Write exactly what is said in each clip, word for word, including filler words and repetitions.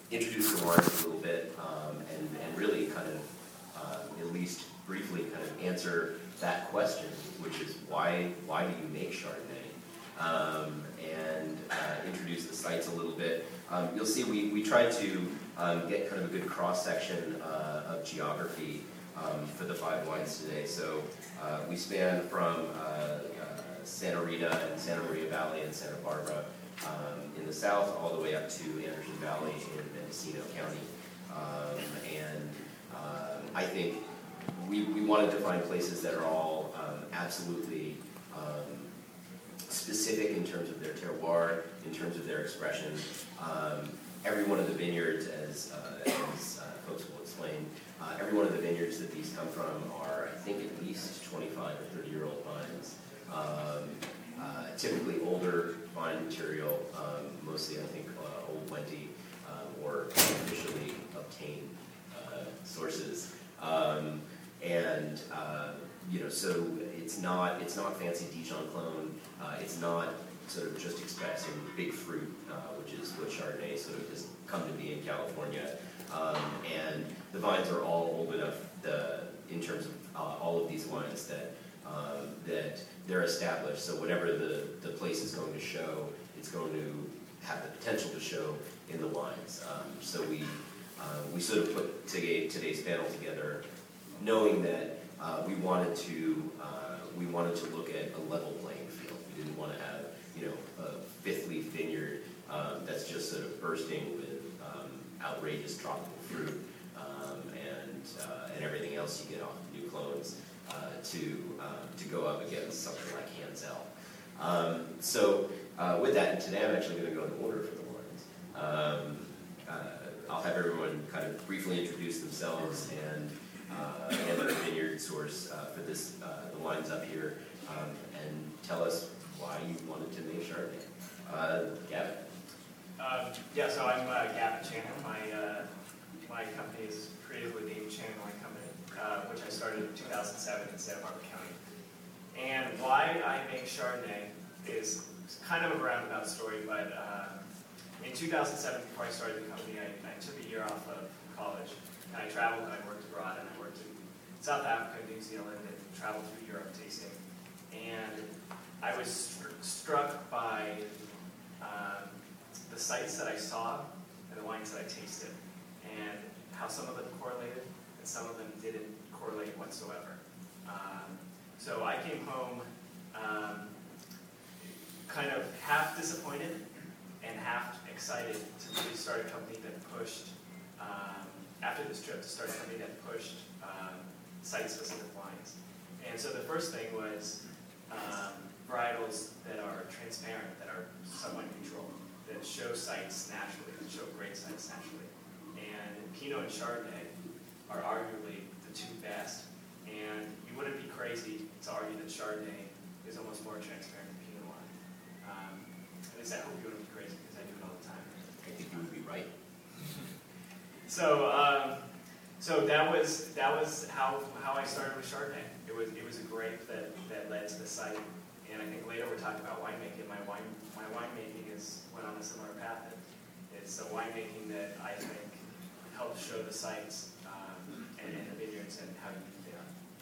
introduce the wines a little bit, um, and, and really kind of, uh, at least briefly, kind of answer that question, which is why why do you make Chardonnay? Um, and uh, introduce the sites a little bit. Um, you'll see we, we tried to um, get kind of a good cross-section uh, of geography um, for the five wines today. So uh, we span from uh, uh, Santa Rita and Santa Maria Valley and Santa Barbara um, in the south, all the way up to Anderson Valley in Mendocino County. Um, and uh, I think we, we wanted to find places that are all um, absolutely um, specific in terms of their terroir, in terms of their expression. Um, every one of the vineyards, as, uh, as uh, folks will explain, uh, every one of the vineyards that these come from are, I think, at least twenty-five or thirty year old vines. Um, uh, typically older vine material, um, mostly I think uh, Old Wendy um, or officially obtained uh, sources. Um, and uh, you know, so it's not it's not fancy Dijon clone. Uh, it's not sort of just expressing big fruit, uh, which is what Chardonnay sort of has come to be in California. Um, and the vines are all old enough, the, in terms of uh, all of these wines, that um, that they're established. So whatever the, the place is going to show, it's going to have the potential to show in the wines. Um, so we uh, we sort of put today, today's panel together, knowing that uh, we wanted to uh, we wanted to look at a level playing field. We didn't want to have, you know, a fifth leaf vineyard um, that's just sort of bursting with um, outrageous tropical fruit um, and uh, and everything else you get off of new clones uh, to um, to go up against something like Hanzel. Um, so uh, with that, and today I'm actually going to go in order for the wines. Um, uh, I'll have everyone kind of briefly introduce themselves and uh, and their vineyard source uh, for this uh, the wines up here, um, and tell us why you wanted to make Chardonnay. Uh, Gavin. Um, yeah, so I'm uh, Gavin Channon. My uh, my company is creatively named Channon Wine Company, uh, which I started in two thousand seven in Santa Barbara County. And why I make Chardonnay is kind of a roundabout story, but uh, in two thousand seven, before I started the company, I, I took a year off of college, and I traveled and I worked abroad, and I worked in South Africa, New Zealand, and traveled through Europe tasting. And I was st struck by um, the sites that I saw and the wines that I tasted, and how some of them correlated and some of them didn't correlate whatsoever. Um, so I came home um, kind of half disappointed and half excited to really start a company that pushed, um, after this trip, to start a company that pushed um, site-specific wines. And so the first thing was um, varietals that are transparent, that are somewhat controlled, that show sites naturally, that show great sites naturally. And Pinot and Chardonnay are arguably the two best. And you wouldn't be crazy to argue that Chardonnay is almost more transparent than Pinot Noir. Um, at least I hope you wouldn't be crazy, because I do it all the time. I think you would be right. So, um, so that was that was how how I started with Chardonnay. It was it was a grape that that led to the site. And I think later we're talking about winemaking. My wine, my winemaking is went on a similar path. It's a winemaking that I think helps show the sites um, and, and the vineyards and how unique they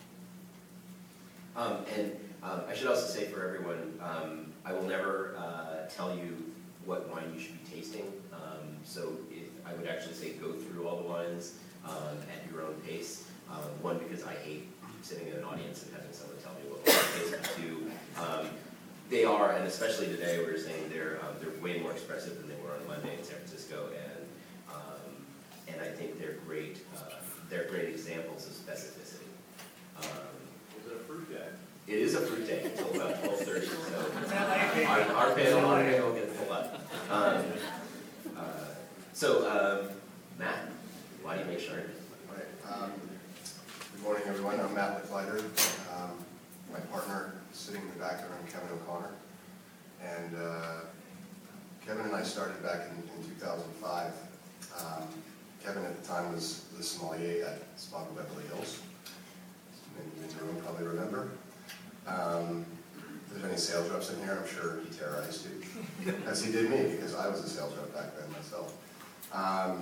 are. Um, and um, I should also say for everyone, um, I will never uh, tell you what wine you should be tasting. Um, so if, I would actually say go through all the wines um, at your own pace. Um, one, because I hate sitting in an audience and having someone tell me what wine to taste. And two, um, they are, and especially today, we were saying they're um, they're way more expressive than they were on Monday in San Francisco, and um, and I think they're great. Uh, they're great examples of specificity. Um, Is it a fruit day? It is a fruit day until about twelve thirty. So our, our panel, our panel gets full up. Um, uh, so um, Matt, why do you make Chardonnay? Right. Um, good morning, everyone. I'm Matt McLeiter. Um, my partner sitting in the back there, I'm Kevin O'Connor. And uh, Kevin and I started back in, in two thousand five. Um, Kevin at the time was the sommelier at Spago Beverly Hills. Many of you in the room probably remember. Um, if there's any sales reps in here, I'm sure he terrorized you, as he did me, because I was a sales rep back then myself. Um,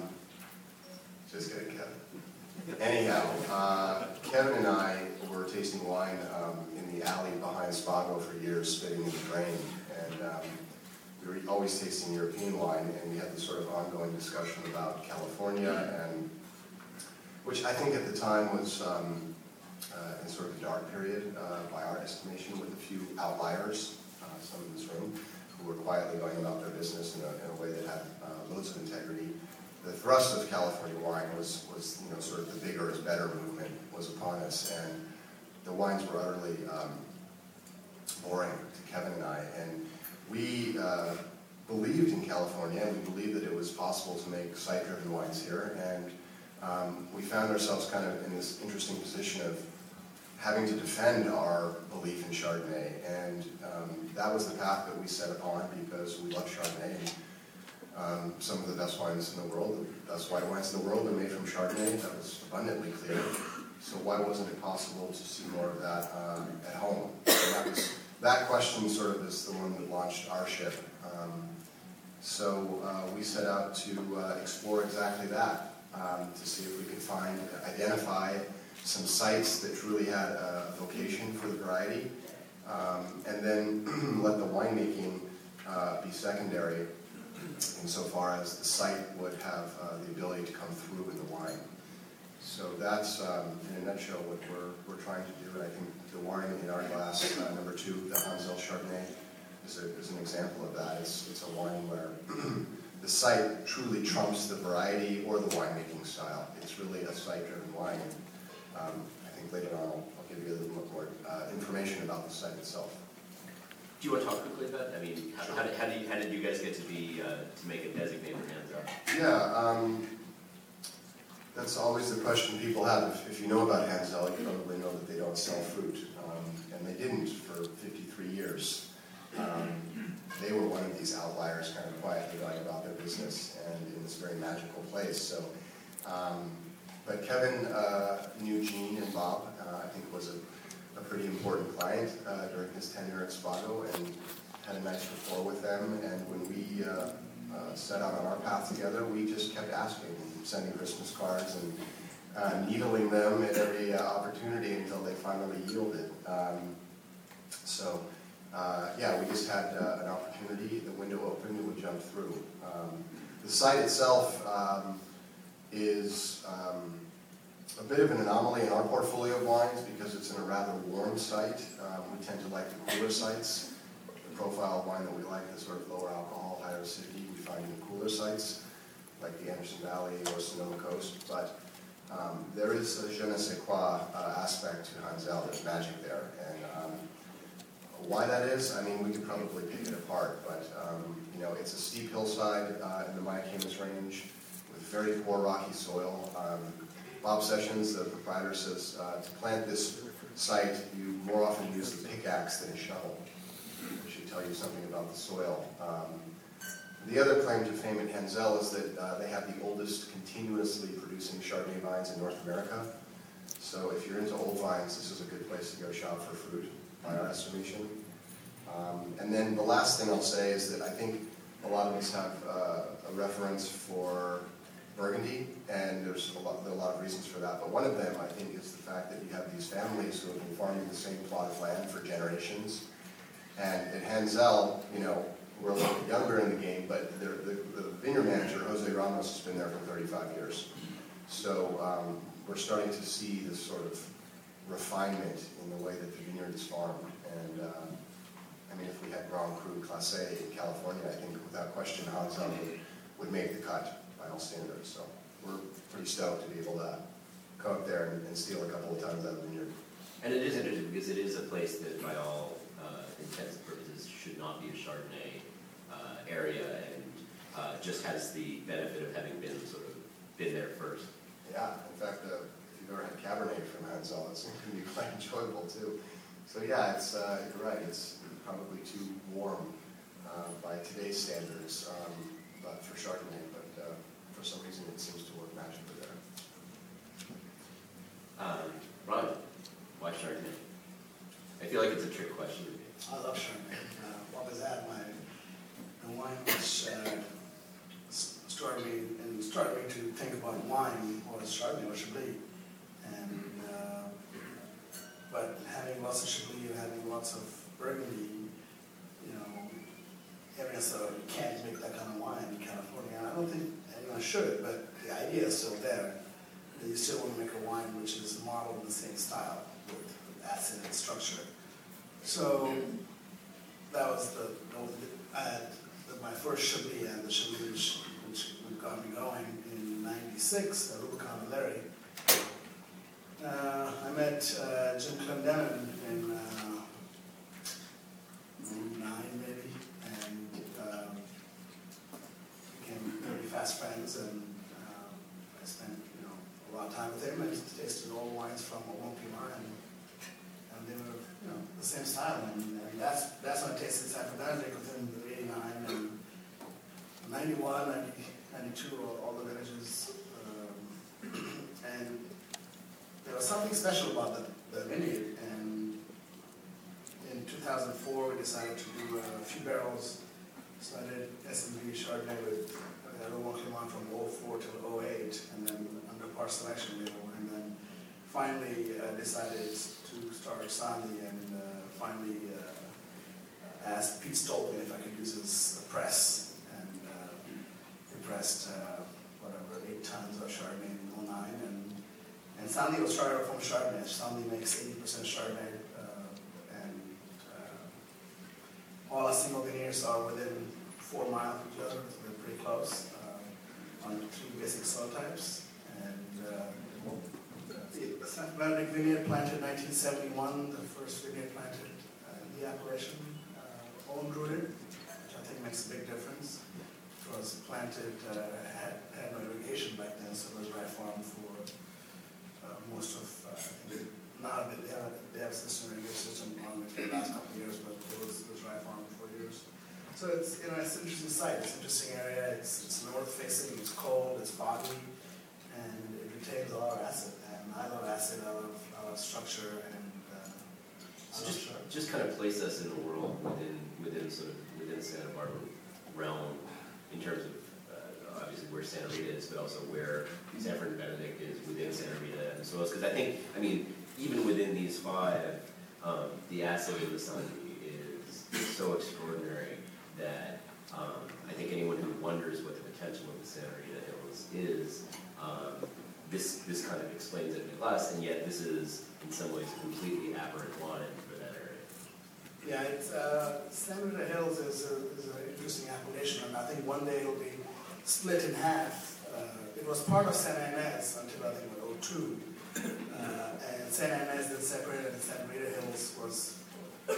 just kidding, Kevin. Anyhow, uh, Kevin and I were tasting wine um, in the alley behind Spago for years, spitting in the drain. And um, we were always tasting European wine, and we had this sort of ongoing discussion about California, and which I think at the time was um, uh, in sort of a dark period uh, by our estimation, with a few outliers, uh, some in this room, who were quietly going about their business in a, in a way that had uh, loads of integrity. The thrust of California wine was, was, you know, sort of the bigger is better movement was upon us, and the wines were utterly um, boring to Kevin and I. And we uh, believed in California, and we believed that it was possible to make site-driven wines here, and um, we found ourselves kind of in this interesting position of having to defend our belief in Chardonnay, and um, that was the path that we set upon because we love Chardonnay. And, Um, some of the best wines in the world, the best white wines in the world are made from Chardonnay. That was abundantly clear. So why wasn't it possible to see more of that um, at home? And that was that question sort of is the one that launched our ship. Um, so uh, we set out to uh, explore exactly that, um, to see if we could find, identify some sites that truly had a vocation for the variety, um, and then let the winemaking uh, be secondary, insofar as the site would have uh, the ability to come through in the wine. So that's, um, in a nutshell, what we're, we're trying to do. And I think the wine in our glass, uh, number two, the Hanzel Chardonnay, is, a, is an example of that. It's, it's a wine where the site truly trumps the variety or the winemaking style. It's really a site-driven wine. Um, I think later on I'll, I'll give you a little bit more uh, information about the site itself. Do you want to talk quickly about that? I mean, how, Sure. how, did, how, did you, how did you guys get to be uh, to make a designated Hanzel? Yeah, um, that's always the question people have. If, if you know about Hanzel, you probably know that they don't sell fruit, um, and they didn't for fifty-three years. Um, they were one of these outliers, kind of quietly going about their business, and in this very magical place. So, um, but Kevin uh, knew Jean and Bob. Uh, I think was a a pretty important client uh, during his tenure at Spago, and had a nice rapport with them. And when we uh, uh, set out on our path together, we just kept asking, and sending Christmas cards, and uh, needling them at every uh, opportunity until they finally yielded. Um, so, uh, yeah, we just had uh, an opportunity, the window opened, and we jumped through. Um, the site itself um, is um, a bit of an anomaly in our portfolio of wines because it's in a rather warm site. Um, we tend to like the cooler sites. The profile of wine that we like, the sort of lower alcohol, higher acidity, we find in cooler sites like the Anderson Valley or Sonoma Coast. But um, there is a je ne sais quoi uh, aspect to Hanzel. There's magic there. And um, why that is, I mean, we could probably pick it apart. But um, you know, it's a steep hillside uh, in the Mayacamas Range with very poor rocky soil. Um, Bob Sessions, the proprietor, says uh, to plant this site, you more often use the pickaxe than a shovel, which should tell you something about the soil. Um, the other claim to fame at Hanzel is that uh, they have the oldest continuously producing Chardonnay vines in North America. So if you're into old vines, this is a good place to go shop for fruit, by our estimation. Um, and then the last thing I'll say is that I think a lot of us have uh, a reference for Burgundy, and there's a lot, there are a lot of reasons for that. But one of them, I think, is the fact that you have these families who have been farming the same plot of land for generations. And at Hanzel, you know, we're a little bit younger in the game, but the, the, the vineyard manager, Jose Ramos, has been there for thirty-five years. So um, we're starting to see this sort of refinement in the way that the vineyard is farmed. And um, I mean, if we had Grand Cru Classe in California, I think without question Hanzel would, would make the cut by all standards. So we're pretty stoked to be able to come up there and, and steal a couple of tons out of the vineyard. And it is interesting because it is a place that, by all uh, intents and purposes, should not be a Chardonnay uh, area, and uh, just has the benefit of having been sort of been there first. Yeah, in fact, uh, if you've ever had Cabernet from Hanzel, it's going to be quite enjoyable too. So yeah, it's uh, you're right. It's probably too warm uh, by today's standards, um, but for Chardonnay. But uh, for some reason, it seems to work magically there. Um, Ron, why Chardonnay? I feel like it's a trick question. I love Chardonnay. Uh, what was that? My, the wine was uh, started me and started me to think about wine was Chardonnay or Chablis. And uh, but having lots of Chablis and having lots of Burgundy, you know, areas so you can't make that kind of wine in California. I don't think anyone should, but the idea is still there. That you still want to make a wine which is modeled in the same style with acid and structure. So that was the, I had the, my first Chablis and the Chablis which, which got me going in ninety-six, the Rubicon and Larry. Uh, I met uh, Jim Clendenin in uh, nine maybe, and um, became very fast friends, and uh, I spent you know a lot of time with him and tasted all wines from Owonkima, and, and they were you know the same style, and, and that's that's when I tasted Santo Benedict within eighty-nine and ninety-one, ninety, ninety-two, all, all the vintages, um, and there was something special about the, the vineyard, and in two thousand four we decided to do a few barrels. So I did S and B Chardonnay with Owonkima from oh four to oh eight, and then under par selection label, and then finally uh, decided to start Sandy, and uh, finally uh, asked Pete Stolpen if I could use his press, and uh, he pressed uh, whatever, eight tons of Chardonnay in oh nine, and And Sandy was started from Chardonnay. Sandy makes eighty percent Chardonnay, uh, and uh, all our single vineyards are within four miles of each other, so they're pretty close, uh, on three basic soil types. And uh, the Saint Benedict vineyard planted in nineteen seventy-one, the first vineyard planted uh, in the appellation, uh, owned rooted, which I think makes a big difference. It was planted, uh, had, had no irrigation back then, so it was dry farm for Uh, most of, uh, now they have, they have a system, irrigation system on it for the last couple of years, but it was, it was dry farm for years. So it's, you know, it's an interesting site, it's an interesting area, it's, it's north facing, it's cold, it's foggy, and it retains a lot of acid, and I love acid, I love, I love structure, and uh, So just, just kind of place us in the world within, within sort of, within Santa Barbara realm, in terms of, uh, obviously where Santa Rita is, but also where Sanford and Benedict is within Santa Rita and so on. Because I think, I mean, even within these five, um, the acid in the Sandy is so extraordinary that um, I think anyone who wonders what the potential of the Santa Rita Hills is, um, this, this kind of explains it in class, and yet this is, in some ways, a completely aberrant wine for that area. Yeah, it's, uh, Santa Rita Hills is, a, is an interesting appellation, and I think one day it'll be split in half. Uh, it was part of Santa Ynez until I think it was oh two, uh, and Santa Ynez then separated, and Santa Rita Hills was uh,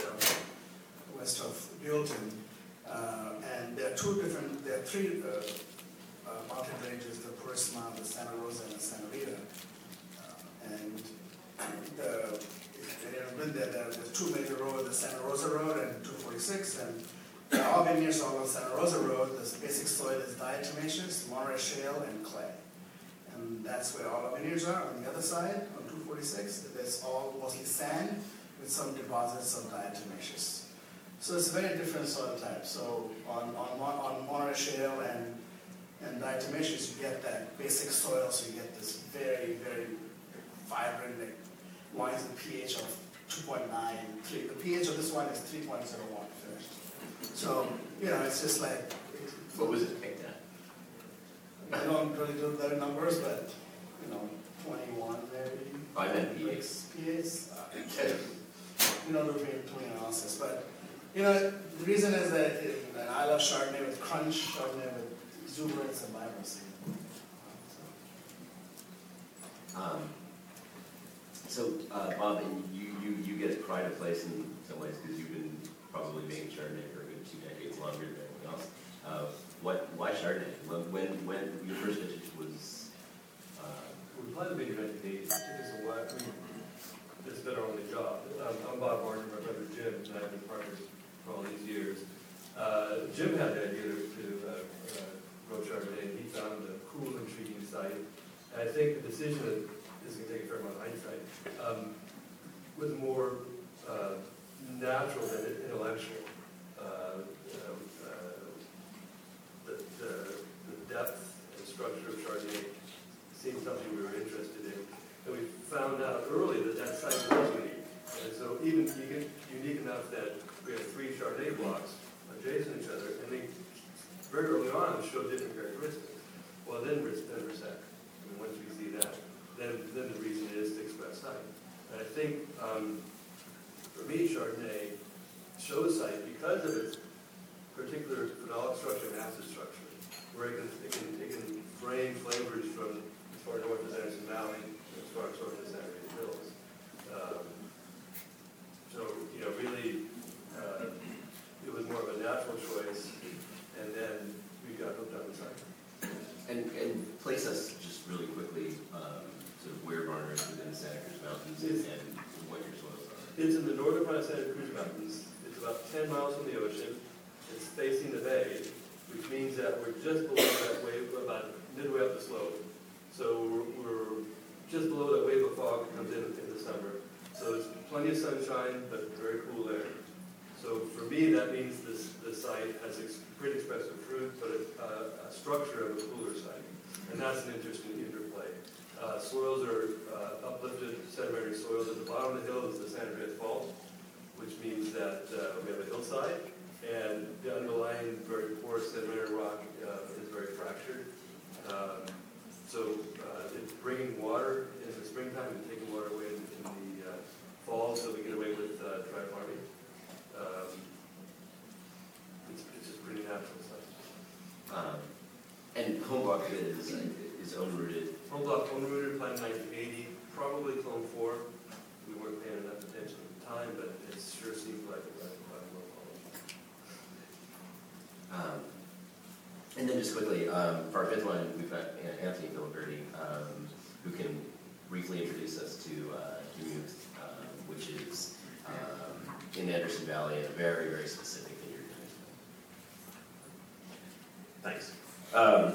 west of Buellton. Uh, and there are two different, there are three uh, uh, mountain ranges: the Purisima, the Santa Rosa, and the Santa Rita. Uh, and the, if you've ever been there, there, there's two major roads: the Santa Rosa Road and two forty-six, and all vineyards are on Santa Rosa Road. The basic soil is diatomaceous, Monterey shale, and clay. And that's where all our vineyards are. On the other side, on two forty-six, it's all mostly sand with some deposits of diatomaceous. So it's a very different soil type. So on, on, on Monterey shale and, and diatomaceous, you get that basic soil, so you get this very, very vibrant, like, wines with pH of two point nine, three. The pH of this wine is three point zero one finished. So, you know, it's just like... It, What was it picked at? I don't really do better numbers, but, you know, twenty-one maybe. I meant pH. pH. Uh, you know, between twenty analysis. But, you know, the reason is that it, and I love Chardonnay with crunch, Chardonnay with exuberance and vibrancy. Um, so, uh, Bob, and you, you, you get pride of place in some ways because you've been probably making Chardonnay for a good two decades longer than anyone else. Uh, what, why Chardonnay? When, when, when your first vintage was... Uh, We planted the vineyard in nineteen eighty. It took us a while. I mean, it's been our only job. Um, I'm Bob Martin, my brother Jim, and I've been partners for all these years. Uh, Jim had the idea to, to uh, uh, grow Chardonnay, and he found a cool, intriguing site. And I think the decision that this is going to take a fair amount of hindsight, um, was more uh, natural than intellectual. Uh, you know, uh, the, the, the depth on show different characteristics. Well, then we're, then we're set. I mean, once we see that, then, then the reason is to express height. And I think, um, for me, Chardonnay shows height because of its particular phenolic structure and acid structure, where it can, it can, it can bring flavors from as far north as Anderson Valley, as far as north as Santa Fe Hills. Um, so, you know, really, uh, it was more of a natural choice, and then we got hooked on the site. And, and place us just really quickly, um, sort of where Varner is within the Santa Cruz Mountains and, and what your soils are. It's in the northern part of Santa Cruz Mountains. It's about ten miles from the ocean. It's facing the bay, which means that we're just below that wave, about midway up the slope. So we're, we're just below that wave of fog that comes in in the summer. So it's plenty of sunshine, but very cool air. So for me, that means this, this site has ex pretty expressive fruit, but a, uh, a structure of a cooler site. And that's an interesting interplay. Uh, soils are uh, uplifted sedimentary soils. At the bottom of the hill is the San Andreas Fault, which means that uh, we have a hillside, and the underlying very porous sedimentary rock uh, is very fractured. Um, so uh, it's bringing water in the springtime and taking water away in, in the uh, fall, so we get away with uh, dry farming. Um, it's, it's just pretty natural stuff. Um, and Homeblock is, is own-rooted. Home block, home rooted, planted in nineteen eighty, probably clone four. We weren't paying enough attention at the time, but it sure seems like it right quite well. Um, and then just quickly, um, for our fifth one, we've got Anthony Filiberti, um, who can briefly introduce us to uh, Demuth, um, which is um, in Anderson Valley, and a very, very specific vineyard. Thanks. Um,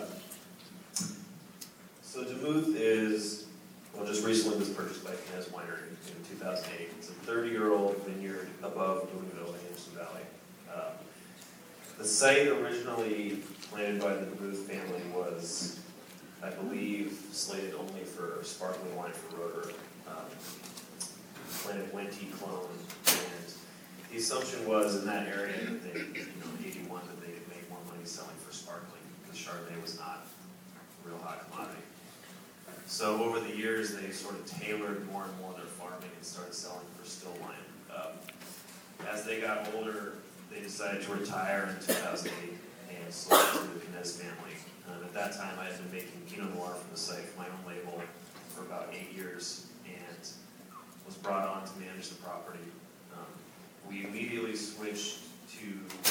so Demuth is, well, just recently was purchased by Knez Winery in two thousand eight. It's a thirty-year-old vineyard above Boonville in Anderson Valley. Um, the site originally planted by the Demuth family was, I believe, slated only for sparkling wine for Roeder. Um, planted Wente clone, and the assumption was in that area that they, you know, in eighty-one, that they could make more money selling for sparkling, because Chardonnay was not a real hot commodity. So over the years, they sort of tailored more and more their farming and started selling for still wine. Um, as they got older, they decided to retire in two thousand eight and sold it to the Knez family. Um, at that time, I had been making Pinot Noir from the site for my own label for about eight years and was brought on to manage the property. Um, we immediately switched to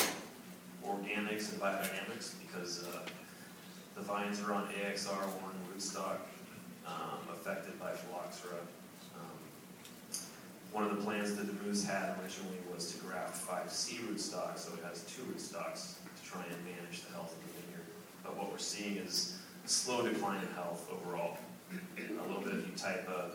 organics and biodynamics because uh, the vines are on A X R one rootstock, um, affected by phylloxera. Um, one of the plans that the Demuth had originally was to graft five C rootstocks, so it has two rootstocks to try and manage the health of the vineyard. But what we're seeing is a slow decline in health overall. A little bit of Eutypa,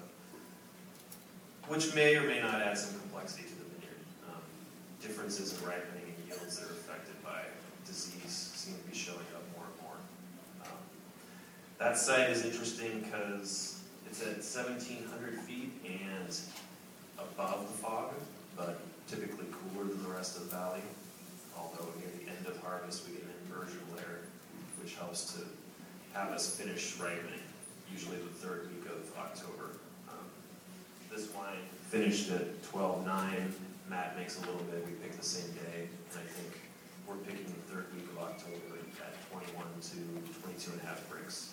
which may or may not add some complexity to the vineyard. Um, differences in ripening and yields that are affected by disease seem to be showing up more and more. Um, that site is interesting because it's at seventeen hundred feet and above the fog, but typically cooler than the rest of the valley. Although near the end of harvest, we get an inversion layer, which helps to have us finish ripening, usually the third week of October. Um, this wine finished at twelve nine. Matt makes a little bit. We picked the same day, and I think we're picking the third week of October at twenty-one to twenty-two and a half bricks.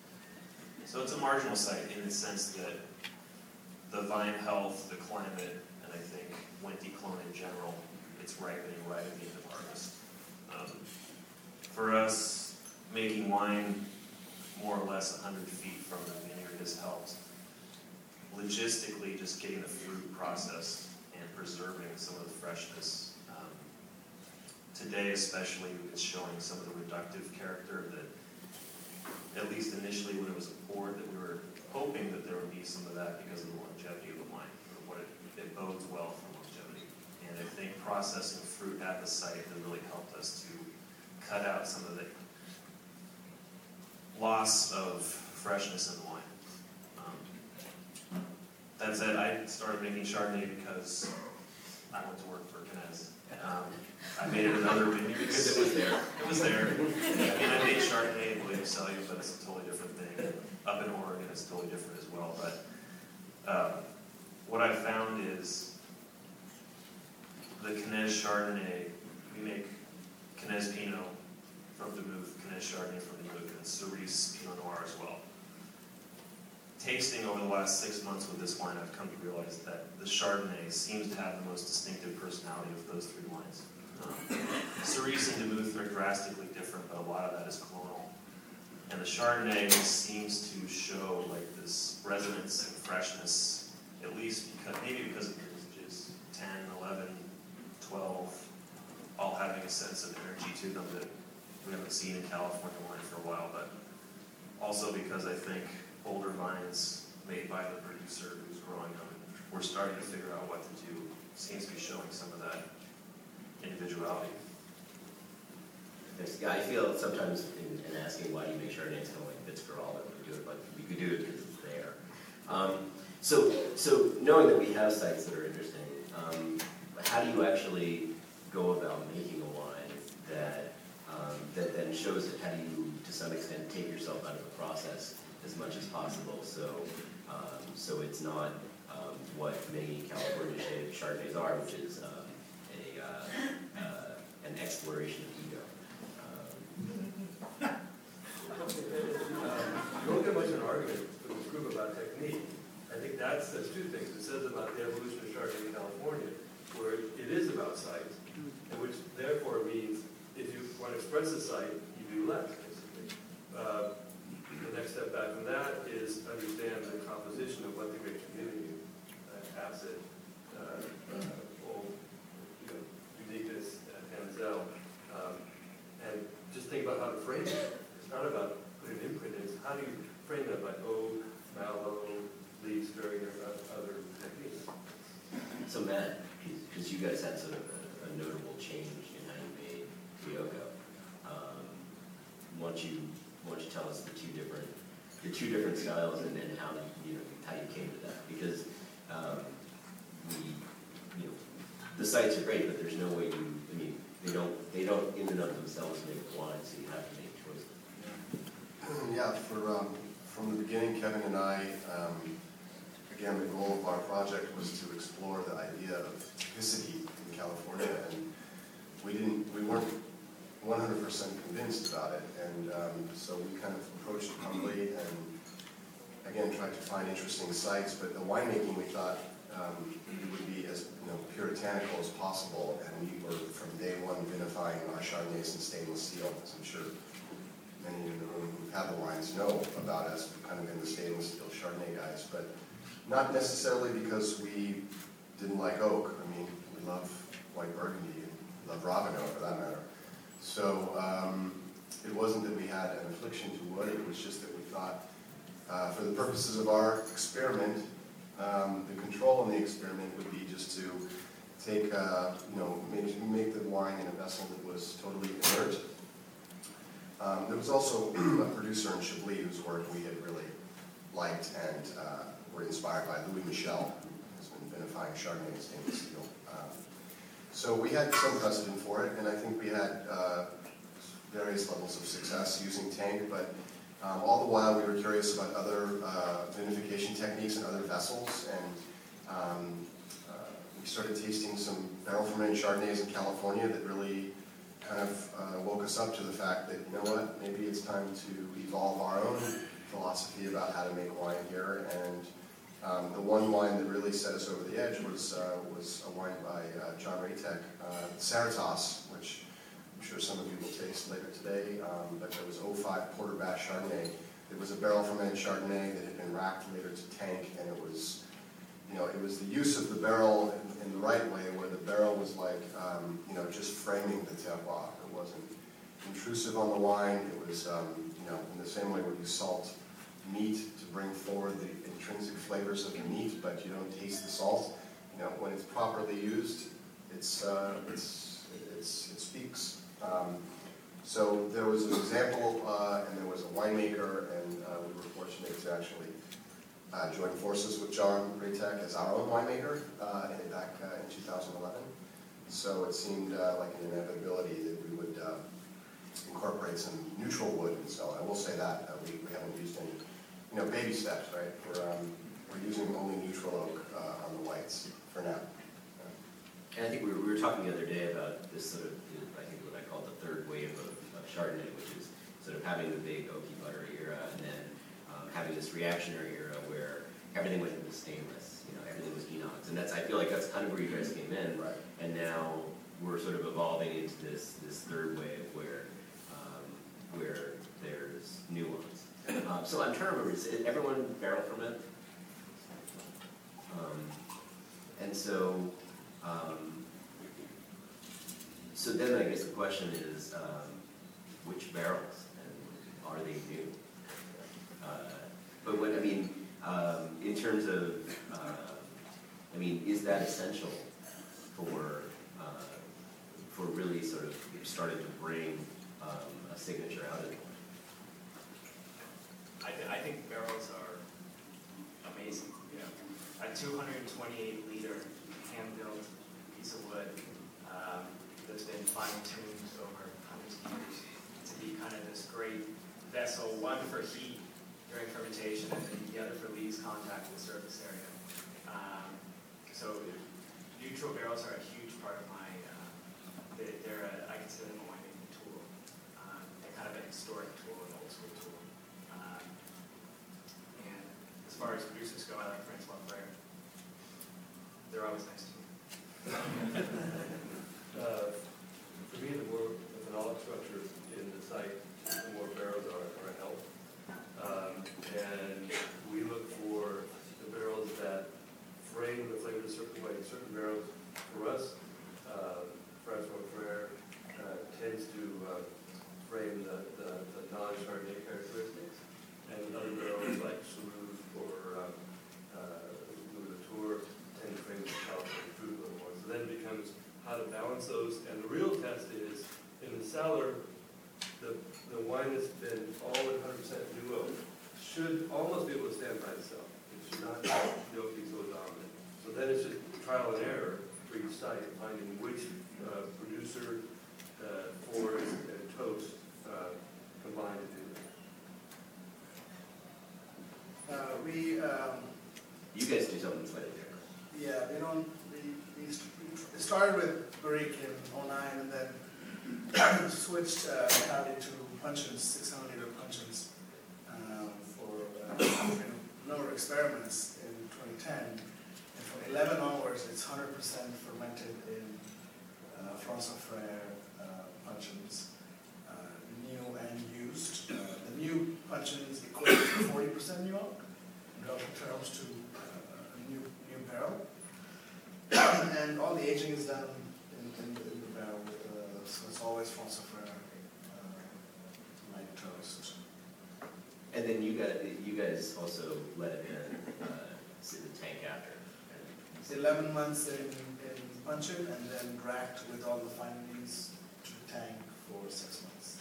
So it's a marginal site in the sense that the vine health, the climate, and I think Wente clone in general, it's ripening right at the end of harvest. Um, for us, making wine more or less one hundred feet from the vineyard has helped. Logistically, just getting the fruit processed and preserving some of the freshness. Um, today especially, it's showing some of the reductive character that, at least initially when it was poured, that we were hoping that there would be some of that because of the longevity of the wine, or what it, it bodes well for longevity. And I think processing fruit at the site has really helped us to cut out some of the loss of freshness in the wine. Um, that said, I started making Chardonnay because I went to work for Knez. Um, I made it in other vineyards. Because it was there. It was there. I mean, I Chardonnay in Williams Cellular, but it's a totally different thing. Up in Oregon, it's totally different as well. But um, what I've found is the Canes Chardonnay, we make Canes Pinot from Duluth, Canes Chardonnay from Duluth, and Cerise Pinot Noir as well. Tasting over the last six months with this wine, I've come to realize that the Chardonnay seems to have the most distinctive personality of those three wines. Um, Cerise and Duluth are drastically different, but a lot of that is clonal. And the Chardonnay seems to show like this resonance and freshness, at least because, maybe because of the vintages, ten, eleven, twelve, all having a sense of energy to them that we haven't seen in California wine for a while, but also because I think older vines made by the producer who's growing them, we're starting to figure out what to do, seems to be showing some of that individuality. Yes, yeah, I feel sometimes in, in asking why do you make Chardonnay, it's kind of like bits for all that we do it, like we could do it because it's there. Um, so, so knowing that we have sites that are interesting, um, how do you actually go about making a wine that um, that then shows it? How do you, to some extent, take yourself out of the process as much as possible? So, um, so it's not um, what many California shaped Chardonnays are, which is um, a uh, uh, an exploration of ego. Um, you won't get much of an argument with this group about technique. I think that says two things. It says about the evolution of Chardonnay in California, where it is about sight, and which therefore means if you want to express a sight, you do less, basically. Uh, the next step back from that is understand the composition of what the grapes are giving you, uh, acid, uh, uh, old, you know, uniqueness, uh, and zell. Um, and just think about how to frame it. It's not about putting an imprint in, it's how do you frame that by oak, mallow, leaves, very other techniques. So Matt, because you guys had sort of a, a notable change in how you made Ryoko, um, why don't you why don't you tell us the two different the two different styles and, and how you know how you came to that? Because um, we you know the sites are great, but there's no way you I mean they don't they don't in and of themselves make wine, so you have to make choices. Yeah, for um, from the beginning, Kevin and I. Um, Again, the goal of our project was to explore the idea of typicity in California, and we didn't, we weren't one hundred percent convinced about it, and um, so we kind of approached it humbly and again tried to find interesting sites. But the winemaking, we thought um, would be as you know puritanical as possible, and we were from day one vinifying our Chardonnays in stainless steel, as I'm sure many in the room who have the wines know about us. We've kind of been the stainless steel Chardonnay guys, but not necessarily because we didn't like oak. I mean, we love white Burgundy, and we love Ravenot for that matter. So um, it wasn't that we had an affliction to wood, it was just that we thought, uh, for the purposes of our experiment, um, the control in the experiment would be just to take, uh, you know, make, make the wine in a vessel that was totally inert. Um, there was also a producer in Chablis whose work we had really liked and uh, were inspired by, Louis Michel, who has been vinifying Chardonnay in stainless steel. Um, so we had some precedent for it, and I think we had uh, various levels of success using tank, but um, all the while we were curious about other uh, vinification techniques and other vessels, and um, uh, we started tasting some barrel fermented Chardonnays in California that really kind of uh, woke us up to the fact that, you know what, maybe it's time to evolve our own philosophy about how to make wine here. And um, the one wine that really set us over the edge was uh, was a wine by uh, John Raytek, uh, Cerritos, which I'm sure some of you will taste later today. Um, but there was oh five Porter-Bass Chardonnay. It was a barrel fermented Chardonnay that had been racked later to tank, and it was, you know, it was the use of the barrel in, in the right way, where the barrel was like, um, you know, just framing the terroir. It wasn't intrusive on the wine. It was, um, you know, in the same way where you salt meat to bring forward the intrinsic flavors of the meat, but you don't taste the salt. You know, when it's properly used, it's uh, it's, it's it speaks. Um, so there was an example, uh, and there was a winemaker, and uh, we were fortunate to actually uh, join forces with John Raytek as our own winemaker uh, back uh, in two thousand eleven. So it seemed uh, like an inevitability that we would uh, incorporate some neutral wood in the cellar. I will say that, uh, we, we haven't used any, you know, baby steps, right? We're, um, we're using only neutral oak uh, on the whites for now. And I think we were, we were talking the other day about this sort of, I think what I call the third wave of, of Chardonnay, which is sort of having the big oaky butter era, and then um, having this reactionary era where everything went into stainless, you know, everything was enox. And that's, I feel like that's kind of where you guys came in. Right. And now we're sort of evolving into this, this third wave where, um, where there's nuance. Um, so I'm trying to remember, is everyone barrel ferment? Um, and so, um, so then I guess the question is, um, which barrels, and are they new? Uh, but what, I mean, um, in terms of, uh, I mean, is that essential for, uh, for really sort of starting to bring um, a signature out of it? I, th I think barrels are amazing. You know, a two hundred twenty-eight liter hand-built piece of wood um, that's been fine-tuned over hundreds of years to be kind of this great vessel, one for heat during fermentation, and then the other for lees contact with the surface area. Um, so neutral barrels are a huge part of my. Uh, they, they're a, I consider them a wine-making tool. Um, they're kind of a historic tool, an old-school tool. Um, and as far as producers go, I like Francois Frere. They're always nice to me. Uh, For me, the more the phenolic structure in the site, the more barrels are, are a help. Um, and we look for the barrels that frame the flavor a certain way. Certain barrels, for us, uh, Francois Frere uh, tends to uh, frame the, the, the non-Chardonnay characteristics, and other barrels like Salud or um, uh, Louis Latour tend to frame the California fruit a little more. So then it becomes how to balance those, and the real test is in the cellar, the, the wine that's been all in one hundred percent new oak should almost be able to stand by itself. It should not the oak be so dominant. So then it's just trial and error for each site, finding which uh, producer, uh, forest, and toast uh, combine to do that. Uh, we, um, You guys do something slightly different. yeah, we don't, we, we st- we started with Barrique in oh nine and then switched uh, entirely to puncheons, six hundred liter puncheons um, for uh, lower experiments in twenty ten. And from eleven onwards, it's one hundred percent fermented in uh, Francois Frere uh, puncheons, uh, new and used. Uh, the new puncheons equate to forty percent new oak in relative terms to uh, a new, new barrel. And all the aging is done in, in, the, in the barrel, uh, so it's always Francois Frere uh, light toast. And then you guys, you guys also let it in, uh, sit in the tank after. It's eleven months in, in puncheon and then racked with all the findings to the tank for six months.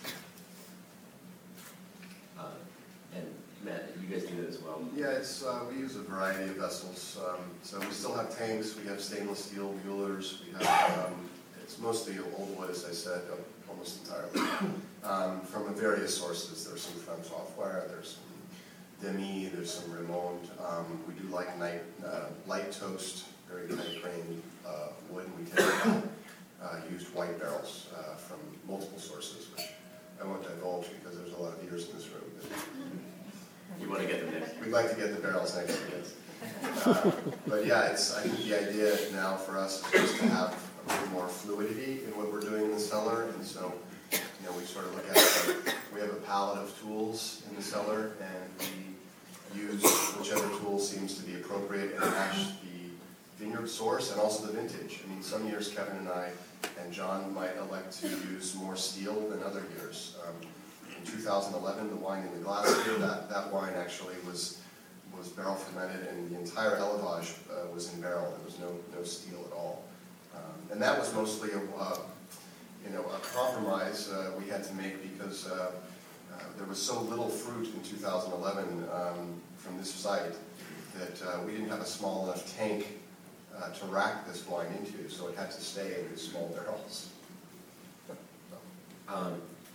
Uh, and Matt, you guys do it as well? Yeah, it's, uh, we use a variety of vessels. Um, so we still have tanks, we have stainless steel Muellers, we have, um, it's mostly old wood, as I said, uh, almost entirely. Um, from various sources. There's some Francois Frere, there's some Demi, there's some Raymond. Um, we do like night, uh, light toast, very tight grained uh, wood. We tend to uh, used white barrels uh, from multiple sources, which I won't divulge because there's a lot of ears in this room. You want to get them next? We'd like to get the barrels next to it. Uh, but yeah, it's, I think the idea now for us is just to have a bit more fluidity in what we're doing in the cellar. And so, you know, we sort of look at it, we have a palette of tools in the cellar, and we use whichever tool seems to be appropriate and match the vineyard source and also the vintage. I mean, some years Kevin and I and John might elect to use more steel than other years. Um, in two thousand eleven, the wine in the glass here, that, that wine actually was was barrel fermented, and the entire élevage uh, was in barrel. There was no no steel at all, um, and that was mostly a uh, you know a compromise uh, we had to make because uh, uh, there was so little fruit in two thousand eleven um, from this site that uh, we didn't have a small enough tank uh, to rack this wine into, so it had to stay in these small barrels. Um,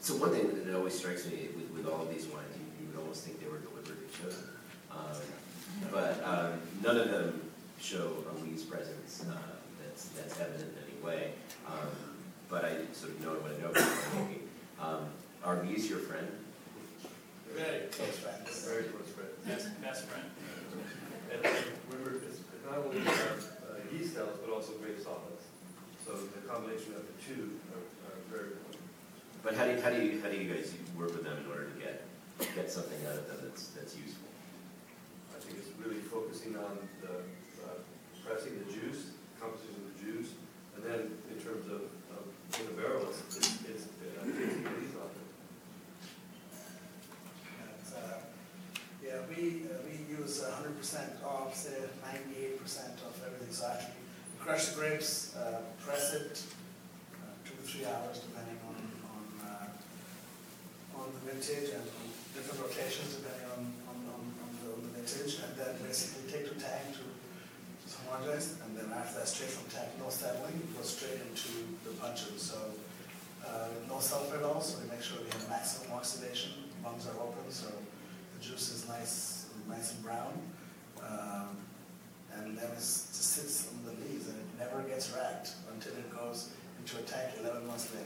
So one thing that always strikes me with, with all of these wines, you, you would almost think they were deliberately chosen. Um, but um, none of them show a Lee's presence uh, that's, that's evident in any way. Um, but I sort of know what I know about winemaking. Um, are Lee's your friend? Very close friends. Very close friend. Best, best friend. And remember, it's not only uh, uh, yeast styles, but also grape solids. So the combination of the two are, are very important. But how do you, how do you, how do you guys work with them in order to get, get something out of them that's, that's useful? I think it's really focusing on the uh, pressing the juice, composition of the juice, and then in terms of, of in the barrel, it's, it's, it's uh, tasting the yeast off it. And, uh, yeah, we uh, we use one hundred percent of, say, ninety-eight percent of everything. So actually, we crush the grapes, uh, press it, uh, two to three hours depending on on uh, on the vintage and on different rotations depending on on, on, on, the, on the vintage, and then basically take to tank to homogenize, and then after that, straight from tank, no settling, it goes straight into the punches. So uh, no sulfur at all, so we make sure we have maximum oxidation. Lungs are open, so the juice is nice, nice and brown, um, and then it just sits on the leaves, and it never gets racked until it goes into a tank eleven months later.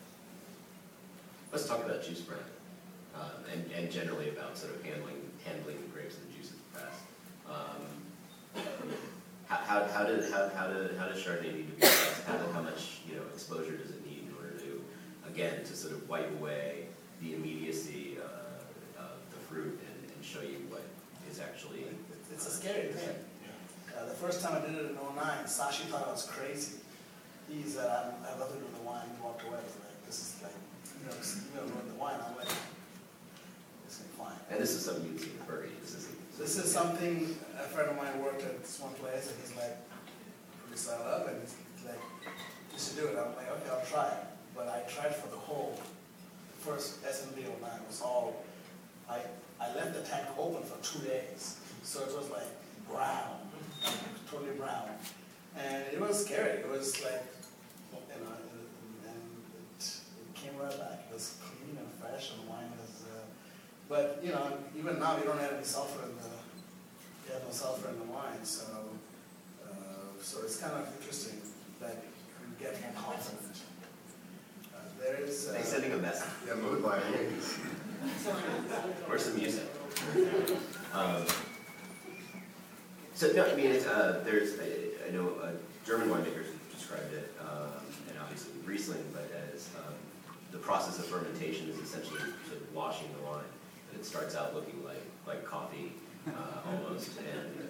Let's talk about juice brand, um, and, and generally about sort of handling handling the grapes and the juices pressed. Um, how, how, how, does, how, how, do, how does Chardonnay need to be pressed? How, how much you know, exposure does it need in order to, again, to sort of wipe away the immediacy uh, of the fruit and, and show you what is actually... It's a scary thing. Uh, the first time I did it in oh nine, Sashi thought I was crazy. He's, uh, I love it with the wine, he walked away. He was like, this is like, you know, you're going to ruin the wine. I'm like, this is fine. And this is something you'd see in Burgundy. This isn't... This is something, a friend of mine worked at this one place, and he's like, pretty style up, and he's like, you should do it. I'm like, okay, I'll try it. But I tried for the whole, first S M B oh nine was all, I, I left the tank open for two days. So it was like brown, totally brown. And it was scary. It was like, you know, and, and it, it came right back. It was clean and fresh, and the wine was, uh, but, you know, even now we don't have any sulfur in the, we have no sulfur in the wine, so, uh, so it's kind of interesting that you get more confident. Uh, there is... Uh, Are they sending a message? Yeah, mood by means. Where's the music? Um, so, no, I mean, it's, uh, there's, I, I know uh, German winemakers have described it, um, and obviously Riesling, but as um, the process of fermentation is essentially sort of washing the wine. And it starts out looking like, like coffee, uh, almost, and...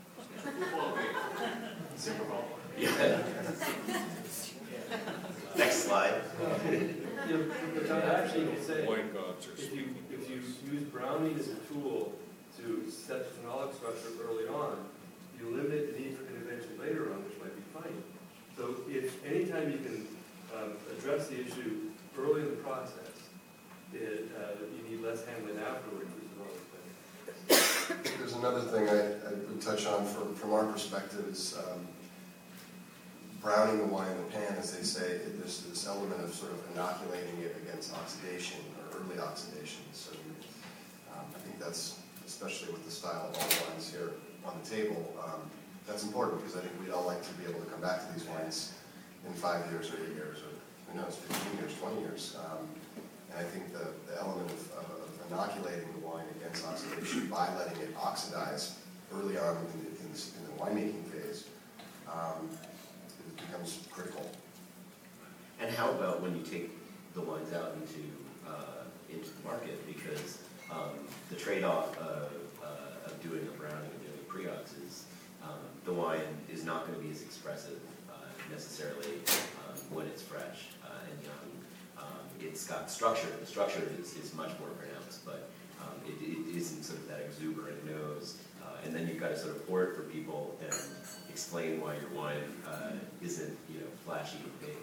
Super Bowl. Yeah. Next slide. Yeah, but I actually could say, if you, if you use browning as a tool to set the phenolic structure early on, you eliminate the need for intervention later on, which might be fine. So if anytime you can um, address the issue early in the process, it, uh, you need less handling afterwards, which is always better. There's another thing I, I would touch on from, from our perspective is um, browning the wine in the pan, as they say. There's this element of sort of inoculating it against oxidation or early oxidation. So um, I think that's, especially with the style of all the wines here on the table, um, that's important because I think we'd all like to be able to come back to these wines in five years or eight years or who knows, fifteen years, twenty years. Um, and I think the, the element of, of inoculating the wine against oxidation by letting it oxidize early on in the, in the, in the winemaking phase um, it becomes critical. And how about when you take the wines out into uh, into the market? Because um, the trade-off of, uh, of doing a browning and doing a pre-ox is um, the wine is not going to be as expressive uh, necessarily um, when it's fresh uh, and young. Um, it's got structure. The structure is, is much more pronounced, but um, it, it isn't sort of that exuberant nose. Uh, and then you've got to sort of pour it for people and explain why your wine uh, isn't, you know, flashy and big.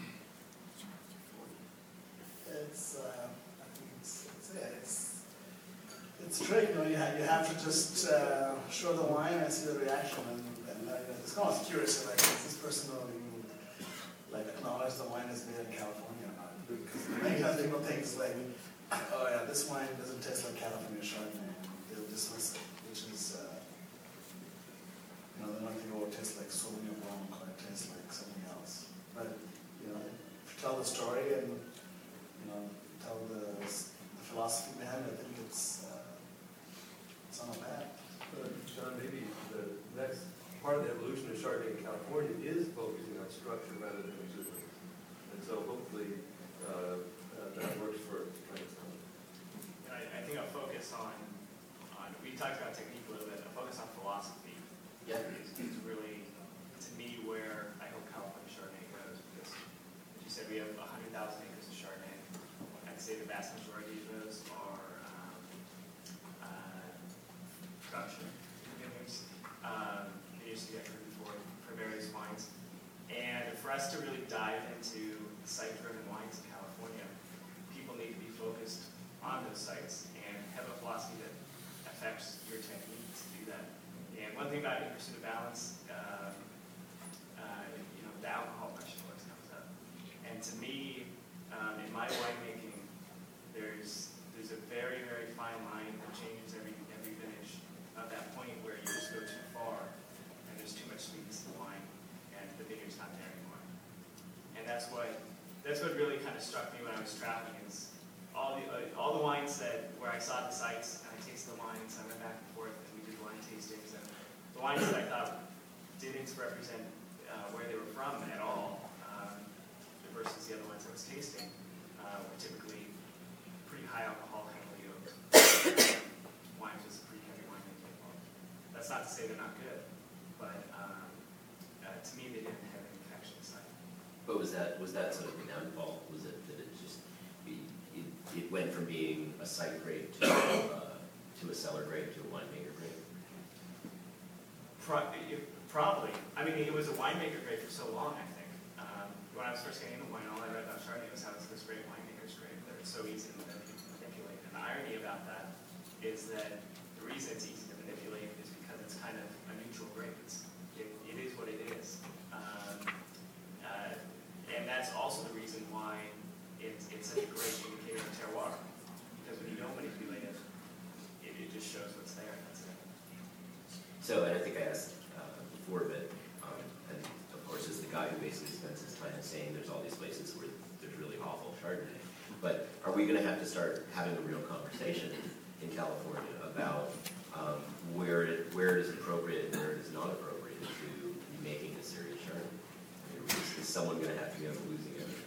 It's, uh, I think it's, it's, yeah, it's, it's tricky, you know, you have, you have to just uh, show the wine and see the reaction, and, and uh, it's kind of curious, like, is this person will even, like, acknowledge the wine is made in California or not? Because many times people think it's like, oh yeah, this wine doesn't taste like California Chardonnay. They'll dismiss it, which is, uh, you know, they don't think, oh, it tastes like Sauvignon Blanc or it tastes like something else. But, you know, if you tell the story and, you know, tell the, the philosophy behind it, I think it's, uh, it's not bad. Uh, John, maybe the next part of the evolution of Chardonnay in California is focusing on structure rather than exuberance. And so hopefully uh, uh, that works for Frankenstein. I, I think I'll focus on, on, we talked about technique a little bit, I'll focus on philosophy. Yeah. It's, it's really, to me, where I hope California Chardonnay goes, because, as you said, we have one hundred thousand acres of Chardonnay. I'd say the vast majority of those are um, uh, production vineyards. Um, vineyards to get for, for various wines. And for us to really dive into site-driven wines in California, people need to be focused on those sites and have a philosophy that affects your technique to do that. And one thing about In Pursuit of Balance, um, uh, you know, the alcohol question always comes up. And to me, um, in my winemaking, there's there's a very, very fine line that changes every every vintage of that point where you just go too far and there's too much sweetness in the wine and the vineyard's not there anymore. And that's what that's what really kind of struck me when I was traveling is all the uh, all the wines that where I saw the sites and I tasted the wines, I went back and forth and we did wine tastings, and the wines that I thought didn't represent uh, where they were from at all, um, versus the other ones I was tasting, uh, were typically pretty high alcohol, heavily oaked. Wine was a pretty heavy wine making involved. That's not to say they're not good, but um, uh, to me they didn't have any connection to site. But was that, was that sort of the downfall? Was it that it just, be, it, it went from being a site grape to, uh, to a cellar grape to a winemaker grape? Pro- it- probably. I mean, it was a winemaker grape for so long, I think. Um, when I was first getting into wine, all I read about Chardonnay was how it's this great winemaker's grape, that it's so easy to manipulate. And the irony about that is that the reason it's easy to manipulate is because it's kind of a neutral grape. It's, it, it is what it is. Um, uh, and that's also the reason why it's, it's such a great indicator of terroir. Because when you don't manipulate it, it, it just shows what's there. That's it. So, and I think I asked uh, before, but, um, and of course, as the guy who basically spends his time saying there's all these places where there's really awful Chardonnay, but are we going to have to start having a real conversation in California about um, where it where it is appropriate and where it is not appropriate to be making a serious Chardonnay? I mean, is, is someone going to have to go losing everything?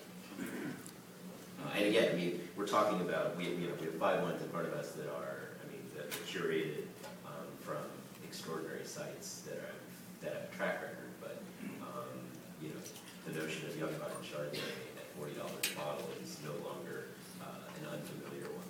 Uh, and again, I mean, we're talking about we you know we have five ones in front of us that are I mean that are curated um, from extraordinary sites that are that have a track record, but um, you know the notion of young vine Chardonnay at forty dollars a bottle is no longer uh, an unfamiliar one.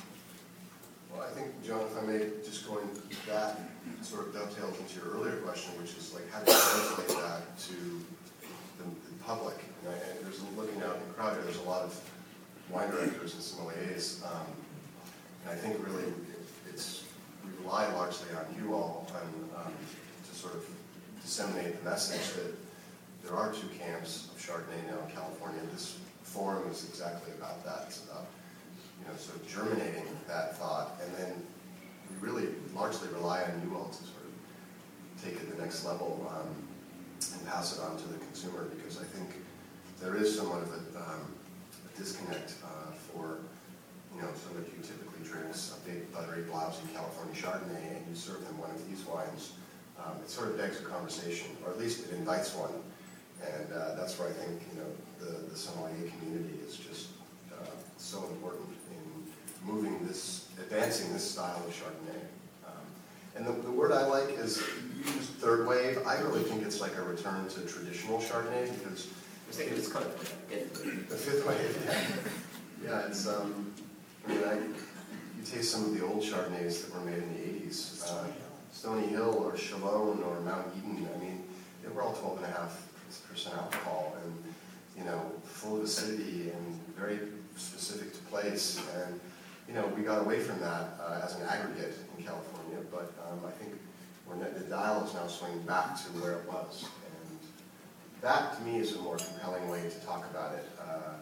Well, I think, John, if I may, just going that sort of dovetails into your earlier question, which is like how do you translate that to the, the public? And, I, and there's looking out in the crowd here, there's a lot of wine directors and sommeliers, um, and I think really it, it's we rely largely on you all on, um, to sort of disseminate the message that there are two camps of Chardonnay now in California. This forum is exactly about that. It's about you know, sort of germinating that thought, and then we really largely rely on you all to sort of take it to the next level um, and pass it on to the consumer, because I think there is somewhat of a, um, a disconnect uh, for, you know, somebody who typically drinks a big, buttery, blousy California Chardonnay, and you serve them one of these wines. Um, it sort of begs a conversation, or at least it invites one, and uh, that's where I think, you know, the, the sommelier community is just uh, so important in moving this, advancing this style of Chardonnay. Um, and the, the word I like is, you use third wave. I really think it's like a return to traditional Chardonnay, because I think it's kind of the fifth wave, yeah. Yeah, it's, um, I mean, I, you taste some of the old Chardonnays that were made in the eighties, uh, Stony Hill or Chalone or Mount Eden. I mean, they were all twelve and a half percent alcohol, and, you know, full of acidity and very specific to place. And, you know, we got away from that uh, as an aggregate in California, but um, I think we're not, the dial is now swinging back to where it was. And that, to me, is a more compelling way to talk about it. Uh,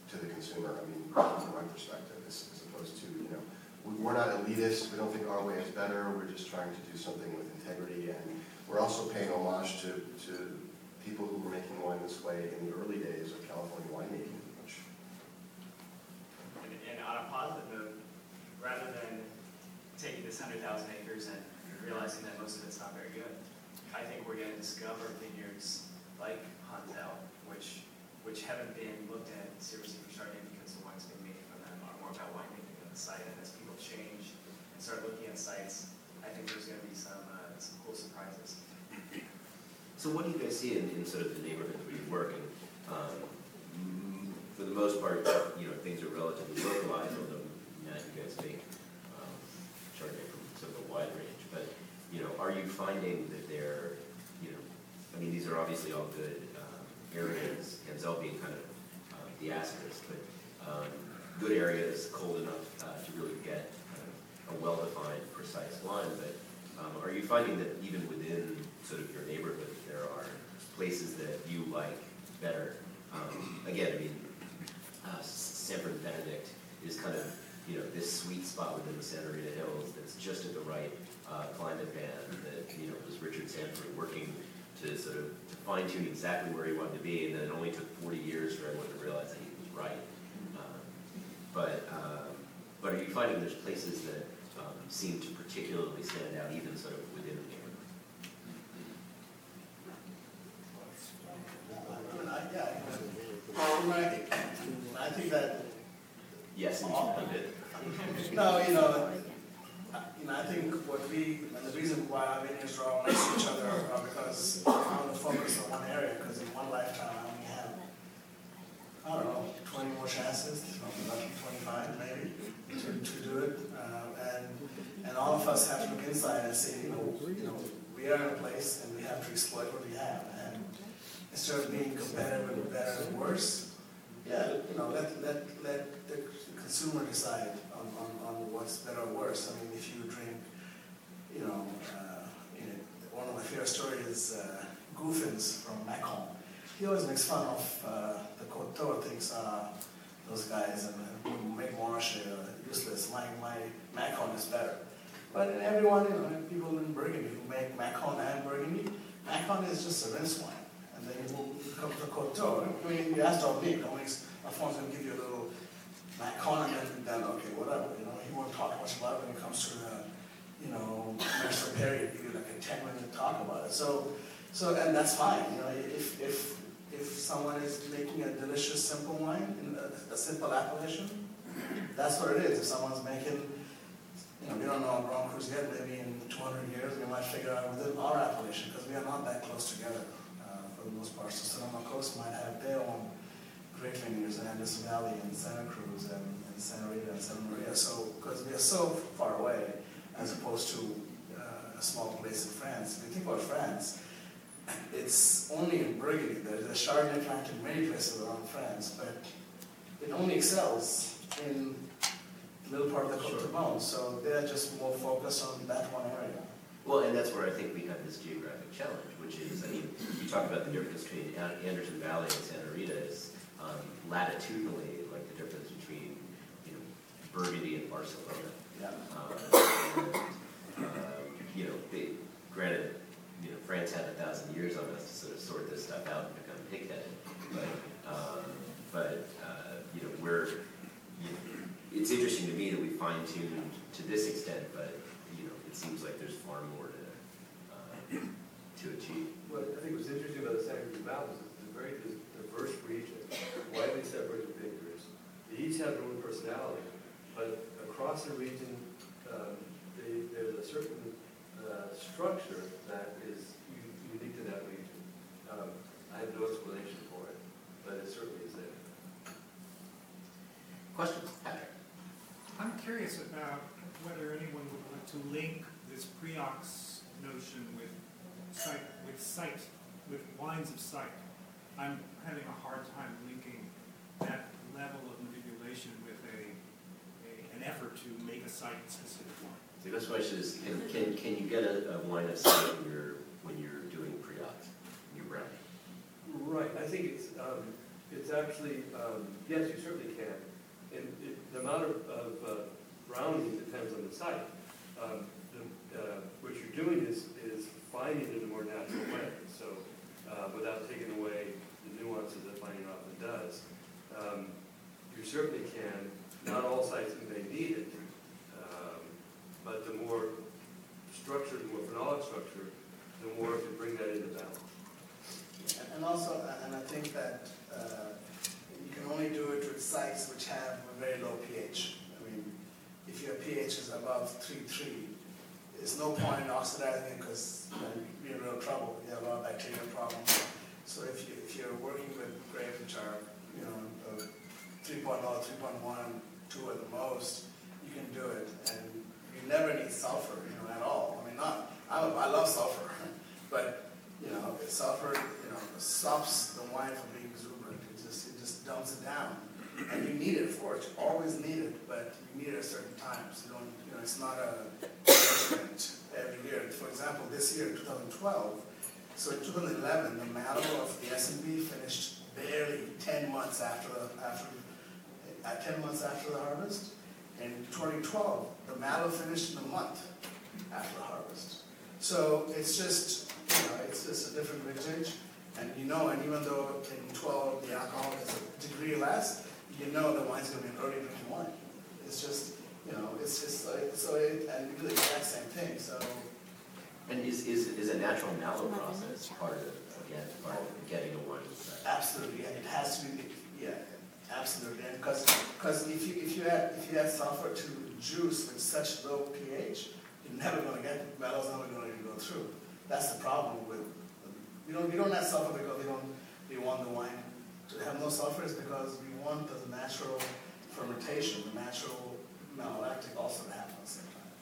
to the consumer. I mean, from my perspective, as, as opposed to, you know, we- we're not elitist, we don't think our way is better, we're just trying to do something with integrity, and we're also paying homage to, to people who were making wine this way in the early days of California winemaking, which And, and on a positive note, rather than taking this hundred thousand acres and realizing that most of it's not very good, I think we're going to discover vineyards like Hantel, which which haven't been looked at seriously for Chardonnay because the wine's been made from them are more about winemaking than the site. And as people change and start looking at sites, I think there's going to be some uh, some cool surprises. So what do you guys see in, in sort of the neighborhoods where you work? And um, mm, for the most part, you know, things are relatively localized, although now you guys make um, Chardonnay from sort of a wide range. But, you know, are you finding that they're, you know, I mean, these are obviously all good um, areas, Ganzel being kind of um, the asterisk, but um, good areas, cold enough uh, to really get kind of a well-defined, precise wine. But um, are you finding that even within sort of your neighborhood, there are places that you like better? Um, again, I mean, uh, Sanford Benedict is kind of, you know, this sweet spot within the Santa Rita Hills that's just at the right uh, climate band that, you know, was Richard Sanford working to sort of to fine tune exactly where he wanted to be, and then it only took forty years for everyone to realize that he was right. Um, but um, but are you finding there's places that um, seem to particularly stand out, even sort of within the neighborhood? I, yeah, I, mean, I think, I think that, Yes, and you did. no, you know, I- you know, I think what we, and the reason why our vineyards are all next to each other are because I want to focus on one area, because in one lifetime I only have, I don't know, twenty more chances, maybe twenty-five maybe, to, to do it. Uh, and, and all of us have to look inside and say, you know, you know, we are in a place and we have to exploit what we have. And instead of being competitive and better and worse, yeah, you know, let, let, let the consumer decide on, on, on what's better or worse. I mean, if you drink, you know, uh, you know one of my favorite stories is uh, Goofins from Macon. He always makes fun of uh, the Côte d'Or, thinks uh, those guys and uh, make Montrachet uh, useless. My, my Macon is better. But in everyone, you know, people in Burgundy who make Macon and Burgundy, Macon is just a rinse wine. And then you move, you come to Côte d'Or. I mean, you ask Dominique, Dominique's Alphonse will give you a little Macon and then, then okay, whatever, you know, he won't talk much about it when it comes to the, you know, Master Perry, give you like a ten minute talk about it. So, so, and that's fine, you know, if, if, if someone is making a delicious, simple wine, in a, a simple appellation, that's what it is. If someone's making, you know, we don't know Grand Cru yet, maybe in two hundred years we might figure out within our appellation, because we are not that close together uh, for the most part. So Sonoma Coast might have their own great vineyards in Anderson Valley and Santa Cruz and, and Santa Rita and Santa Maria. So, because we are so far away, as opposed to uh, a small place in France. If you think about France, it's only in Burgundy. There's a Chardonnay planted in many places around France, but it only excels in the middle part of the Côte d'Or. So they're just more focused on that one area. Well, and that's where I think we have this geographic challenge, which is, I mean, you talk about the difference between An- Anderson Valley and Santa Rita is um, latitudinally like the difference between, you know, Burgundy and Barcelona. Yeah. Uh, and, uh, you know, they, granted, you know, France had a thousand years on us to sort of sort this stuff out and become pig-headed, but, um, but uh, you know, we're, you know, it's interesting to me that we fine-tuned to this extent, but, you know, it seems like there's far more to, uh, to achieve. What I think was interesting about the Santa Cruz Mountains is it's a very dis- diverse region, widely separated vineyards. They each have their own personality, but across the region, um, they, there's a certain uh, structure that is u- unique to that region. Um, I have no explanation for it, but it certainly is there. Questions? Patrick? I'm curious about whether anyone would want to link this Priox notion with site, with site, with wines of site. I'm having a hard time linking that level of manipulation with a, a an effort to make a site-specific wine. The best question is, can, can, can you get a, a wine of sight when you're, when you're doing pre-ox, your brownie? Right. I think it's um, it's it's actually, um, yes, you certainly can. And it, the amount of, of uh, browning depends on the site. Um, the, uh, what you're doing is, is finding it in a more natural way, so uh, without taking away the nuances that finding often does. Um, you certainly can. Not all sites may need it, um, but the more structure, the more phenolic structure, the more it can bring that into balance. And- And also, and I think that uh, you can only do it with sites which have a very low pH. I mean, if your pH is above three point three, there's no point in oxidizing it because you know, you're in real trouble. You have a lot of bacterial problems. So if, you, if you're working with grapes which are, you know, uh, three point oh, three point one, two at the most, you can do it. And you never need sulfur, you know, at all. I mean, not, I, I love sulfur, but, you know, sulfur, you know, stops the wine from being exuberant. It just, it just dumps it down. And you need it, of course, you always need it, but you need it at certain times. You don't, you know, it's not a investment every year. For example, this year, twenty twelve, so in twenty eleven, the Malo of the S and B finished barely ten months after the, after, uh, ten months after the harvest. In twenty twelve, the Malo finished in a month after the harvest. So it's just, you know, it's just a different vintage. And you know, and even though in twelve the alcohol is a degree less, you know the wine's going to be an early drinking wine. It's just, you know, it's just like, so it, and we do the exact same thing, so. And is, is, is a natural mallow process part of, again, part of getting a wine? Absolutely, yeah, it has to be, yeah, absolutely. And because, because if you, if you add, if you add sulfur to juice with such low pH, you're never going to get, mellow's never going to go through. That's the problem with, we don't, we don't add sulfur because we don't, we want the wine to have no sulfur, is because we want the natural fermentation, the natural malolactic also to happen at the same time.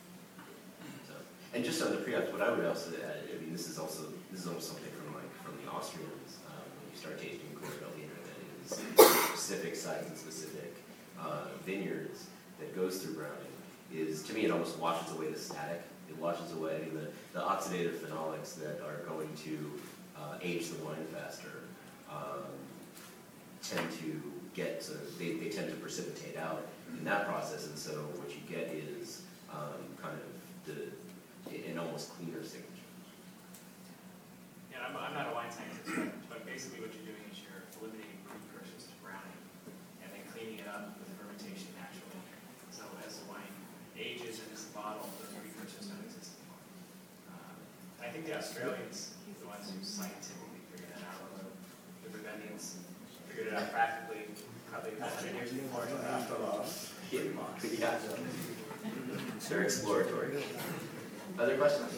So, and just on the pre-ops, what I would also add, I mean, this is also, this is almost something from like, from the Austrians, um, when you start tasting Corveliner, that is specific sites and specific uh, vineyards that goes through browning, is, to me, it almost washes away the static. It washes away the, the oxidative phenolics that are going to uh, age the wine faster, um, tend to get, so they, they tend to precipitate out in that process, and so what you get is um, kind of the, an almost cleaner signature. Yeah, I'm, I'm not a wine scientist, but, but basically what you're doing is you're eliminating precursors to browning and then cleaning it up with fermentation naturally. So as the wine ages in this bottle, those precursors don't exist anymore. Um, I think the Australians, the ones who scientifically figured that out, although the Burgundians figured it out practically probably a hundred years before. After a lot. Yeah, yeah. They're exploratory. Other questions?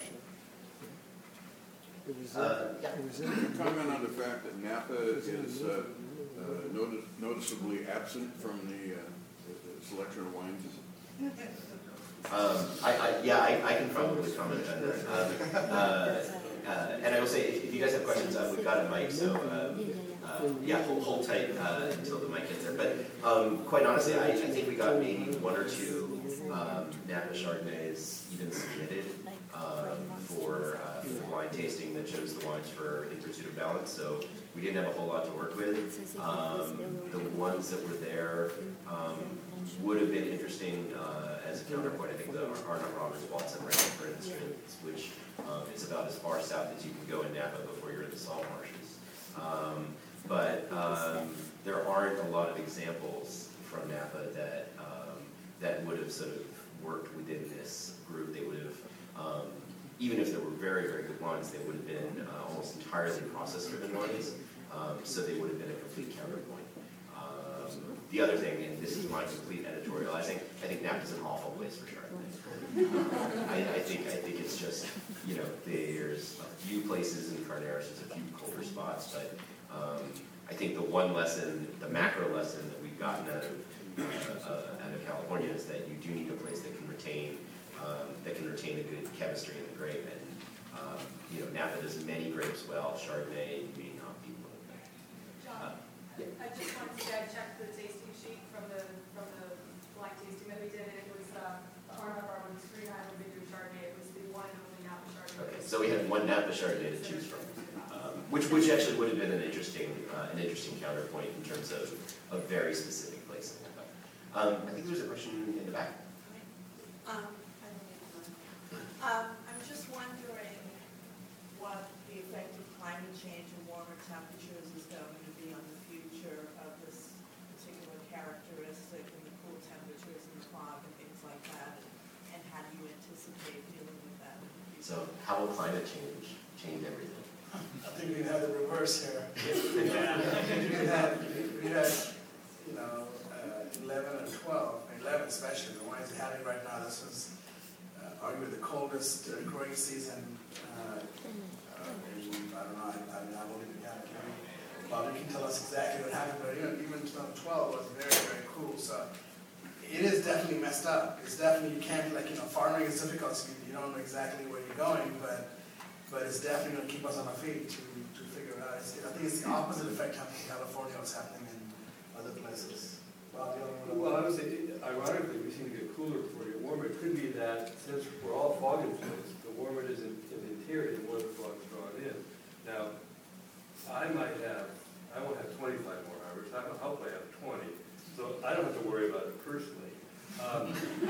Uh, yeah. Comment on the fact that Napa is uh, uh, notice, noticeably absent from the, uh, the selection of wines. Um, I, I, yeah, I, I can probably comment on that. Um, uh, uh, and I will say, if, if you guys have questions, uh, we've got a mic, so um, uh, yeah, hold, hold tight uh, until the mic gets there. But um, quite honestly, I, I think we got maybe one or two um, Napa Chardonnays even submitted um, for, uh, for blind tasting that chose the wines for In Pursuit of Balance. So we didn't have a whole lot to work with. Um, the ones that were there um, would have been interesting uh, as a counterpoint. I think the Arnold Roberts Watson Ranch, for instance, which um, is about as far south as you can go in Napa before you're in the salt marshes. Um, but um, there aren't a lot of examples from Napa that um, that would have sort of worked within this group. They would have, um, even if there were very, very good wines, they would have been uh, almost entirely process-driven wines. Um, so they would have been a complete counterpoint. Um, the other thing, and this is my complete editorializing, I think Napa's an awful place for Chardonnay. Um, I, I think I think it's just, you know, there's a few places in Carneros, there's a few colder spots, but um, I think the one lesson, the macro lesson that we've gotten out of uh, uh, out of California is that you do need a place that can retain um, that can retain a good chemistry in the grape, and um, you know, Napa does many grapes well. Chardonnay may not be one of them. John, yeah. I just wanted to say I checked the tasting sheet from the from the blind tasting that we did, and it was uh, the Arnold Roberts Green Island Vineyard Chardonnay. It was the one and only Napa Chardonnay. Okay, so we had one Napa Chardonnay to choose from. Um, which, which actually would have been an interesting, uh, an interesting counterpoint in terms of a very specific place in Napa. Um, I think there's a question in the back. Um, I don't need one. Um, I'm just wondering what the effect of climate change and warmer temperatures is going to be on the future of this particular characteristic and the cool temperatures and the fog and things like that, and how do you anticipate dealing with that? So how will climate change change everything? I think we had the reverse here. Yeah. we had, we had, you know, uh, eleven and twelve, eleven especially, the ones we having right now, this was uh, arguably the coldest uh, growing season uh, uh, in, I don't know, I, I mean, I've only been down here. Bob, you can tell us exactly what happened, but even, even twenty twelve was very, very cool, so it is definitely messed up. It's definitely, you can't, like, you know, farming is difficult, so you, you don't know exactly where you're going, but But it's definitely going to keep us on our feet to, to figure it out. It's, I think it's the opposite effect happening in California, what's happening in other places. Bob, you don't Well, I would say, ironically, we seem to get cooler before we get warmer. It could be that since we're all fog influenced, the warmer it is in, in the interior, the more the fog is drawn in. Now, I might have, I won't have twenty-five more hours. I don't hope I have twenty, so I don't have to worry about it personally. Um,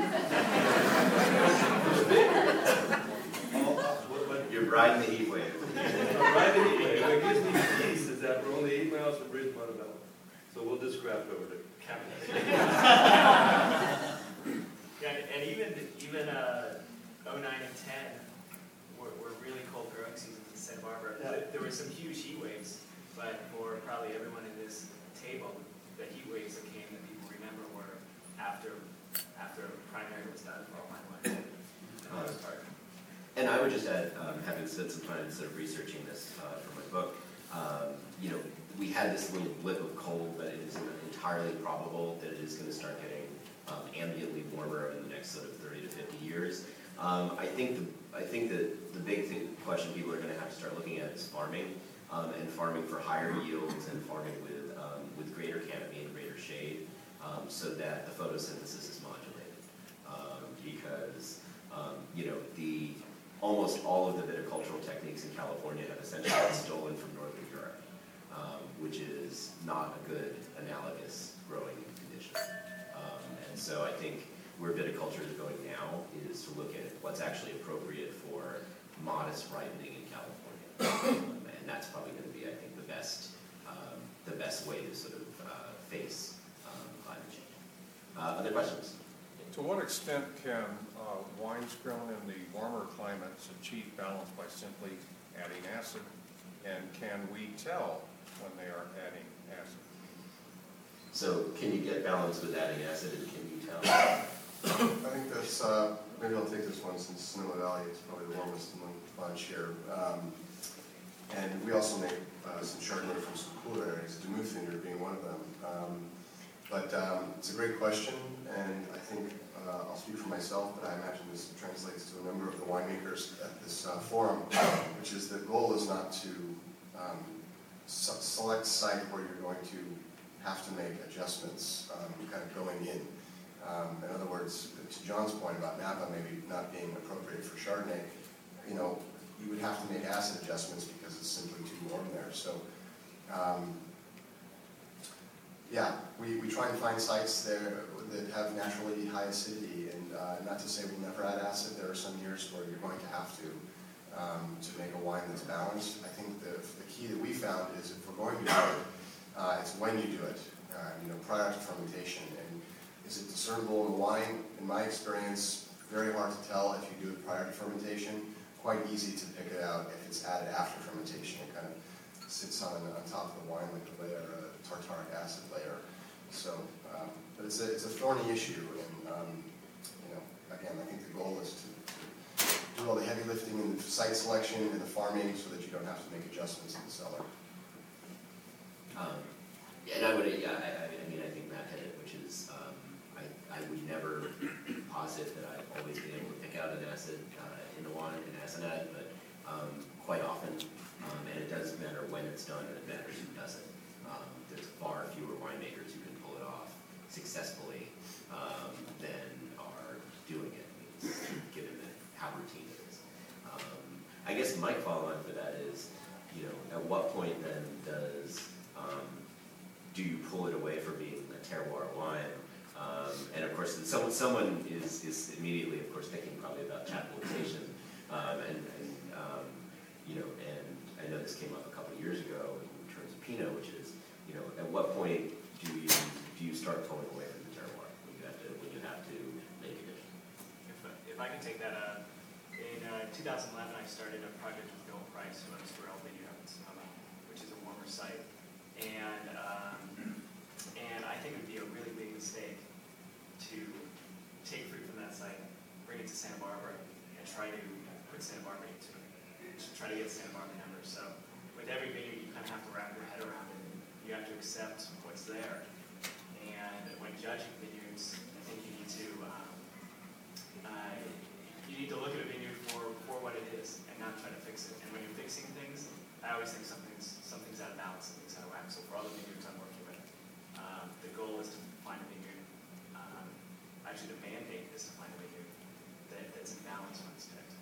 You're riding the heat wave. I'm riding the heat wave. What gives me peace is that we're only eight miles from Bridge, Montebello. So we'll just scrap over to Capital. Yeah, and, and even even uh, oh nine and ten were, were really cold growing seasons in Santa Barbara. Yeah. There, there were some huge heat waves, but for probably everyone in this table, the heat waves that came that people remember were after after primary was done for all my life. For the most part. And I would just add, um, having spent some time sort of researching this uh, for my book, um, you know, we had this little blip of cold, but it is entirely probable that it is going to start getting um, ambiently warmer in the next sort of thirty to fifty years. Um, I think the, I think that the big thing, question people are going to have to start looking at is farming, um, and farming for higher yields and farming with um, with greater canopy and greater shade, um, so that the photosynthesis is modulated. Um, because um, you know the almost all of the viticultural techniques in California have essentially been stolen from Northern Europe, um, which is not a good analogous growing condition. Um, and so I think where viticulture is going now is to look at what's actually appropriate for modest ripening in California. Um, and that's probably going to be, I think, the best, um, the best way to sort of uh, face um, climate change. Uh, other questions? To what extent can uh, wines grown in the warmer climates achieve balance by simply adding acid? And can we tell when they are adding acid? So can you get balance with adding acid, and can you tell? I think that's, uh, maybe I'll take this one since Sonoma Valley is probably the warmest among the bunch here. Um, and we also make uh, some Chardonnay from some cooler areas, Demuth Vineyard being one of them. Um, but um, it's a great question, and I think uh, I'll speak for myself, but I imagine this translates to a number of the winemakers at this uh, forum, which is the goal is not to um, select site where you're going to have to make adjustments um, kind of going in. Um, in other words, to John's point about Napa maybe not being appropriate for Chardonnay, you know, you would have to make acid adjustments because it's simply too warm there. So, um, yeah, we, we try and find sites there that have naturally high acidity, and uh, not to say we'll never add acid. There are some years where you're going to have to um, to make a wine that's balanced. I think the, the key that we found is if we're going to do it, uh, it's when you do it, uh, you know, prior to fermentation. And is it discernible in the wine? In my experience, very hard to tell if you do it prior to fermentation. Quite easy to pick it out if it's added after fermentation. It kind of sits on, on top of the wine like a layer, a tartaric acid layer. So, um, but it's a, it's a thorny issue, and um, you know, again, I think the goal is to, to do all the heavy lifting in the site selection and the farming so that you don't have to make adjustments in the cellar. Um, yeah, and I would, yeah, I, I mean, I think Matt hit it, which is, um, I, I would never posit that I've always been able to pick out an acid uh, in a wine, an acid add, but um, quite often, um, and it does matter when it's done, and it matters who does it. Um, there's far fewer winemakers who can pull it off successfully um, than are doing it, given the, how routine it is. Um, I guess my follow-on for that is, you know, at what point then does, um, do you pull it away from being a terroir wine? Um, and of course, someone, someone is, is immediately, of course, thinking probably about chaptalization. Um, and, and um, you know, and I know this came up a couple of years ago in terms of Pinot, which is, you know, at what point do you, do you start pulling away from the terroir when you have to, when you have to make a dish? If, I- if I can take that, uh, in uh, two thousand eleven, I started a project with Bill Price, who owns Burrell Vineyard up in Sonoma, which is a warmer site. And, um, and I think it would be a really big mistake to take fruit from that site, bring it to Santa Barbara, and try to put Santa Barbara into it, to try to get Santa Barbara numbers. So with every vineyard, you kind of have to wrap your head around it. You have to accept what's there. And when judging vineyards, I think you need to, um, uh, you need to look at a vineyard for, for what it is and not try to fix it. And when you're fixing things, I always think something's, something's out of balance, something's out of whack. So for all the vineyards I'm working with, um, the goal is to find a vineyard, um, actually the mandate is to find a vineyard that, that's in balance when it's picked.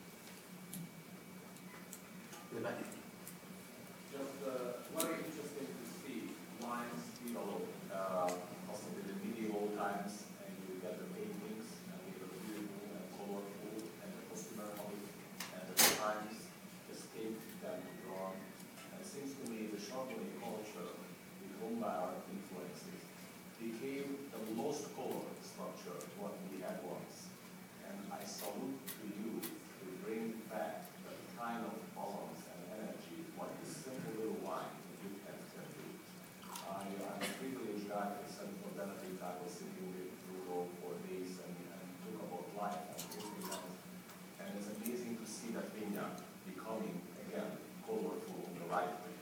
In the back. Just uh, very interesting to see wines develop, uh, possibly the medieval times, and you get the paintings, and they look beautiful and colorful, and the customer home, and the times escape them drawn. And it seems to me the Chardonnay culture, with Lombard influences, became the most colored structure what we had once. And I salute to you to bring back the kind of balance and energy what this simple little wine you can do. I, I'm a privileged guy for the Center for Benefit. I was sitting with Bruno for days and, and talk about life and history. And it's amazing to see that vineyard becoming, again, colorful in the right way.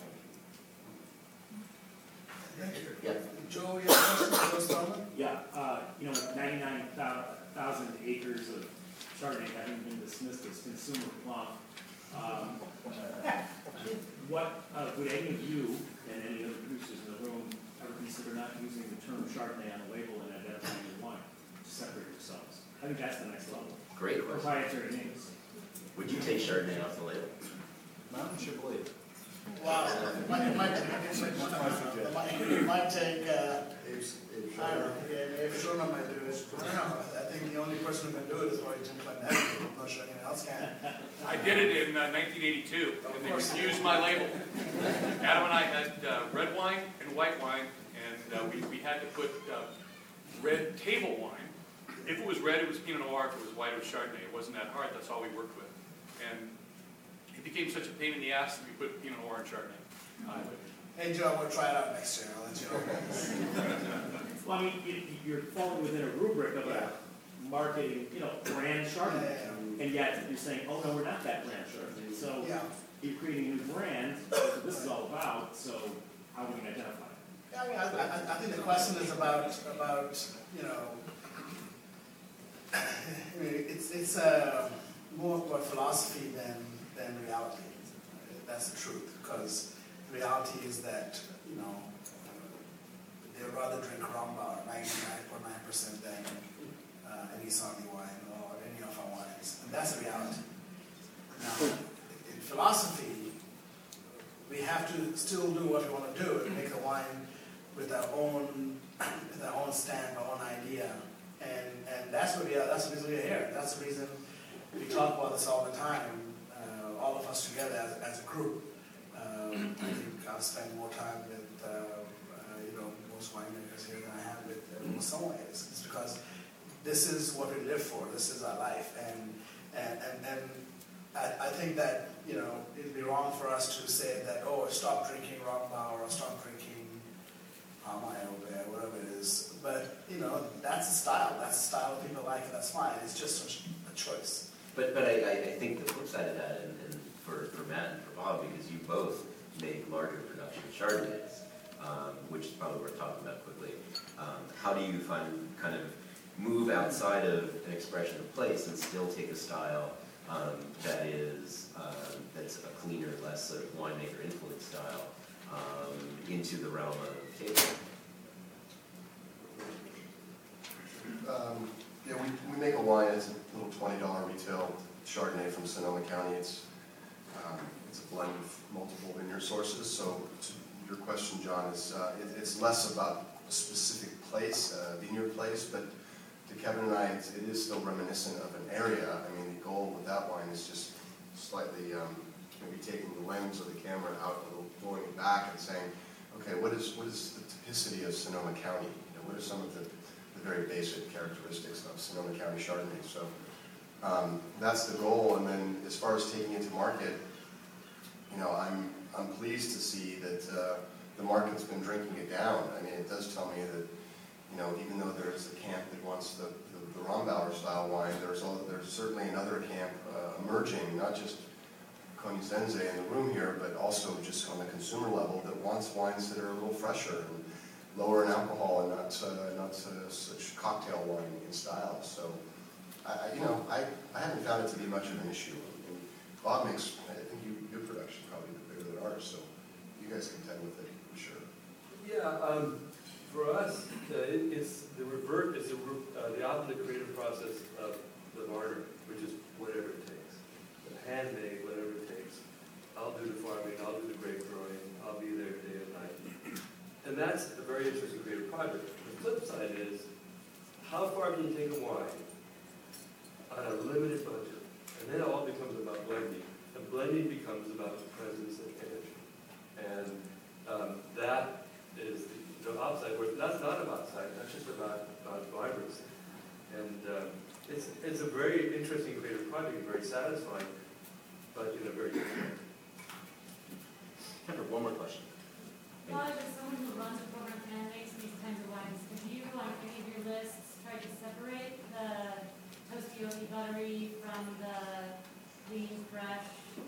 Thank you. Yeah. Joe, you have a question, Joe Stallman? Yeah, uh, you know, with ninety-nine thousand acres of Chardonnay having been dismissed as consumer plum, um, what, uh, would any of you and any other producers in the room ever consider not using the term Chardonnay on the label and identifying your wine to separate yourselves? I think that's the next level. Great question. Proprietary names. Would you take Chardonnay off the label? Mountain Chablis. Wow, it might, it might, it might, it might take, uh, I don't know, yeah, if Sherman might do it, I don't know, I think the only person who can do it is probably Jim Clement, I'm not sure anyone else can. I did it in uh, nineteen eighty-two, and they refused my label. Adam and I had uh, red wine and white wine, and uh, we, we had to put uh, red table wine. If it was red, it was Pinot Noir. If it was white, it was Chardonnay. It wasn't that hard. That's all we worked with. And it became such a pain in the ass that we put Pinot Noir and Chardonnay. Uh, Hey Joe, I'm gonna try it out next year, I'll let you know. Well, I mean, you, you're falling within a rubric of a marketing, you know, brand Chardonnay. Yeah, yeah. And yet you're saying, oh no, we're not that brand Chardonnay. So Yeah. you're creating a new brand, that's what this is all about, so how we can identify it. Yeah, I mean, I, I, I think the question is about, about, you know, I mean, it's, it's uh, more about philosophy than, than reality. That's the truth, because reality is that, you know, they'd rather drink Rambauer ninety-nine point nine percent than uh, any Saudi wine or any of our wines. And that's the reality. Now, in philosophy, we have to still do what we want to do and make a wine with our own, with our own stamp, our own idea. And, and that's what we are, that's the reason we're here. That's the reason we talk about this all the time, uh, all of us together as, as a group. Um, I think I've spent more time with, uh, uh, you know, most winemakers here than I have with uh, someone else. It's because this is what we live for. This is our life, and and and, and I, I think that, you know, it'd be wrong for us to say that, oh, stop drinking Rambauer or stop drinking Palmayo Bear, whatever it is. But you know, that's a style. That's a style that people like, and that's fine. It's just such a choice. But but I, I I think the flip side of that, and, and for, for Matt and for Bob, because you both make larger production Chardonnays, um, which is probably worth talking about quickly. Um, how do you find kind of move outside of an expression of place and still take a style um, that is um, that's a cleaner, less sort of winemaker influence style um, into the realm of table? Um, yeah, we, we make a wine. It's a little twenty dollar retail Chardonnay from Sonoma County. It's Um, It's a blend of multiple vineyard sources, so to your question, John, is uh, it, it's less about a specific place, uh, vineyard place, but to Kevin and I, it's, it is still reminiscent of an area. I mean, the goal with that wine is just slightly um, maybe taking the lens of the camera out a little, pulling it back and saying, okay, what is what is the typicity of Sonoma County? You know, what are some of the, the very basic characteristics of Sonoma County Chardonnay? So um, that's the goal. And then as far as taking it to market, you know, I'm I'm pleased to see that uh, the market's been drinking it down. I mean, it does tell me that, you know, even though there's the camp that wants the, the, the Rombauer style wine, there's all, there's certainly another camp uh, emerging, not just Cognac-Zenze in the room here, but also just on the consumer level that wants wines that are a little fresher and lower in alcohol and not uh, not uh, such cocktail wine in style. So, I, I, you know, I, I haven't found it to be much of an issue. And Bob makes, I think you, your production probably a bit bigger than ours, so you guys contend with it, I'm sure. Yeah, um, for us, uh, it, it's the revert, it's the, uh, the opposite creative process of the barter, which is whatever it takes. The handmade, whatever it takes. I'll do the farming, I'll do the grape growing, I'll be there day and night. And that's a very interesting creative project. The flip side is, how far can you take a wine on a limited budget? And then it all becomes about blending. And blending becomes about the presence and energy. And um, that is the, the outside work. That's not about sight, that's just about, about vibrancy. And um, it's, it's a very interesting creative project, and very satisfying, but in a very different way. Time for one more question. Well, as someone who runs a program and makes these kinds of wines, have you, on any of your lists, tried to separate the Tostioti buttery from the clean, fresh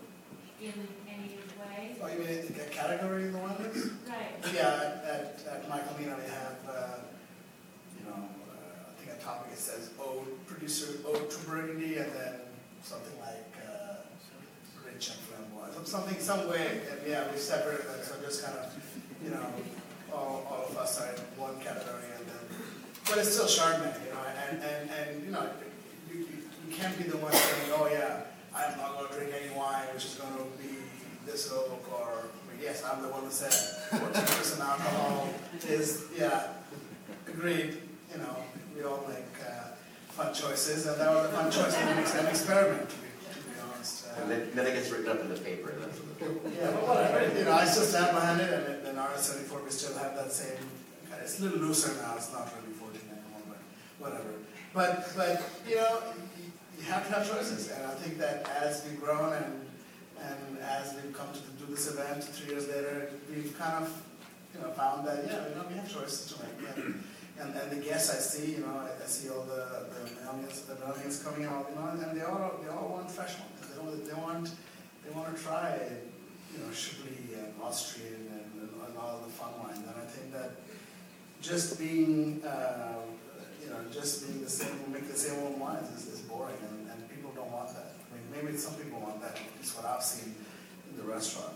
in any way? Oh, you mean the category in the wine list? Right. Yeah, at, at Michael Mina we have, uh, you know, uh, I think a topic it says ode, producer ode to Burgundy, and then something like uh, rich and flamboyant, something, some way, and yeah, we separated that, so just kind of, you know, all, all of us are in one category, and then, but it's still Chardonnay, you know, and, and, and you know, you, you, you can't be the one saying, oh yeah, I'm not going to drink any wine which is going to be this oak, or, I mean, yes, I'm the one who said fourteen percent alcohol is, yeah, agreed, you know, we all make uh, fun choices, and that was a fun choice, and it's an experiment, to be, to be honest. Uh, And then, then it gets written up in the paper, and that's what the yeah, but whatever, you know, I still stand behind it, and in R S seventy-four we still have that same, it's a little looser now, it's not really fourteen anymore, but whatever. But, but you know, you, you have to have choices, and I think that as we've grown and and as we've come to do this event three years later, we've kind of, you know, found that, yeah, you know, we have choices to make. And, and, and the guests I see, you know, I, I see all the the millions, the millions coming out, you know, and they all they all want fresh ones. They don't, they want they want to try, you know, Chablis and Austrian and, and, and all the fun wines. And I think that just being, uh, you know, just being the same, make the same old wines is, is boring, and, and people don't want that. I mean, maybe some people want that. It's what I've seen in the restaurant.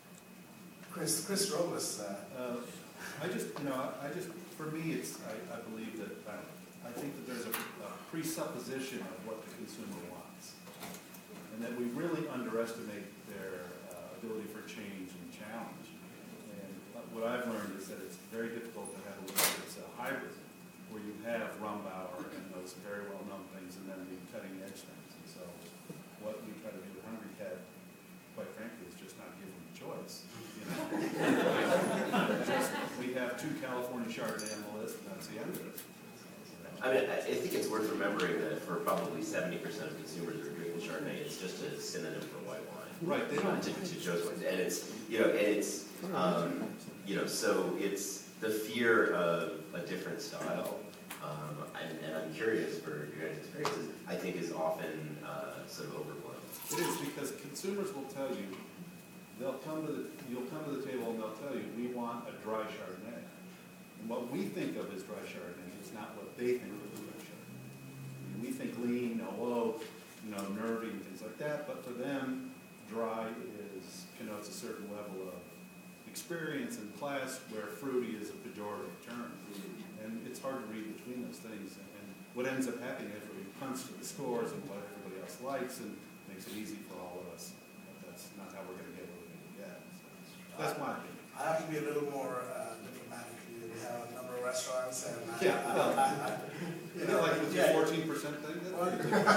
Chris, Chris Robles. Uh, uh, I just, you know, I just, for me, it's, I, I believe that, uh, I think that there's a, a presupposition of what the consumer wants, and that we really underestimate their uh, ability for change and challenge. And what I've learned is that it's very difficult to have a little bit of a hybrid, where you have Rombauer and those very well-known things, and then the cutting-edge things. And so, what we try to do with Hungry Cat, quite frankly, is just not give them a choice. You know? Just, we have two California Chardonnay on the list, and that's the end of it. I mean, I I think it's worth remembering that for probably seventy percent of consumers who are drinking Chardonnay, it's just a synonym for white wine. Right, they don't. To, to Joe's point, and it's, you know, and it's, um, you know, so it's the fear of a different style, um, and, and I'm curious for your guys' experiences, I think is often uh, sort of overblown. It is, because consumers will tell you, they'll come to the, you'll come to the table and they'll tell you, we want a dry Chardonnay. And what we think of as dry Chardonnay is not what they think of as dry Chardonnay. I mean, we think lean, no oak, you know, nervy and things like that, but for them, dry is, connotes a certain level of experience and class, where fruity is a pejorative term. And it's hard to read between those things. And, and what ends up happening is we punch to the scores and what everybody else likes, and makes it easy for all of us at that that's not how we're gonna get what we need to get. So That's my opinion. I have to be a little more uh, diplomatic. We have a number of restaurants and I, Yeah, I, well, I, I, You know, like with your yeah. fourteen percent thing? Well,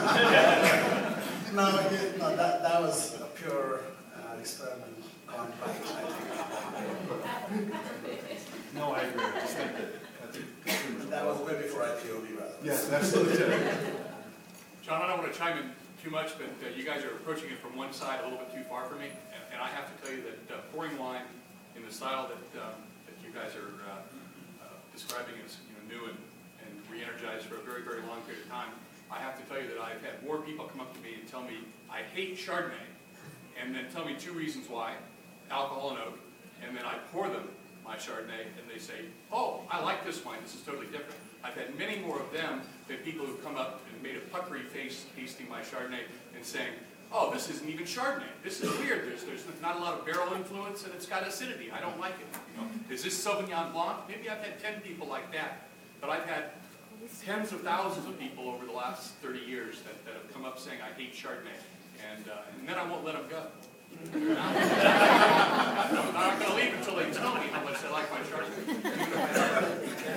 no, it- no, that, that was a pure uh, experiment gone right, I think. No, I agree. I just think that, I think consumers. That was way before I P O V rather. Yes, absolutely. John, I don't want to chime in too much, but uh, you guys are approaching it from one side a little bit too far for me. And, and I have to tell you that uh, pouring wine in the style that, um, that you guys are uh, uh, describing as you know, new and, and re-energized for a very, very long period of time, I have to tell you that I've had more people come up to me and tell me, I hate Chardonnay, and then tell me two reasons why, alcohol and oak, and then I pour them my Chardonnay, and they say, oh, I like this wine, this is totally different. I've had many more of them than people who've come up and made a puckery face tasting my Chardonnay and saying, oh, this isn't even Chardonnay. This is weird. There's, there's not a lot of barrel influence, and it's got acidity. I don't like it. You know, is this Sauvignon Blanc? Maybe I've had ten people like that, but I've had tens of thousands of people over the last thirty years that, that have come up saying, I hate Chardonnay, and, uh, and then I won't let them go. I'm not going to leave until they tell me how much they like my Chardonnay.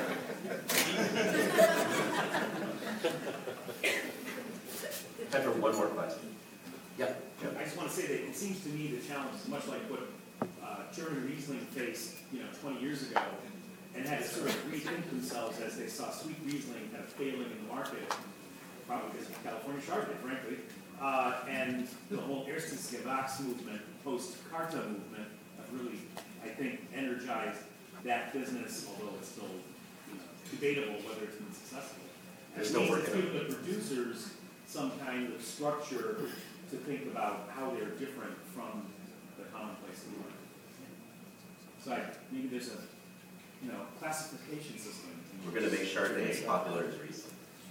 Time for one more question. Yeah, Joe. I just want to say that it seems to me the challenge is much like what uh, German Riesling faced, you know, twenty years ago, and had to sort of rethink themselves as they saw sweet Riesling kind of failing in the market, probably because of California Chardonnay, frankly. Uh, and the whole Erstes Gewachs movement, post-Carta movement, have really, I think, energized that business, although it's still you know, debatable whether it's been successful. There's It no means working it's on given the producers some kind of structure to think about how they're different from the commonplace of the market. So I, maybe there's a, you know, classification system. We're going to make Chardonnay as popular as Riesling.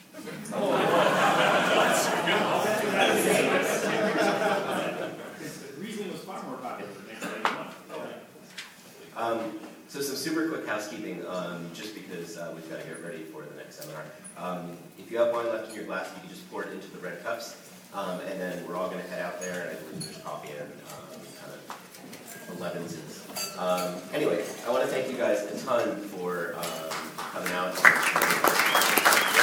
Riesling was far more popular than nineteen eighty-one. Um, so some super quick housekeeping, um, just because uh, we've got to get ready for the next seminar. Um, if you have wine left in your glass, you can just pour it into the red cups, um, and then we're all going to head out there, and I believe there's coffee and um, kind of lemons. Um, anyway, I want to thank you guys a ton for um, coming out.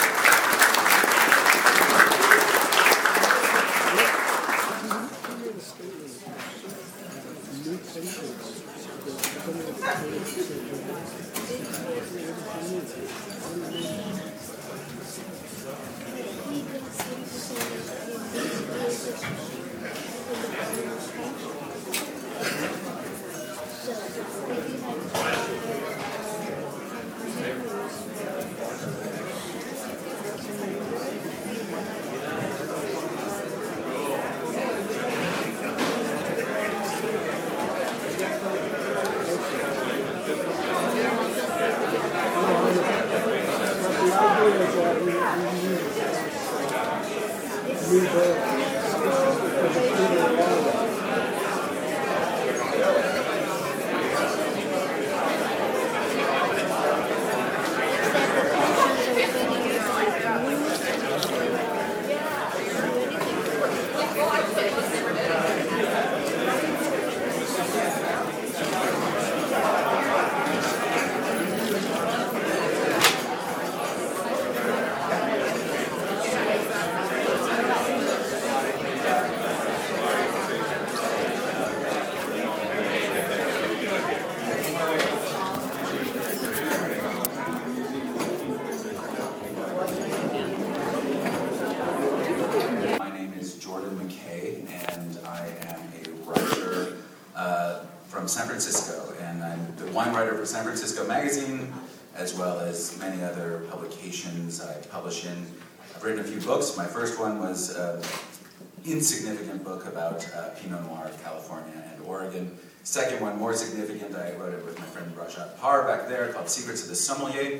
San Francisco, and I'm the wine writer for San Francisco Magazine, as well as many other publications I publish in. I've written a few books. My first one was an insignificant book about uh, Pinot Noir of California and Oregon. Second one, more significant, I wrote it with my friend Rajat Par back there, called Secrets of the Sommelier.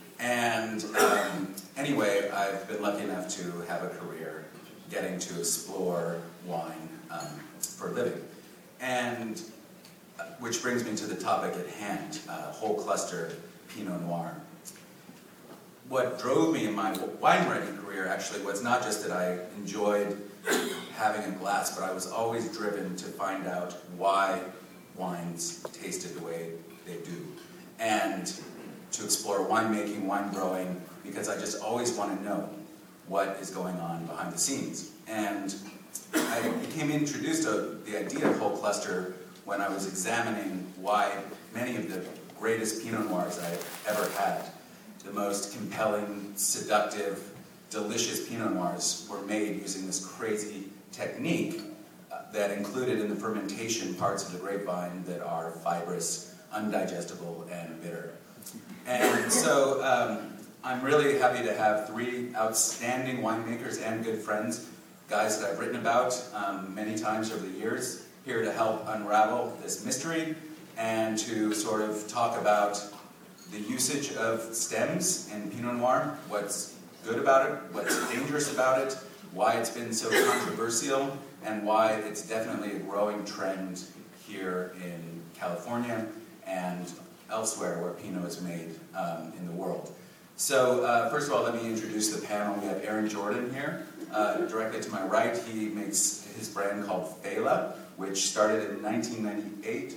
And um, anyway, I've been lucky enough to have a career getting to explore wine um, for a living. And uh, which brings me to the topic at hand, uh, whole cluster Pinot Noir. What drove me in my wine writing career actually was not just that I enjoyed having a glass, but I was always driven to find out why wines tasted the way they do, and to explore winemaking, wine growing, because I just always want to know what is going on behind the scenes. And I became introduced to the idea of whole cluster when I was examining why many of the greatest Pinot Noirs I've ever had, the most compelling, seductive, delicious Pinot Noirs, were made using this crazy technique uh, that included in the fermentation parts of the grapevine that are fibrous, undigestible, and bitter. And so um, I'm really happy to have three outstanding winemakers and good friends, guys that I've written about um, many times over the years, here to help unravel this mystery and to sort of talk about the usage of stems in Pinot Noir, what's good about it, what's dangerous about it, why it's been so controversial, and why it's definitely a growing trend here in California and elsewhere where Pinot is made um, in the world. So uh, first of all, let me introduce the panel. We have Aaron Jordan here. Uh, directly to my right, he makes his brand called Fela, which started in nineteen ninety-eight.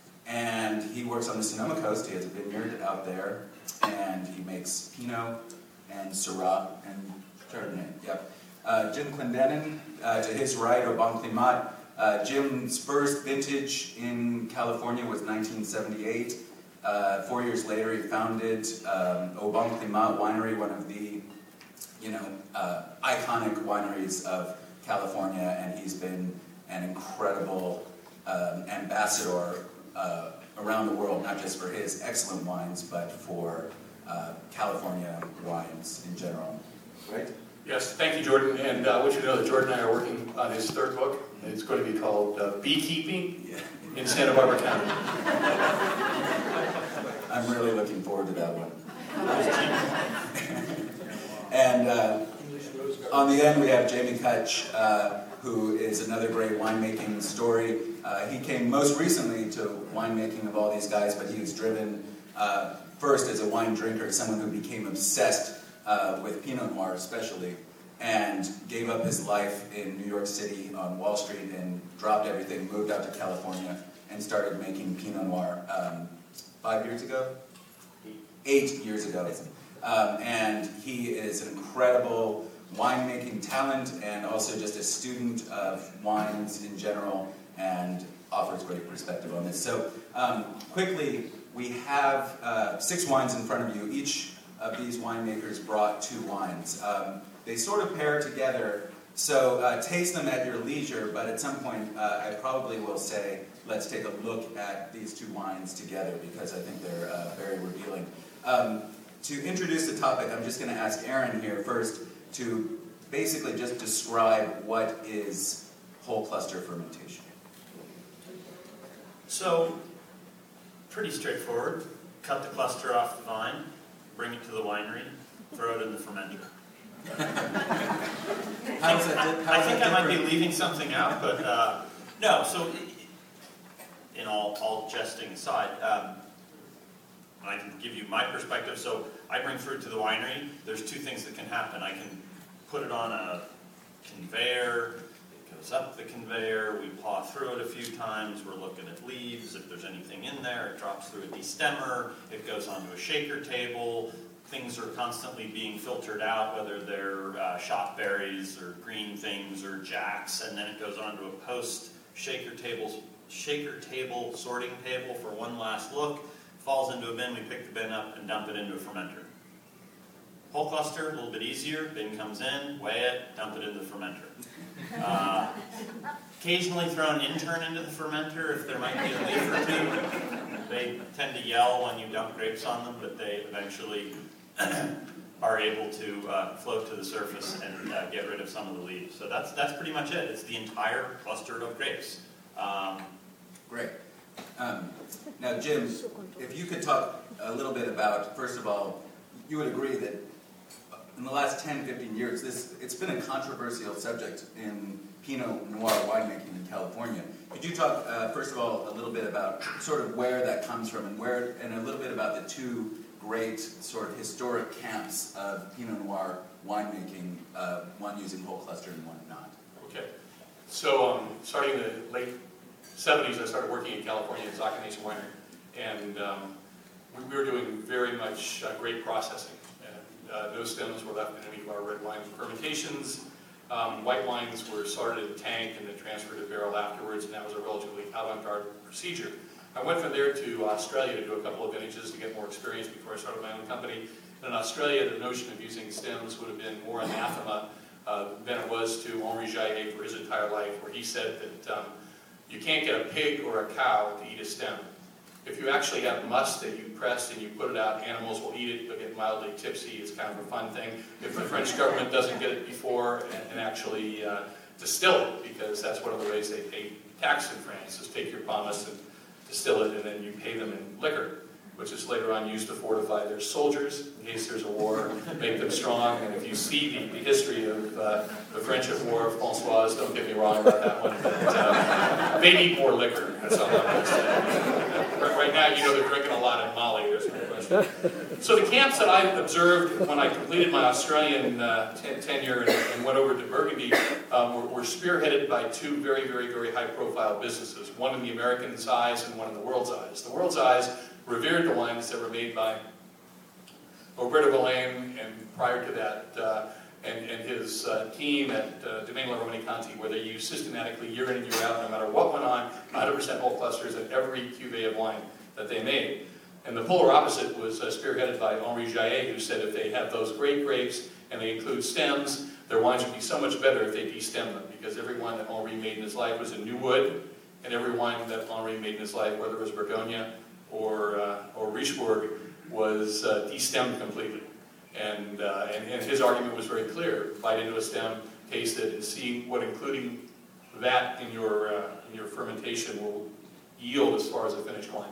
And he works on the Sonoma coast. He has a vineyard out there. And he makes Pinot and Syrah and Chardonnay. Yep. Uh, Jim Clendenin, uh, to his right, Au Bon Climat. Uh, Jim's first vintage in California was nineteen seventy-eight. Uh, four years later, he founded um, Au Bon Climat Winery, one of the, you know, uh, iconic wineries of California, and he's been an incredible um, ambassador uh, around the world, not just for his excellent wines, but for uh, California wines in general. Right? Yes, thank you, Jordan. And uh, I want you to know that Jordan and I are working on his third book. And it's going to be called uh, Beekeeping in Santa Barbara County. I'm really looking forward to that one. And uh, on the end, we have Jamie Kutch, uh, who is another great winemaking story. Uh, he came most recently to winemaking of all these guys, but he was driven uh, first as a wine drinker, someone who became obsessed uh, with Pinot Noir especially, and gave up his life in New York City on Wall Street and dropped everything, moved out to California, and started making Pinot Noir um, five years ago? Eight years ago. Um, and he is an incredible winemaking talent and also just a student of wines in general and offers great perspective on this. So um, quickly, we have uh, six wines in front of you. Each of these winemakers brought two wines. Um, they sort of pair together, so uh, taste them at your leisure, but at some point uh, I probably will say, let's take a look at these two wines together because I think they're uh, very revealing. Um, to introduce the topic, I'm just going to ask Aaron here first to basically just describe what is whole cluster fermentation. So, pretty straightforward. Cut the cluster off the vine, bring it to the winery, throw it in the fermenter. How is that di- how I is think that I might be different? leaving something out, but uh, no. So, in all all jesting aside, um, I can give you my perspective. So, I bring fruit to the winery. There's two things that can happen. I can put it on a conveyor. It goes up the conveyor. We paw through it a few times. We're looking at leaves. If there's anything in there, it drops through a destemmer. It goes onto a shaker table. Things are constantly being filtered out, whether they're uh, shot berries or green things or jacks, and then it goes onto a post shaker table, shaker table sorting table for one last look. Falls into a bin. We pick the bin up and dump it into a fermenter. Whole cluster, a little bit easier. Bin comes in, weigh it, dump it into the fermenter. Uh, occasionally throw an intern into the fermenter if there might be a leaf or two. They tend to yell when you dump grapes on them, but they eventually are able to uh, float to the surface and uh, get rid of some of the leaves. So that's that's pretty much it. It's the entire cluster of grapes. Um, Great. Um, now, Jim, if you could talk a little bit about, first of all, you would agree that in the last ten, fifteen years, this it's been a controversial subject in Pinot Noir winemaking in California. Could you talk, uh, first of all, a little bit about sort of where that comes from and where, and a little bit about the two great sort of historic camps of Pinot Noir winemaking, uh, one using whole cluster and one not? Okay. So, um, starting in the late seventies, I started working in California at Zaca Mesa Winery, and um, we, we were doing very much uh, grape processing. And uh, no stems were left in any of our red wine fermentations. Um, white wines were started in a tank and then transferred to barrel afterwards, and that was a relatively avant-garde procedure. I went from there to Australia to do a couple of vintages to get more experience before I started my own company. And in Australia, the notion of using stems would have been more anathema uh, than it was to Henri Jaillet for his entire life, where he said that um, you can't get a pig or a cow to eat a stem. If you actually have must that you press and you put it out, animals will eat it, they'll get mildly tipsy, it's kind of a fun thing. If the French government doesn't get it before and, and actually uh, distill it, because that's one of the ways they pay tax in France, is take your pomace and distill it, and then you pay them in liquor, which is later on used to fortify their soldiers in case there's a war, make them strong. And if you see the, the history of uh, the French at war, Françoise, don't get me wrong about that one, but uh, they need more liquor. That's all I'm going to say. Right now, you know they're drinking a lot in Mali, there's no question. So the camps that I observed when I completed my Australian uh, ten tenure and, and went over to Burgundy um, were, were spearheaded by two very, very, very high-profile businesses, one in the American eyes and one in the world's eyes. The world's eyes revered the wines that were made by Roberto Bolain, and prior to that, uh, and, and his uh, team at uh, Domaine La Romanée-Conti, where they used systematically year in and year out, no matter what went on, one hundred percent whole clusters in every cuvee of wine that they made. And the polar opposite was uh, spearheaded by Henri Jaillet, who said if they have those great grapes and they include stems, their wines would be so much better if they destem them, because every wine that Henri made in his life was a new wood, and every wine that Henri made in his life, whether it was Bourgogne or, uh, or Richebourg, was uh, destemmed completely. And, uh, and, and his argument was very clear. Bite into a stem, taste it, and see what including that in your, uh, in your fermentation will yield as far as a finished wine.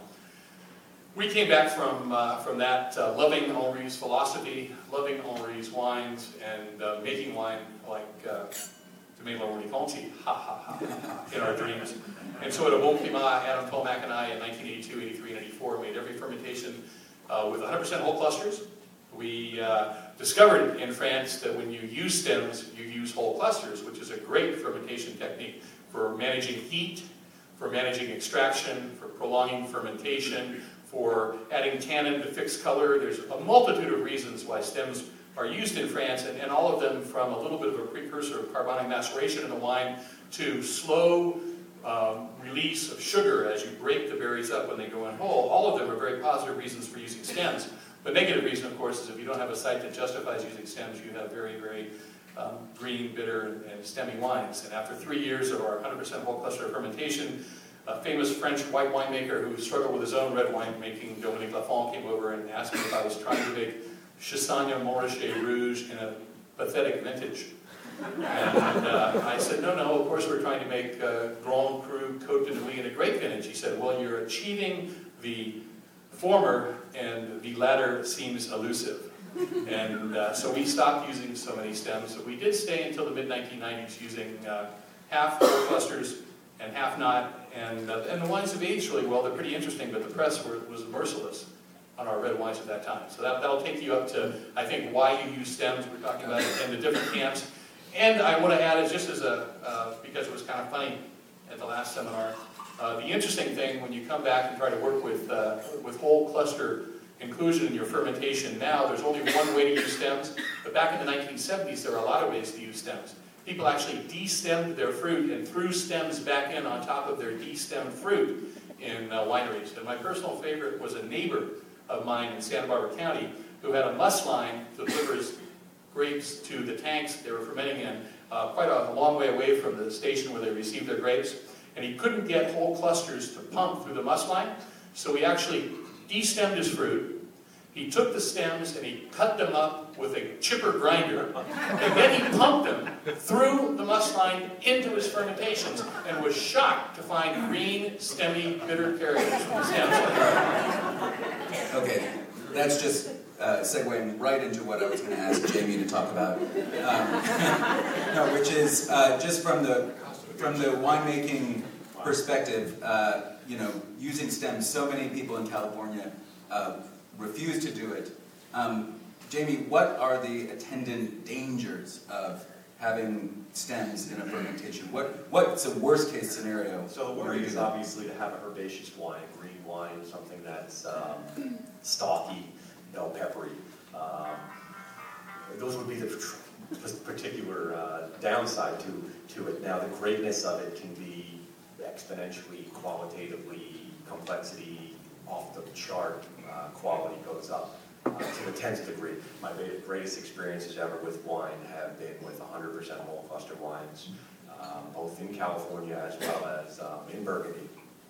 We came back from, uh, from that uh, loving Henri's philosophy, loving Henri's wines, and uh, making wine like uh, Domaine La Romanée-Conti, ha ha ha, ha, in our dreams. And so at a Bon Climat, Adam Tomac and I in nineteen eighty-two, eighty-three, and eighty-four made every fermentation uh, with one hundred percent whole clusters. We uh, discovered in France that when you use stems, you use whole clusters, which is a great fermentation technique for managing heat, for managing extraction, for prolonging fermentation, for adding tannin to fix color. There's a multitude of reasons why stems are used in France, and, and all of them from a little bit of a precursor of carbonic maceration in the wine to slow um, release of sugar as you break the berries up when they go in whole. All of them are very positive reasons for using stems. The negative reason, of course, is if you don't have a site that justifies using stems, you have very, very um, green, bitter, and, and stemmy wines. And after three years of our one hundred percent whole cluster fermentation, a famous French white winemaker who struggled with his own red wine making, Dominique Lafont, came over and asked me if I was trying to make Chassagne Montrachet Rouge in a pathetic vintage. And uh, I said, no, no, of course we're trying to make uh, Grand Cru Côte de Nuit in a grape vintage. He said, well, you're achieving the former, and the latter seems elusive. And uh, so we stopped using so many stems. So we did stay until the mid nineteen nineties using uh, half whole clusters and half not. And, uh, and the wines have aged really well. They're pretty interesting, but the press were, was merciless on our red wines at that time. So that, that'll take you up to, I think, why you use stems. We're talking about it in the different camps. And I want to add, is just as a, uh, because it was kind of funny at the last seminar, uh, the interesting thing when you come back and try to work with, uh, with whole cluster inclusion in your fermentation now, there's only one way to use stems, but back in the nineteen seventies there were a lot of ways to use stems. People actually destemmed their fruit and threw stems back in on top of their destemmed fruit in uh, wineries. And my personal favorite was a neighbor of mine in Santa Barbara County who had a must line to deliver his grapes to the tanks they were fermenting in, uh, quite a, a long way away from the station where they received their grapes. And he couldn't get whole clusters to pump through the must line, so he actually destemmed his fruit. He took the stems and he cut them up with a chipper grinder, and then he pumped them through the must line into his fermentations and was shocked to find green, stemmy, bitter characters from the stems. Okay, that's just uh, segueing right into what I was going to ask Jamie to talk about, um, no, which is uh, just from the from the winemaking perspective. Uh, you know, using stems, so many people in California uh, refuse to do it. Um, Jamie, what are the attendant dangers of having stems in a fermentation? What What's a worst case scenario? So the where worry you is do that? obviously to have a herbaceous wine, green wine, something that's um, stalky, bell peppery. Um, those would be the tr- particular uh, downside to, to it. Now the greatness of it can be exponentially, qualitatively, complexity, off the chart, uh, quality goes up uh, to the tenth degree. My greatest experiences ever with wine have been with one hundred percent whole cluster wines, um, both in California as well as um, in Burgundy.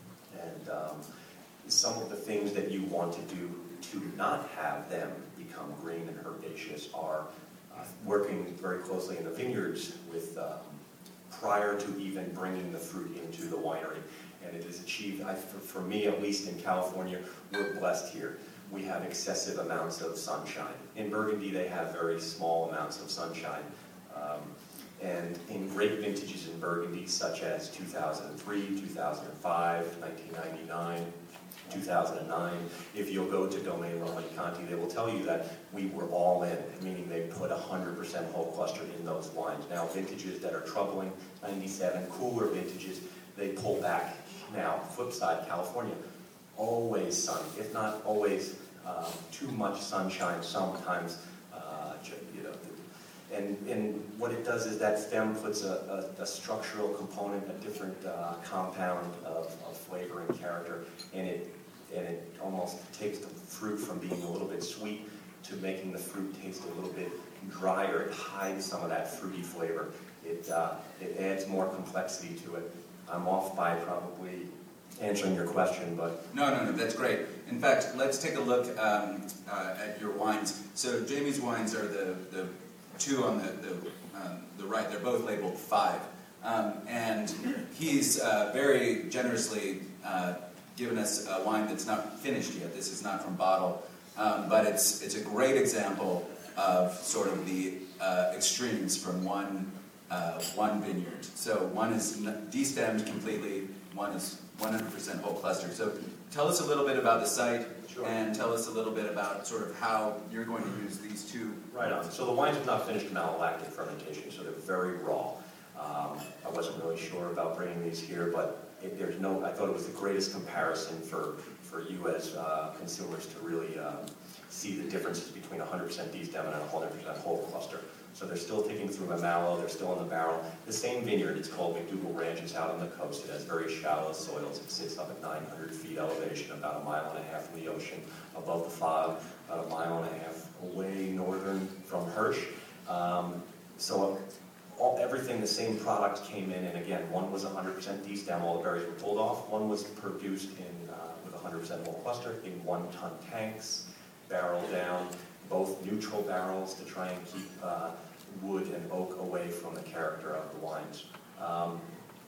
And um, some of the things that you want to do to not have them become green and herbaceous are uh, working very closely in the vineyards with um, prior to even bringing the fruit into the winery. And it is achieved, I, for, for me at least in California, we're blessed here. We have excessive amounts of sunshine. In Burgundy, they have very small amounts of sunshine. Um, and in great vintages in Burgundy, such as two thousand three, two thousand five, nineteen ninety-nine, two thousand nine, if you'll go to Domaine Romanée-Conti, they will tell you that we were all in, meaning they put one hundred percent whole cluster in those wines. Now, vintages that are troubling, ninety-seven, cooler vintages, they pull back. Now, flip side, California, always sun, if not always um, too much sunshine, sometimes, uh, you know, and, and what it does is that stem puts a, a, a structural component, a different uh, compound of, of flavor and character, and it, and it almost takes the fruit from being a little bit sweet to making the fruit taste a little bit drier. It hides some of that fruity flavor. It, uh, it adds more complexity to it. I'm off by probably answering your question, but... No, no, no, that's great. In fact, let's take a look um, uh, at your wines. So Jamie's wines are the, the two on the, the, um, the right. They're both labeled five. Um, and he's uh, very generously uh, given us a wine that's not finished yet. This is not from bottle. Um, but it's, it's a great example of sort of the uh, extremes from one Uh, one vineyard. So one is destemmed completely, one is one hundred percent whole cluster. So tell us a little bit about the site, sure. And tell us a little bit about sort of how you're going to use these two. Right on. So the wines have not finished malolactic fermentation, so they're very raw. Um, I wasn't really sure about bringing these here, but it, there's no, I thought it was the greatest comparison for, for you as uh, consumers to really um, see the differences between one hundred percent destem and one hundred percent whole cluster. So they're still taking through a mallow, they're still in the barrel. The same vineyard, it's called McDougall Ranch, it's out on the coast. It has very shallow soils. It sits up at nine hundred feet elevation, about a mile and a half from the ocean, above the fog, about a mile and a half away northern from Hirsch. Um, so all, everything, the same product came in, and again, one was one hundred percent destem, all the berries were pulled off. One was produced in uh, with one hundred percent whole cluster in one-ton tanks, barrel down, both neutral barrels to try and keep uh, wood and oak away from the character of the wines. Um,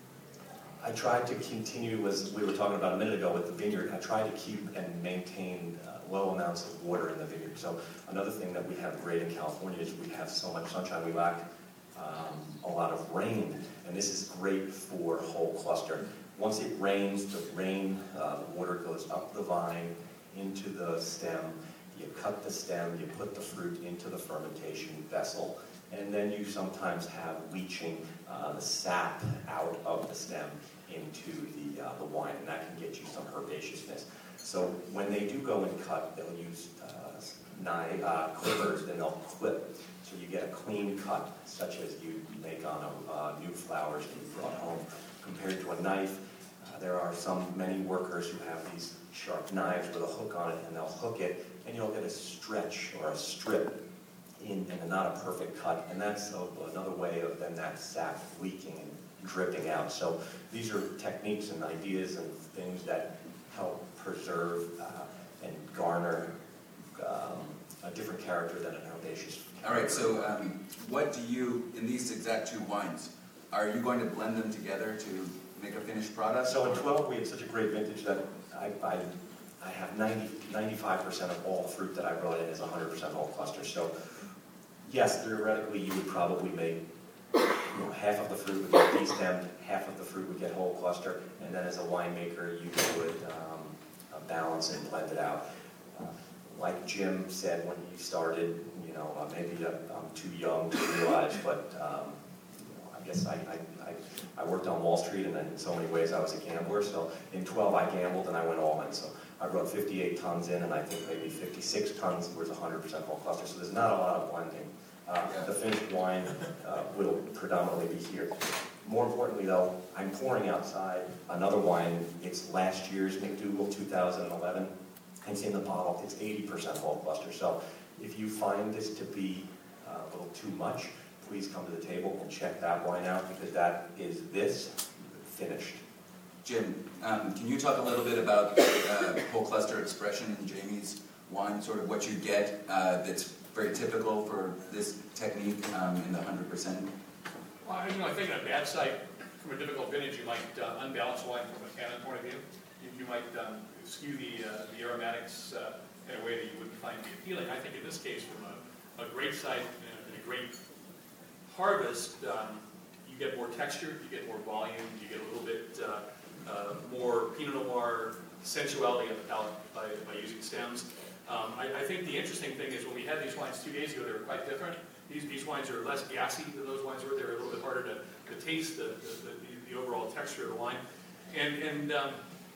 I tried to continue, as we were talking about a minute ago with the vineyard, I tried to keep and maintain uh, low amounts of water in the vineyard. So another thing that we have great in California is we have so much sunshine, we lack um, a lot of rain, and this is great for whole cluster. Once it rains, the rain, uh, the water goes up the vine, into the stem, you cut the stem, you put the fruit into the fermentation vessel, and then you sometimes have leaching uh, the sap out of the stem into the, uh, the wine, and that can get you some herbaceousness. So when they do go and cut, they'll use uh, knife, uh, clippers, then they'll clip. So you get a clean cut, such as you make on a, uh, new flowers that you brought home. Compared to a knife, uh, there are some, many workers who have these sharp knives with a hook on it, and they'll hook it, and you'll get a stretch or a strip in, and not a perfect cut. And that's a, another way of then that sap leaking and dripping out. So these are techniques and ideas and things that help preserve uh, and garner um, a different character than an herbaceous. All right, so um, what do you, in these exact two wines, are you going to blend them together to make a finished product? So in twelve, we had such a great vintage that I, I, I have ninety, ninety-five percent of all the fruit that I brought in is one hundred percent whole cluster. So yes, theoretically, you would probably make, you know, half of the fruit would get destemmed, half of the fruit would get whole cluster, and then as a winemaker, you would um, uh, balance and blend it out. Uh, like Jim said when he started, you know, uh, maybe I'm too young to realize, but um, guess I, I, I, I worked on Wall Street, and then in so many ways I was a gambler. So in twelve I gambled and I went all in. So I brought fifty-eight tons in, and I think maybe fifty-six tons was one hundred percent whole cluster. So there's not a lot of blending. Uh, the finished wine uh, will predominantly be here. More importantly, though, I'm pouring outside another wine. It's last year's McDougal two thousand eleven. It's in the bottle. It's eighty percent whole cluster. So if you find this to be uh, a little too much, please come to the table and check that wine out, because that is this finished. Jim, um, can you talk a little bit about uh, whole cluster expression in Jamie's wine, sort of what you get uh, that's very typical for this technique um, in the one hundred percent? Well, you know, I think in a bad site, from a difficult vintage, you might uh, unbalance wine from a tannin point of view. You, you might um, skew the, uh, the aromatics uh, in a way that you wouldn't find to be appealing. I think in this case, from a, a great site and a great harvest, um, you get more texture, you get more volume, you get a little bit uh, uh, more Pinot Noir sensuality on the palate by, by using stems. Um, I, I think the interesting thing is when we had these wines two days ago, they were quite different. These, these wines are less gassy than those wines were. They're a little bit harder to, to taste the, the, the, the overall texture of the wine. And, and um,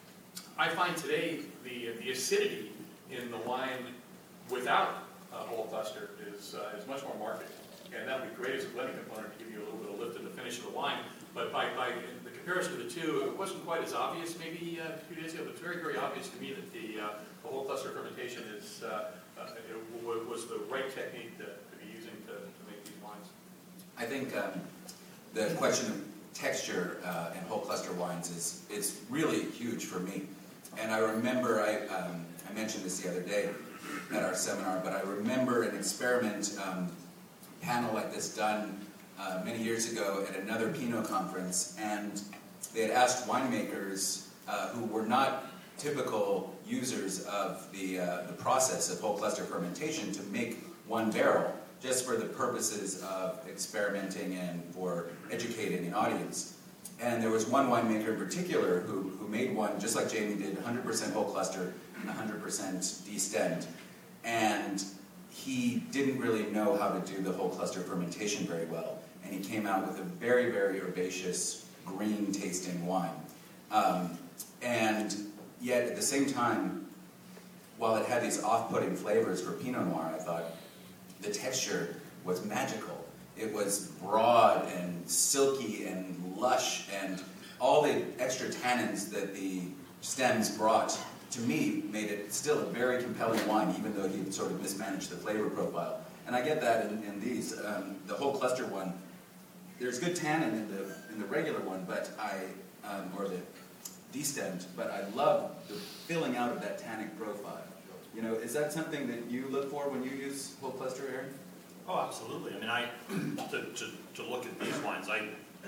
I find today the, the acidity in the wine without a whole cluster is, uh, is much more marked. And that would be great as a blending component to give you a little bit of lift in the finish of the wine. But by, by the comparison of the two, it wasn't quite as obvious maybe uh, a few days ago, but it's very, very obvious to me that the, uh, the whole cluster fermentation is, uh, uh, it was the right technique to, to be using to, to make these wines. I think um, the question of texture uh, in whole cluster wines is, is really huge for me. And I remember, I, um, I mentioned this the other day at our seminar, but I remember an experiment um, panel like this done uh, many years ago at another Pinot conference, and they had asked winemakers uh, who were not typical users of the, uh, the process of whole cluster fermentation to make one barrel, just for the purposes of experimenting and for educating an audience. And there was one winemaker in particular who, who made one, just like Jamie did, one hundred percent whole cluster and one hundred percent destemmed. And he didn't really know how to do the whole cluster fermentation very well. And he came out with a very, very herbaceous, green-tasting wine. Um, and yet, at the same time, while it had these off-putting flavors for Pinot Noir, I thought the texture was magical. It was broad and silky and lush, and all the extra tannins that the stems brought, to me, made it still a very compelling wine, even though he sort of mismanaged the flavor profile. And I get that in, in these. Um, the whole cluster one, there's good tannin in the in the regular one, but I, um, or the destemmed, but I love the filling out of that tannic profile. You know, is that something that you look for when you use whole cluster, Aaron? Oh, absolutely. I mean, I to, to, to look at these wines, I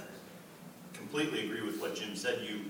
completely agree with what Jim said. You,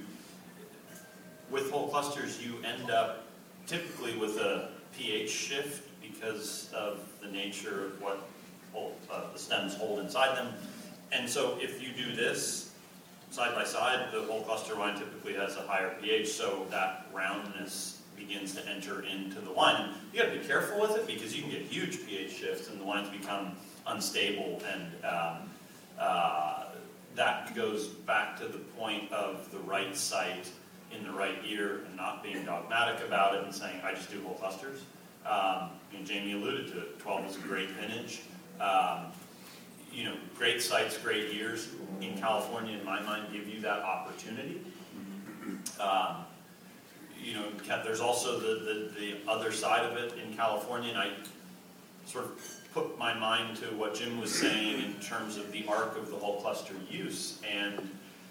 with whole clusters, you end up typically with a pH shift because of the nature of what hold, uh, the stems hold inside them. And so if you do this side by side, the whole cluster wine typically has a higher pH, so that roundness begins to enter into the wine. And you got to be careful with it because you can get huge pH shifts and the wines become unstable, and um, uh, that goes back to the point of the right site in the right year and not being dogmatic about it and saying, I just do whole clusters. Um, you know, Jamie alluded to it, twelve is a great vintage. Um, you know, great sites, great years in California, in my mind, give you that opportunity. Um, you know, there's also the, the, the other side of it in California, and I sort of put my mind to what Jim was saying in terms of the arc of the whole cluster use. And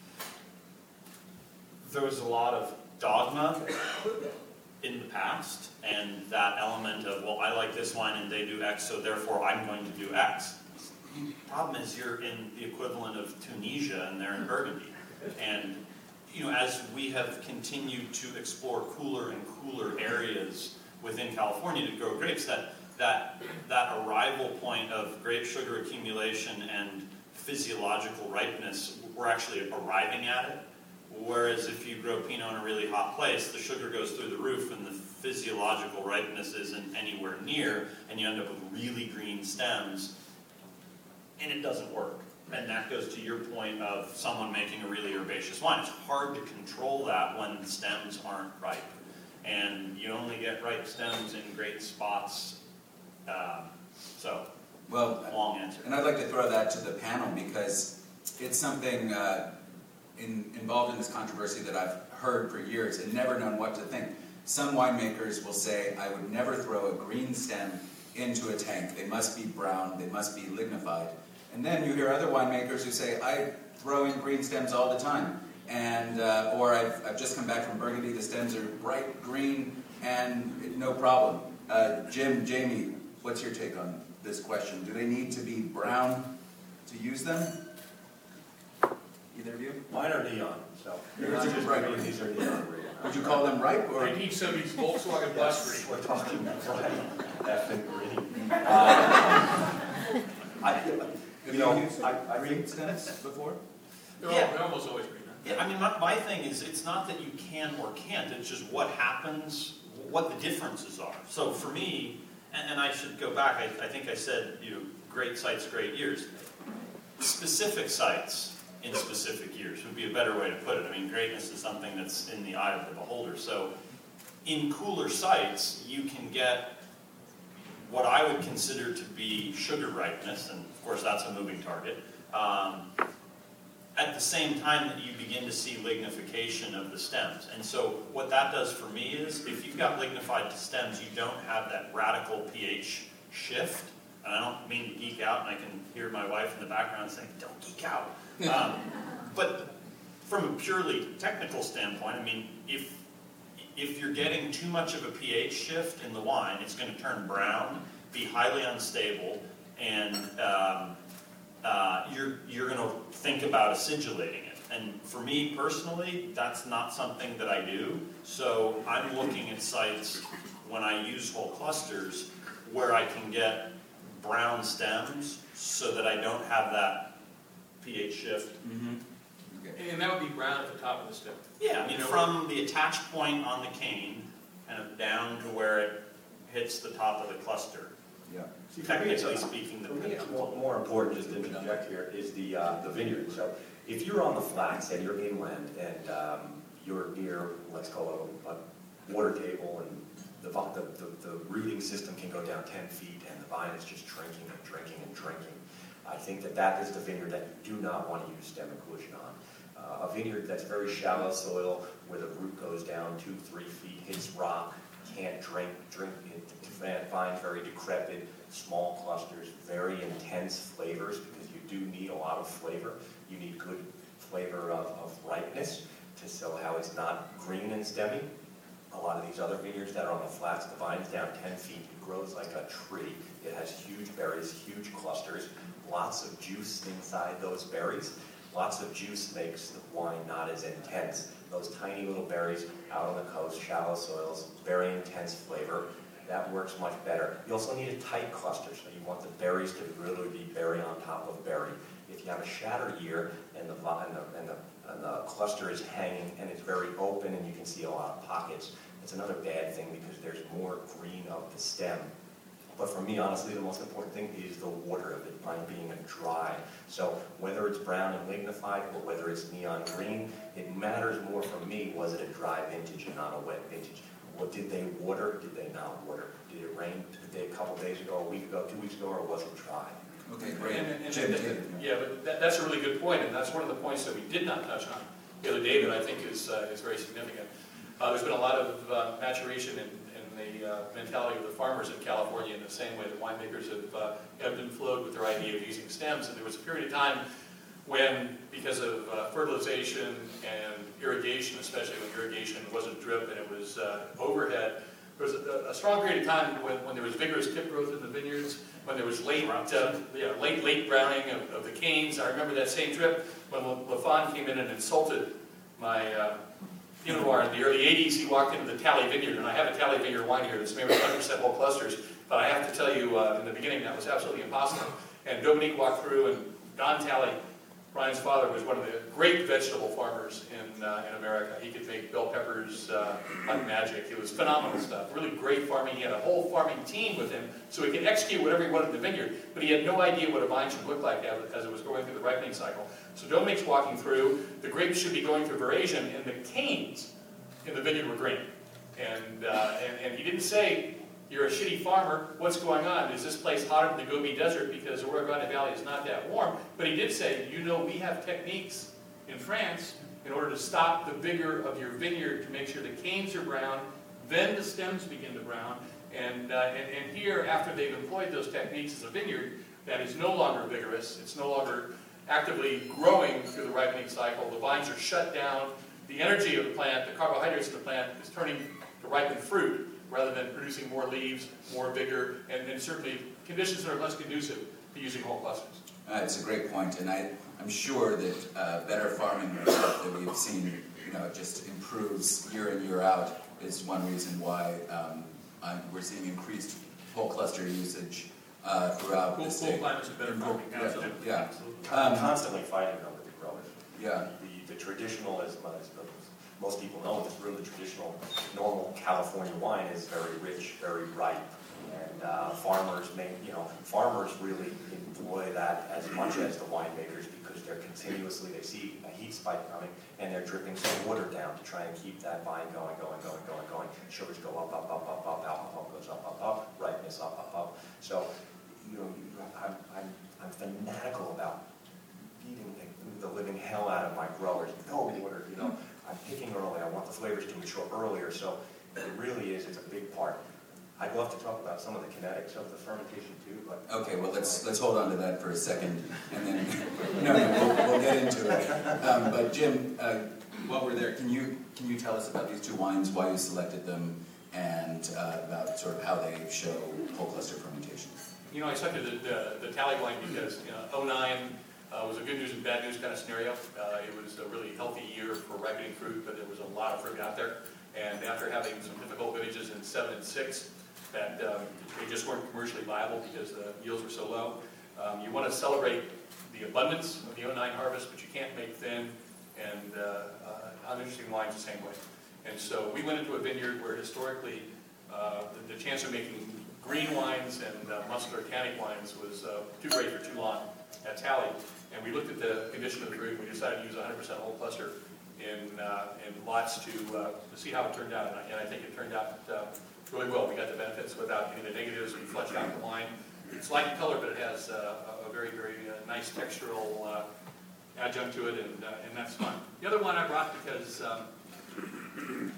there was a lot of dogma in the past, and that element of, well, I like this wine and they do X, so therefore I'm going to do X. The problem is you're in the equivalent of Tunisia and they're in Burgundy. And you know, as we have continued to explore cooler and cooler areas within California to grow grapes, that that that arrival point of grape sugar accumulation and physiological ripeness, we're actually arriving at it. Whereas if you grow Pinot in a really hot place, the sugar goes through the roof and the physiological ripeness isn't anywhere near, and you end up with really green stems, and it doesn't work. and that goes to your point of someone making a really herbaceous wine. It's hard to control that when the stems aren't ripe. And you only get ripe stems in great spots. Um, so, well, long answer. And I'd like to throw that to the panel because it's something uh, in, involved in this controversy that I've heard for years and never known what to think. Some winemakers will say, I would never throw a green stem into a tank. They must be brown, they must be lignified. And then you hear other winemakers who say, I throw in green stems all the time. And, uh, or I've, I've just come back from Burgundy, the stems are bright green and no problem. Uh, Jim, Jamie, what's your take on this question? Do they need to be brown to use them? Either of you? Mine are neon, so. Yours are just bright. These are neon. Would you call them ripe or? nineteen seventies Volkswagen bus green. We're talking bright, effing green. Uh, I, you know, I, I green stems before? They're, Yeah. all, they're almost always green. Huh? Yeah, I mean, my, my thing is, it's not that you can or can't, it's just what happens, what the differences are. So for me, and, and I should go back, I, I think I said, you know, great sites, great years. Specific sites in specific years would be a better way to put it. I mean, greatness is something that's in the eye of the beholder. So in cooler sites, you can get what I would consider to be sugar ripeness, and of course that's a moving target, um, at the same time that you begin to see lignification of the stems. And so what that does for me is, if you've got lignified stems, you don't have that radical pH shift. And I don't mean to geek out, and I can hear my wife in the background saying, don't geek out. Um, but from a purely technical standpoint, I mean, if if you're getting too much of a pH shift in the wine, it's going to turn brown, be highly unstable, and um, uh, you're you're going to think about acidulating it. And for me personally, that's not something that I do. So I'm looking at sites when I use whole clusters where I can get brown stems so that I don't have that pH shift. Mm-hmm. And that would be brown at the top of the stem. Yeah, I mean, from the attach point on the cane, kind of down to where it hits the top of the cluster. Yeah. Technically speaking, the For me, it's more, more important, just to interject here, is the, uh, the vineyard. So if you're on the flats and you're inland and um, you're near, let's call it a, a water table, and the, the, the, the rooting system can go down ten feet and the vine is just drinking and drinking and drinking, I think that that is the vineyard that you do not want to use stem inclusion on. Uh, a vineyard that's very shallow soil, where the root goes down two, three feet, hits rock, can't drink, drink, vines very decrepit, small clusters, very intense flavors, because you do need a lot of flavor. You need good flavor of, of ripeness to show how it's not green and stemmy. A lot of these other vineyards that are on the flats, the vine's down ten feet, it grows like a tree. It has huge berries, huge clusters, lots of juice inside those berries. Lots of juice makes the wine not as intense. Those tiny little berries out on the coast, shallow soils, very intense flavor. That works much better. You also need a tight cluster, so you want the berries to really be berry on top of berry. If you have a shatter year and the, and the, and the, and the cluster is hanging and it's very open and you can see a lot of pockets, it's another bad thing because there's more green of the stem. But for me, honestly, the most important thing is the water of it, by being a dry. So whether it's brown and lignified or whether it's neon green, it matters more for me, was it a dry vintage and not a wet vintage? What, did they water? Did they not water? Did it rain a couple days ago, a week ago, two weeks ago, or was it dry? Okay, great. And, and, and, Jim, and, Jim. yeah, but that, that's a really good point, and that's one of the points that we did not touch on the other day that I think is, uh, is very significant. Uh, there's been a lot of uh, maturation in, in the uh, mentality of the farmers in California in the same way that winemakers have uh, ebbed and flowed with their idea of using stems. And there was a period of time when, because of uh, fertilization and irrigation, especially when irrigation wasn't drip and it was uh, overhead, there was a, a strong period of time when, when there was vigorous tip growth in the vineyards, when there was late, uh, yeah, late, late browning of, of the canes. I remember that same trip when Lafon came in and insulted my uh, Pinot Noir in the early eighties. He walked into the Talley Vineyard, and I have a Talley Vineyard wine here that's made with one hundred percent whole clusters, but I have to tell you, uh, in the beginning, that was absolutely impossible. And Dominique walked through, and Don Talley Brian's father was one of the great vegetable farmers in, uh, in America. He could make bell peppers uh, like magic. It was phenomenal stuff. Really great farming. He had a whole farming team with him, so he could execute whatever he wanted in the vineyard, but he had no idea what a vine should look like as, as it was going through the ripening cycle. So Dominic's walking through, the grapes should be going through veraison, and the canes in the vineyard were green. And, uh, and, and he didn't say, you're a shitty farmer, what's going on? Is this place hotter than the Gobi Desert because the Rio Grande Valley is not that warm? But he did say, you know, we have techniques in France in order to stop the vigor of your vineyard to make sure the canes are brown, then the stems begin to brown. And, uh, and, and here, after they've employed those techniques as a vineyard that is no longer vigorous, it's no longer actively growing through the ripening cycle, the vines are shut down, the energy of the plant, the carbohydrates of the plant is turning to ripen fruit, rather than producing more leaves, more vigor, and, and certainly conditions that are less conducive to using whole clusters. Uh, it's a great point, and I, I'm sure that uh, better farming that we've seen, you know, just improves year in, year out is one reason why um, I'm, we're seeing increased whole cluster usage uh, throughout Cool, the cool state. climates are better farming, absolutely. Yeah. I'm Um, constantly fighting them with the growers. Yeah. The, the traditional, as much as most people know in this room, the traditional normal California wine is very rich, very ripe. And uh, farmers make, you know, farmers really employ that as much as the winemakers because they're continuously, they see a heat spike coming and they're dripping some water down to try and keep that vine going, going, going, going, going. Sugars go up, up, up, up, up, alcohol goes up, up, up, ripeness up, up, up. So, you know, I'm, I'm, I'm fanatical about beating the, the living hell out of my growers. No water, you know. I'm picking early. I want the flavors to mature earlier. So it really is, it's a big part. I'd love to talk about some of the kinetics of the fermentation too, but... Okay, well, let's let's hold on to that for a second, and then, no, no, we'll, we'll get into it. Um, but Jim, uh, while we're there, can you can you tell us about these two wines, why you selected them, and uh, about sort of how they show whole cluster fermentation? You know, I selected the, the, the Tally wine because, you know, oh nine uh, was a good news and bad news kind of scenario. Uh, it was a really healthy year for ripening fruit, but there was a lot of fruit out there. And after having some difficult vintages in seven and six, that um, they just weren't commercially viable because the yields were so low. Um, you want to celebrate the abundance of the oh nine harvest, but you can't make thin and uh, uh, uninteresting wines the same way. And so we went into a vineyard where historically uh, the, the chance of making green wines and uh, muscular tannic wines was uh, too great for too long at Tally. And we looked at the condition of the fruit and we decided to use one hundred percent whole cluster in, uh, in lots to, uh, to see how it turned out. And I, and I think it turned out uh, really well. We got the benefits without any of the negatives. We fleshed out the wine. It's light in color, but it has uh, a very, very uh, nice textural uh, adjunct to it, and, uh, and that's fun. The other one I brought because um,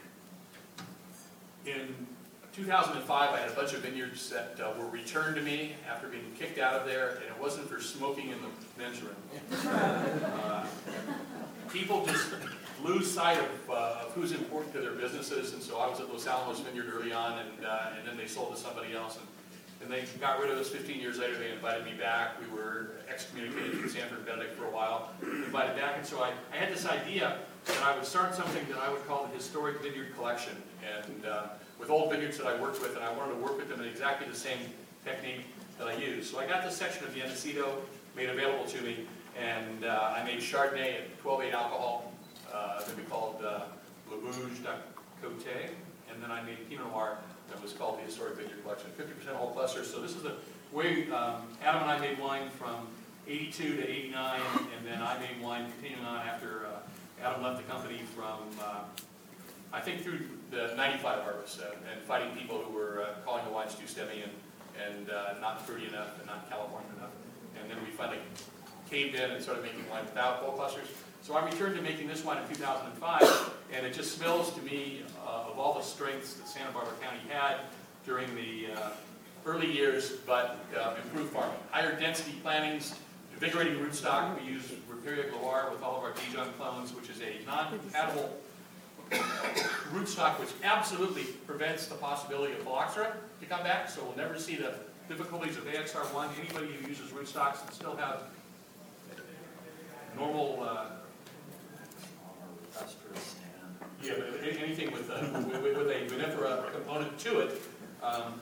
in two thousand five I had a bunch of vineyards that uh, were returned to me after being kicked out of there, and it wasn't for smoking in the men's room. Uh, people just lose sight of, uh, of who's important to their businesses, and so I was at Los Alamos Vineyard early on, and, uh, and then they sold to somebody else, and, and they got rid of us. fifteen years later, they invited me back. We were excommunicated from Sanford Benedict for a while, invited back, and so I, I had this idea that I would start something that I would call the Historic Vineyard Collection, and uh, with old vineyards that I worked with, and I wanted to work with them in exactly the same technique that I use. So I got this section of the Andesito made available to me, and uh, I made Chardonnay at twelve eight alcohol, uh, that we called uh, Le Bouge d'Acote, and then I made Pinot Noir that was called the Historic Vineyard Collection, fifty percent whole cluster. So this is the way um, Adam and I made wine from eighty-two to eighty-nine, and then I made wine continuing on after uh, Adam left the company from, uh, I think, through the ninety-five harvest, uh, and fighting people who were uh, calling the wines too stemmy and, and uh, not fruity enough and not California enough. And then we finally caved in and started making wine without whole clusters. So I returned to making this wine in two thousand five, and it just smells to me uh, of all the strengths that Santa Barbara County had during the uh, early years, but uh, improved farming. Higher density plantings, invigorating rootstock. We use Riparia Gloire with all of our Dijon clones, which is a non-compatible rootstock, which absolutely prevents the possibility of phylloxera to come back, so we'll never see the difficulties of A X R one. Anybody who uses rootstocks can still have normal, uh, yeah, anything with, uh, with, with a vinifera component to it um,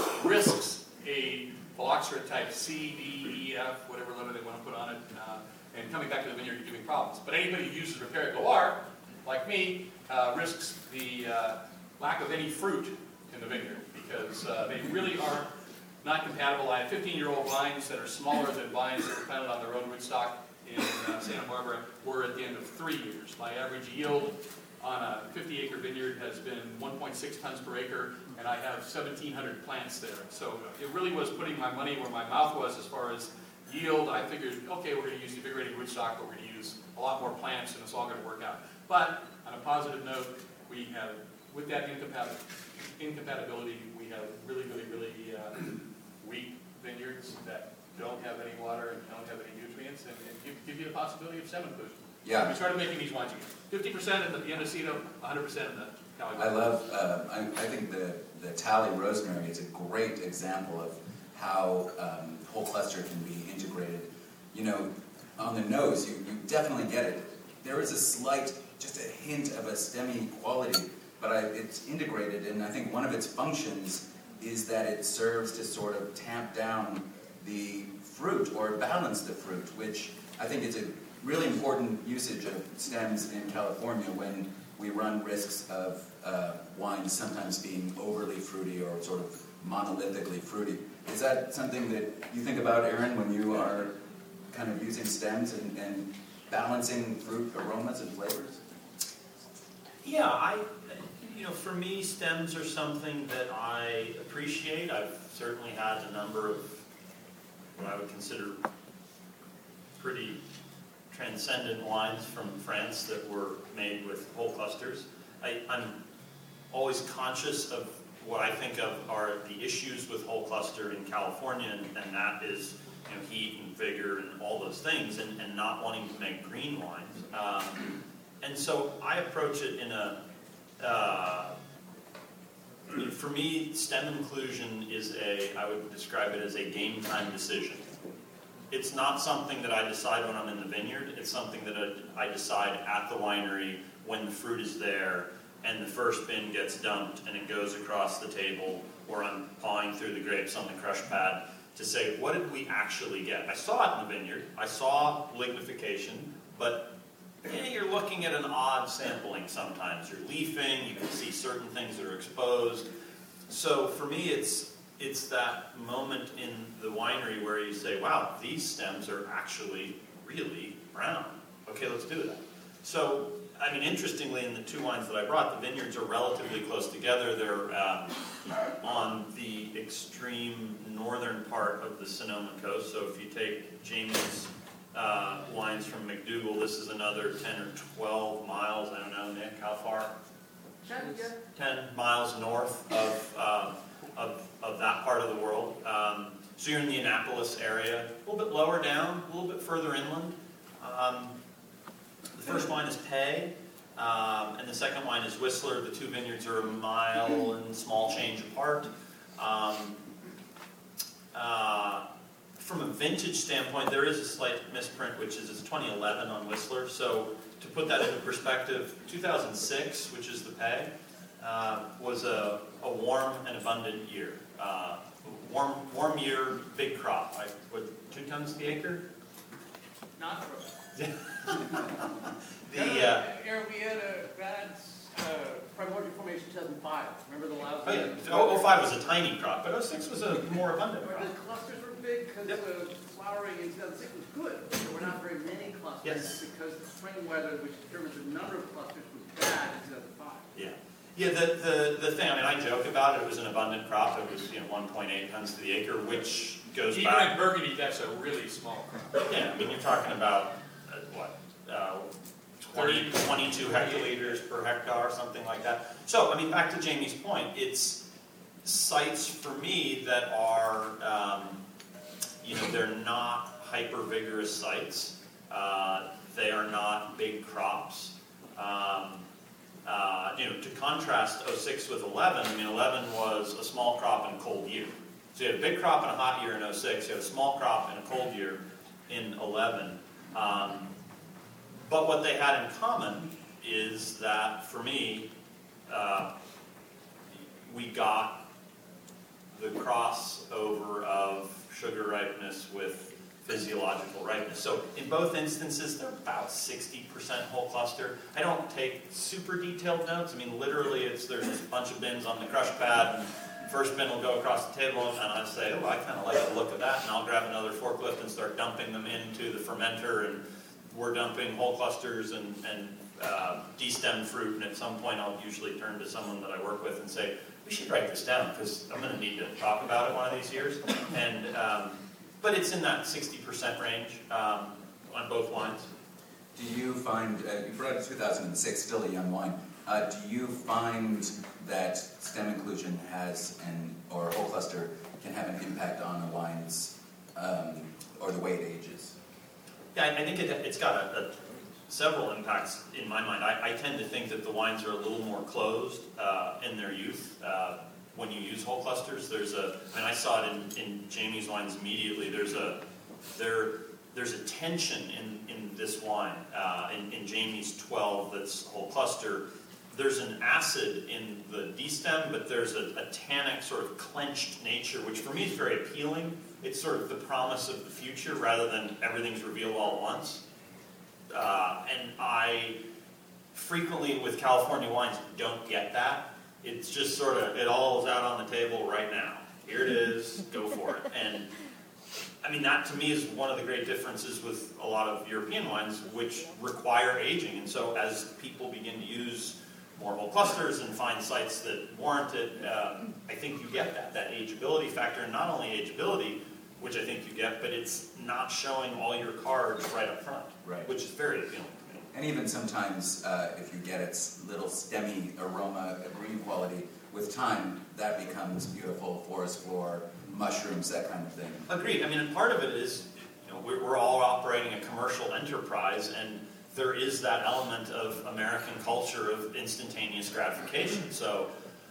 risks a phylloxera type C, D, E, F, whatever letter they want to put on it. Uh, and coming back to the vineyard and giving problems. But anybody who uses Repair Loire, like me, uh, risks the uh, lack of any fruit in the vineyard because uh, they really are not compatible. I have fifteen-year-old vines that are smaller than vines that were planted on their own rootstock in uh, Santa Barbara were at the end of three years. My average yield on a fifty-acre vineyard has been one point six tons per acre, and I have seventeen hundred plants there. So it really was putting my money where my mouth was as far as yield. I figured, okay, we're going to use invigorating rootstock, but we're going to use a lot more plants, and it's all going to work out. But on a positive note, we have, with that incompatibility, incompatibility we have really, really, really uh, weak vineyards that don't have any water and don't have any nutrients, and, and give, give you the possibility of stem inclusion. Yeah. We started making these wines again. fifty percent in the Pianocito, one hundred percent in the Cali. I love, uh, I, I think the, the Tally Rosemary is a great example of how um, whole cluster can be integrated. You know, on the nose, you, you definitely get it. There is a slight, just a hint of a stemmy quality, but I, it's integrated, and I think one of its functions is that it serves to sort of tamp down the fruit or balance the fruit, which I think is a really important usage of stems in California when we run risks of uh, wines sometimes being overly fruity or sort of monolithically fruity. Is that something that you think about, Aaron, when you are kind of using stems and, and balancing fruit aromas and flavors? Yeah, I, you know, for me, stems are something that I appreciate. I've certainly had a number of what I would consider pretty transcendent wines from France that were made with whole clusters. I, I'm always conscious of what I think of are the issues with whole cluster in California, and, and that is, you know, heat and vigor and all those things, and, and not wanting to make green wines. Um, and so I approach it in a, uh, for me, stem inclusion is a, I would describe it as a game time decision. It's not something that I decide when I'm in the vineyard. It's something that I decide at the winery when the fruit is there and the first bin gets dumped and it goes across the table, or I'm pawing through the grapes on the crush pad to say, what did we actually get? I saw it in the vineyard. I saw lignification, but yeah, you're looking at an odd sampling sometimes. You're leafing, you can see certain things that are exposed. So for me, it's It's that moment in the winery where you say, wow, these stems are actually really brown. Okay, let's do that. So, I mean, interestingly, in the two wines that I brought, the vineyards are relatively close together. They're um, on the extreme northern part of the Sonoma coast. So if you take Jamie's uh, wines from McDougall, this is another ten or twelve miles. I don't know, Nick, how far? ten miles north of... Um, Of, of that part of the world. Um, so you're in the Annapolis area, a little bit lower down, a little bit further inland. Um, the first wine is Pay, um, and the second wine is Whistler. The two vineyards are a mile and small change apart. Um, uh, from a vintage standpoint, there is a slight misprint, which is it's twenty eleven on Whistler. So to put that into perspective, two thousand six, which is the Pay, uh, was a a warm and abundant year. Uh, warm, warm year, big crop. I, what, two tons the acre? Not really. the uh, Aaron, we had a bad uh, primordial formation two thousand five. Remember the lousy? Oh yeah, oh five was a tiny crop, but oh six was a more abundant crop. The clusters were big because yep. the flowering in two thousand six was good. There were not very many clusters yes. because the spring weather, which determines the number of clusters, was bad in two thousand five. Yeah. Yeah, the, the, the thing, I mean, I joke about it, it was an abundant crop. It was, you know, one point eight tons to the acre, which goes Even back... in Burgundy, that's a really small crop. Yeah, I mean, you're talking about, uh, what, uh, twenty, twenty-two hectoliters per hectare, something like that. So, I mean, back to Jamie's point, it's sites for me that are, um, you know, they're not hyper-vigorous sites. Uh, they are not big crops. Um, Uh, you know, to contrast oh six with eleven, I mean, eleven was a small crop in a cold year. So you had a big crop in a hot year in oh six, you had a small crop in a cold year in eleven. Um, but what they had in common is that, for me, uh, we got the crossover of sugar ripeness with physiological ripeness. So in both instances, they're about sixty percent whole cluster. I don't take super detailed notes. I mean, literally, it's there's a bunch of bins on the crush pad, and first bin will go across the table, and I say, oh, I kind of like the look of that, and I'll grab another forklift and start dumping them into the fermenter, and we're dumping whole clusters and, and uh, destemmed fruit, and at some point I'll usually turn to someone that I work with and say, we should write this down, because I'm going to need to talk about it one of these years. And um, But it's in that sixty percent range um, on both wines. Do you find, uh, you brought two thousand six, still a young wine, uh, do you find that stem inclusion has, an, or whole cluster, can have an impact on the wine's, um, or the way it ages? Yeah, I, I think it, it's got a, a, several impacts in my mind. I, I tend to think that the wines are a little more closed uh, in their youth. Uh, when you use whole clusters, there's a, I mean, I saw it in, in Jamie's wines immediately, there's a, there, there's a tension in, in this wine, uh, in, in Jamie's twelve that's whole cluster. There's an acid in the destem, but there's a, a tannic sort of clenched nature, which for me is very appealing. It's sort of the promise of the future rather than everything's revealed all at once. Uh, and I frequently with California wines don't get that. It's just sort of, it all is out on the table right now. Here it is, go for it. And I mean, that to me is one of the great differences with a lot of European wines, which require aging. And so as people begin to use more whole clusters and find sites that warrant it, um, I think you get that, that ageability factor. And not only ageability, which I think you get, but it's not showing all your cards right up front, right. Which is very appealing. And even sometimes, uh, if you get its little stemmy aroma, green quality, with time, that becomes beautiful forest floor, mushrooms, that kind of thing. Agreed. I mean, and part of it is, you know, we're, we're all operating a commercial enterprise, and there is that element of American culture of instantaneous gratification. So,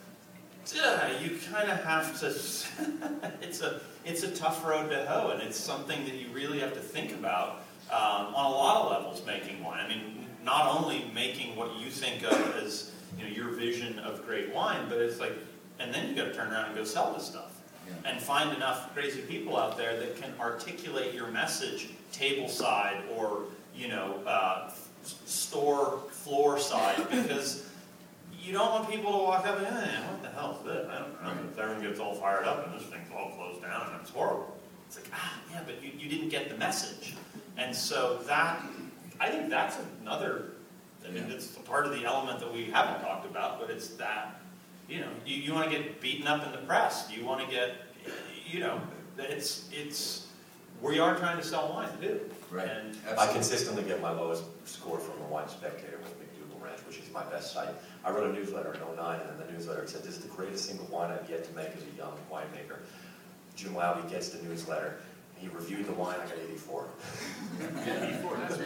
uh, you kind of have to. it's a it's a tough road to hoe, and it's something that you really have to think about um, on a lot of levels. Making wine. I mean, not only making what you think of as, you know, your vision of great wine, but it's like, and then you got to turn around and go sell this stuff, yeah. And find enough crazy people out there that can articulate your message table side or, you know, uh, store floor side, because you don't want people to walk up and, eh, what the hell is this? I don't know. If everyone gets all fired up and this thing's all closed down and it's horrible. It's like, ah, yeah, but you, you didn't get the message. And so that, I think that's another, I mean, it's a part of the element that we haven't talked about, but it's that, you know, you, you want to get beaten up in the press. You want to get, you know, it's, it's, we are trying to sell wine too. Right. And I consistently get my lowest score from the Wine Spectator with McDougal Ranch, which is my best site. I wrote a newsletter in oh nine, and in the newsletter it said, this is the greatest single wine I've yet to make as a young winemaker. Jim Lowry gets the newsletter. He reviewed the wine, I got eighty-four. eighty-four, that's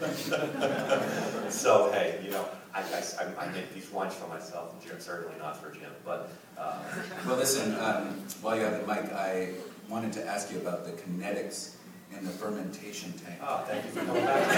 good. So, hey, you know, I, I, I make these wines for myself, and Jim, certainly not for Jim, but... Uh, well, listen, um, while you have the mic, I wanted to ask you about the kinetics in the fermentation tank. Oh, thank you for coming back.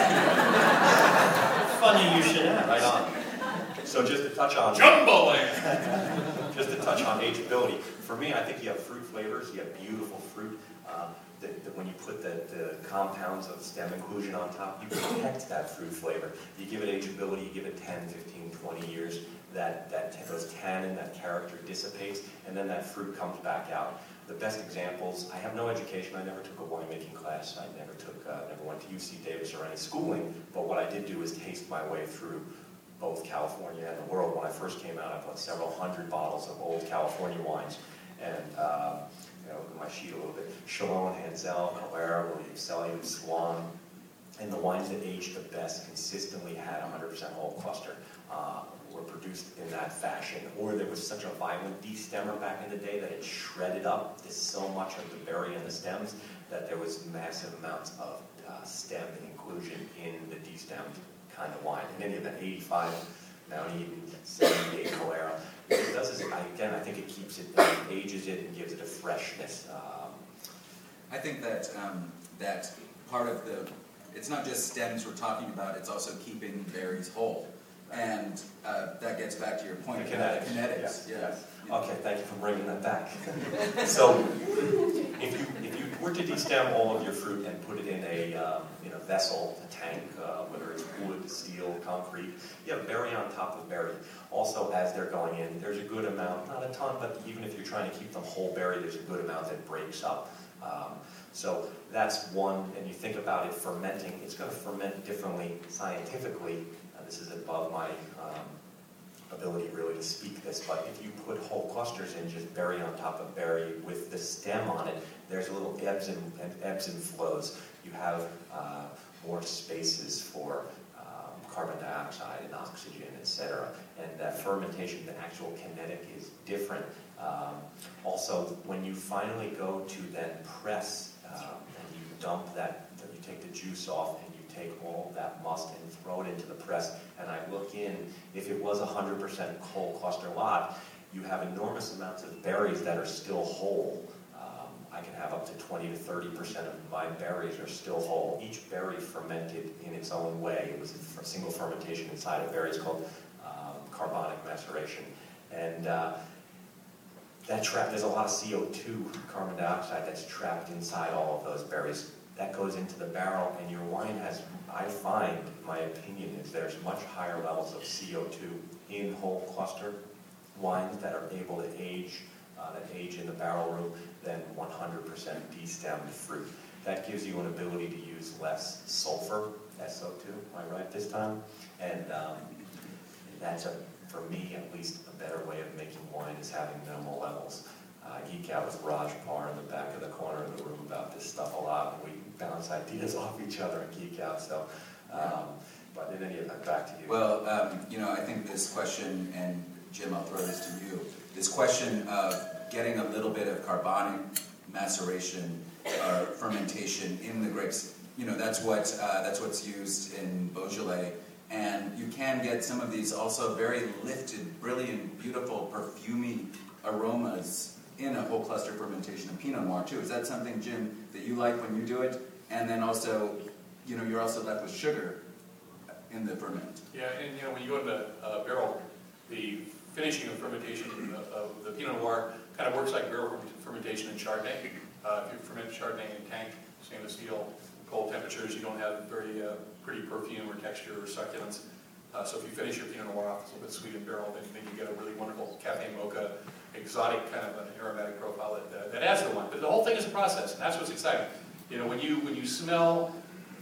Funny you should ask. Right on. So just to touch on... Jumbo-land! Just to touch on ageability. For me, I think you have fruit flavors, you have beautiful fruit. Um, that, that when you put the, the compounds of stem inclusion on top, you protect that fruit flavor. You give it ageability, you give it ten, fifteen, twenty years, that, that those tannin, that character dissipates, and then that fruit comes back out. The best examples, I have no education, I never took a winemaking class, I never took, uh, never went to U C Davis or any schooling, but what I did do is taste my way through both California and the world. When I first came out, I bought several hundred bottles of old California wines, and um, you know, my sheet a little bit, Chalon, Hansel, Calera, William Sellium, Swan, and the wines that aged the best consistently had one hundred percent whole cluster, uh, were produced in that fashion, or there was such a violent destemmer back in the day that it shredded up this so much of the berry and the stems that there was massive amounts of uh, stem inclusion in the destemmed kind of wine. In any of that eighty-five, Mount Eden, seventy-eight Calera, what it does is, I, again, I think it keeps it, it ages it and gives it a freshness. Um, I think that um, that part of the, it's not just stems we're talking about, it's also keeping berries whole. And uh, that gets back to your point The about kinetics. kinetics. Yes, Yeah. yes. Okay, thank you for bringing that back. So, if you if you were to destem all of your fruit and put it in a um, in a vessel, a tank, uh, whether it's wood, steel, concrete, you have berry on top of berry. Also, as they're going in, there's a good amount, not a ton, but even if you're trying to keep them whole berry, there's a good amount that breaks up. Um, so that's one, and you think about it fermenting, it's going to ferment differently scientifically. Uh, this is above my um, ability really to speak this, but if you put whole clusters in, just berry on top of berry with the stem on it, there's a little ebbs and, and ebbs and flows. You have uh, more spaces for um, carbon dioxide and oxygen, et cetera. And that fermentation, the actual kinetic, is different. Um, also, when you finally go to then press um, and you dump that, you take the juice off and you take all of that must and throw it into the press, and I look in, if it was a one hundred percent whole cluster lot, you have enormous amounts of berries that are still whole. Um, I can have up to twenty to thirty percent of my berries are still whole. Each berry fermented in its own way. It was a single fermentation inside a berry. It's called um, carbonic maceration. And uh, that trap, there's a lot of C O two, carbon dioxide, that's trapped inside all of those berries. That goes into the barrel, and your wine has, I find, my opinion is there's much higher levels of C O two in whole cluster wines that are able to age, uh, that age in the barrel room than one hundred percent destemmed fruit. That gives you an ability to use less sulfur, S O two, am I right this time? And um, that's, a, for me at least, a better way of making wine is having minimal levels. I geek out with Raj Parr in the back of the corner of the room about this stuff a lot, and we bounce ideas off each other and geek out. So, um, but in any event, back to you. Well, um, you know, I think this question, and Jim, I'll throw this to you, this question of getting a little bit of carbonic maceration or fermentation in the grapes, you know, that's what uh, that's what's used in Beaujolais. And you can get some of these also very lifted, brilliant, beautiful, perfumey aromas in a whole cluster fermentation of Pinot Noir too. Is that something, Jim, that you like when you do it? And then also, you know, you're also left with sugar in the ferment. Yeah, and you know, when you go into a barrel, the finishing of fermentation of the Pinot Noir kind of works like barrel fermentation in Chardonnay. Uh, if you ferment Chardonnay in tank, stainless steel, cold temperatures, you don't have very uh, pretty perfume or texture or succulence. Uh, so if you finish your Pinot Noir off, it's a little bit sweet in barrel, then, then you get a really wonderful cafe mocha, exotic kind of an aromatic profile that, uh, that adds to the wine. But the whole thing is a process, and that's what's exciting. You know, when you when you smell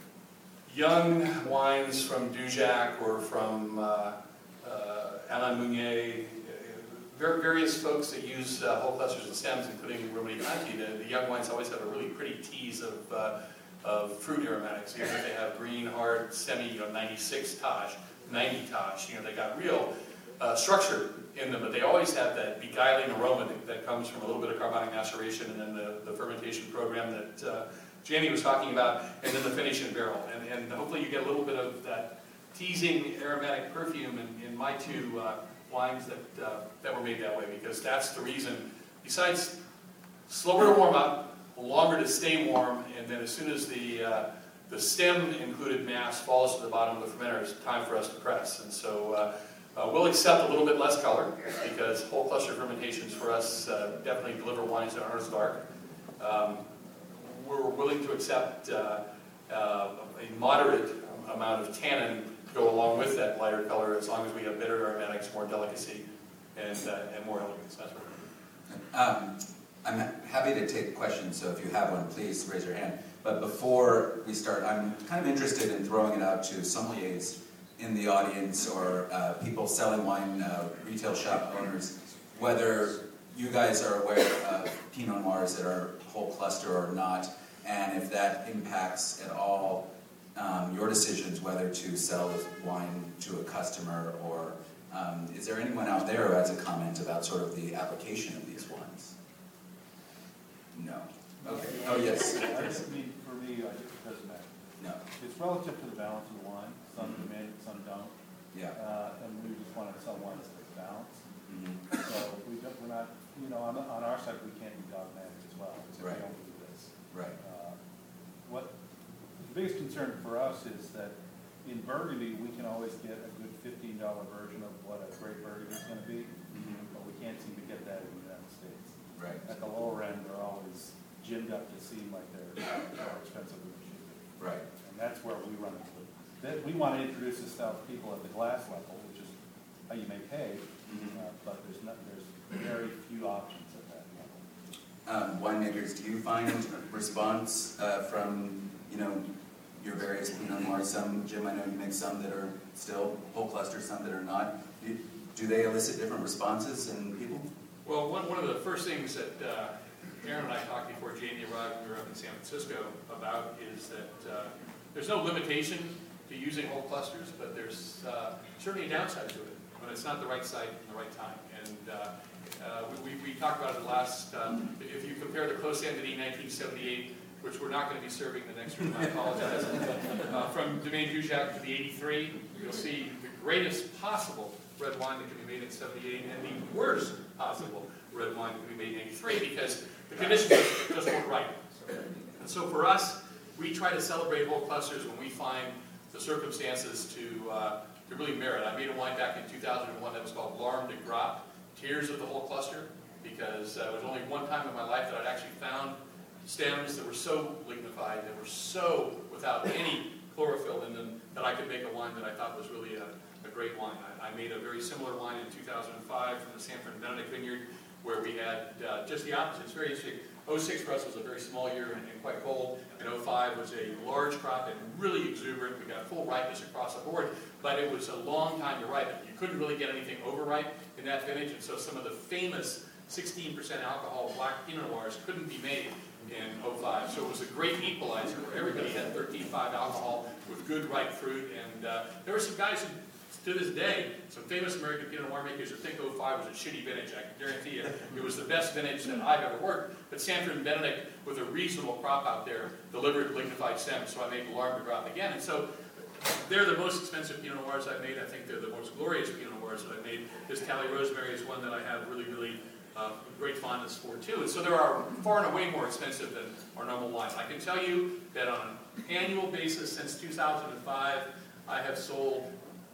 young wines from Dujac or from uh, uh, Alain Meunier, uh, various folks that use uh, whole clusters and stems, including Romanée-Conti, the, the young wines always have a really pretty tease of uh, of fruit aromatics. Even if they have green, hard, semi, you know, ninety-six Taj, ninety Taj, you know, they got real uh, structure in them, but they always have that beguiling aroma that, that comes from a little bit of carbonic maceration and then the, the fermentation program that uh, Jamie was talking about, and then the finish in barrel. And, and hopefully you get a little bit of that teasing aromatic perfume in, in my two uh, wines that, uh, that were made that way, because that's the reason, besides slower to warm up, longer to stay warm, and then as soon as the uh, the stem included mass falls to the bottom of the fermenter, it's time for us to press. And so uh, uh, we'll accept a little bit less color, because whole cluster fermentations for us uh, definitely deliver wines that aren't as dark. Um, we're willing to accept uh, uh, a moderate amount of tannin to go along with that lighter color, as long as we have bitter aromatics, more delicacy, and, uh, and more elegance. That's what we're doing. Um, I'm happy to take questions, so if you have one, please raise your hand. But before we start, I'm kind of interested in throwing it out to sommeliers in the audience, or uh, people selling wine, uh, retail shop owners, whether you guys are aware of Pinot Noirs that are whole cluster or not, and if that impacts at all um, your decisions whether to sell wine to a customer, or um, is there anyone out there who has a comment about sort of the application of these wines? No. Okay. Oh, yes. I mean, for me, I it doesn't matter. No. It's relative to the balance of the wine. Some Mm-hmm. demand it, some don't. Yeah. Uh, and we just want to sell wines that's balanced. Mm-hmm. So we don't, we're not, you know, on, on our side, we can't be dogmatic as well. So Right. we don't do this. Right. Uh, what the biggest concern for us is that in Burgundy, we can always get a good fifteen dollar version of what a great Burgundy is going to be, but we can't seem to get that in the United States. Right. At the lower end, they're always gimmed up to seem like they're more expensive than they should be. Right. And that's where we run into it. That we want to introduce this stuff to people at the glass level, which is how you may pay, Mm-hmm. uh, but there's not, there's very few options at that level. Um, winemakers, do you find response uh, from, you know, your various Pinot Noirs? Some, Jim, I know you make some that are still whole clusters, some that are not. Do, do they elicit different responses in people? Well, one, one of the first things that uh, Aaron and I talked before Jamie arrived when we were up in San Francisco about is that uh, there's no limitation to using whole clusters, but there's uh, certainly a downside to it when it's not the right site and the right time. And uh, uh, we, we, we talked about it last, um, if you compare the Clos Entity nineteen seventy-eight, which we're not going to be serving the next room, I apologize, uh, from Domaine Jujac to the eighty-three, you'll see the greatest possible red wine that can be made in seventy-eight and the worst possible red wine that can be made in eighty-three because the conditions just, just weren't right. And so for us, we try to celebrate whole clusters when we find the circumstances to, uh, to really merit. I made a wine back in two thousand one that was called Larmes de Grappe, Tears of the Whole Cluster, because uh, it was only one time in my life that I'd actually found stems that were so lignified, that were so without any chlorophyll in them, that I could make a wine that I thought was really a, a great wine. I, I made a very similar wine in two thousand five from the Sanford and Benedict Vineyard, where we had uh, just the opposite. It's very interesting. oh six for us was a very small year and, and quite cold, and oh five was a large crop and really exuberant. We got full ripeness across the board, but it was a long time to ripen. You couldn't really get anything overripe in that vintage, and so some of the famous sixteen percent alcohol black Pinot Noirs couldn't be made in oh five. So it was a great equalizer where everybody had thirteen point five alcohol with good ripe fruit, and uh, there were some guys who, to this day, some famous American Pinot Noir makers who think oh five was a shitty vintage. I can guarantee you it was the best vintage that I've ever worked. But Sanford and Benedict, with a reasonable crop out there, delivered lignified stems, so I made Larmes de Grappe again. And so they're the most expensive Pinot Noirs I've made. I think they're the most glorious Pinot Noirs that I've made. This Cali Rosemary is one that I have really, really uh, great fondness for too. And so there are far and away more expensive than our normal wines. I can tell you that on an annual basis since two thousand five, I have sold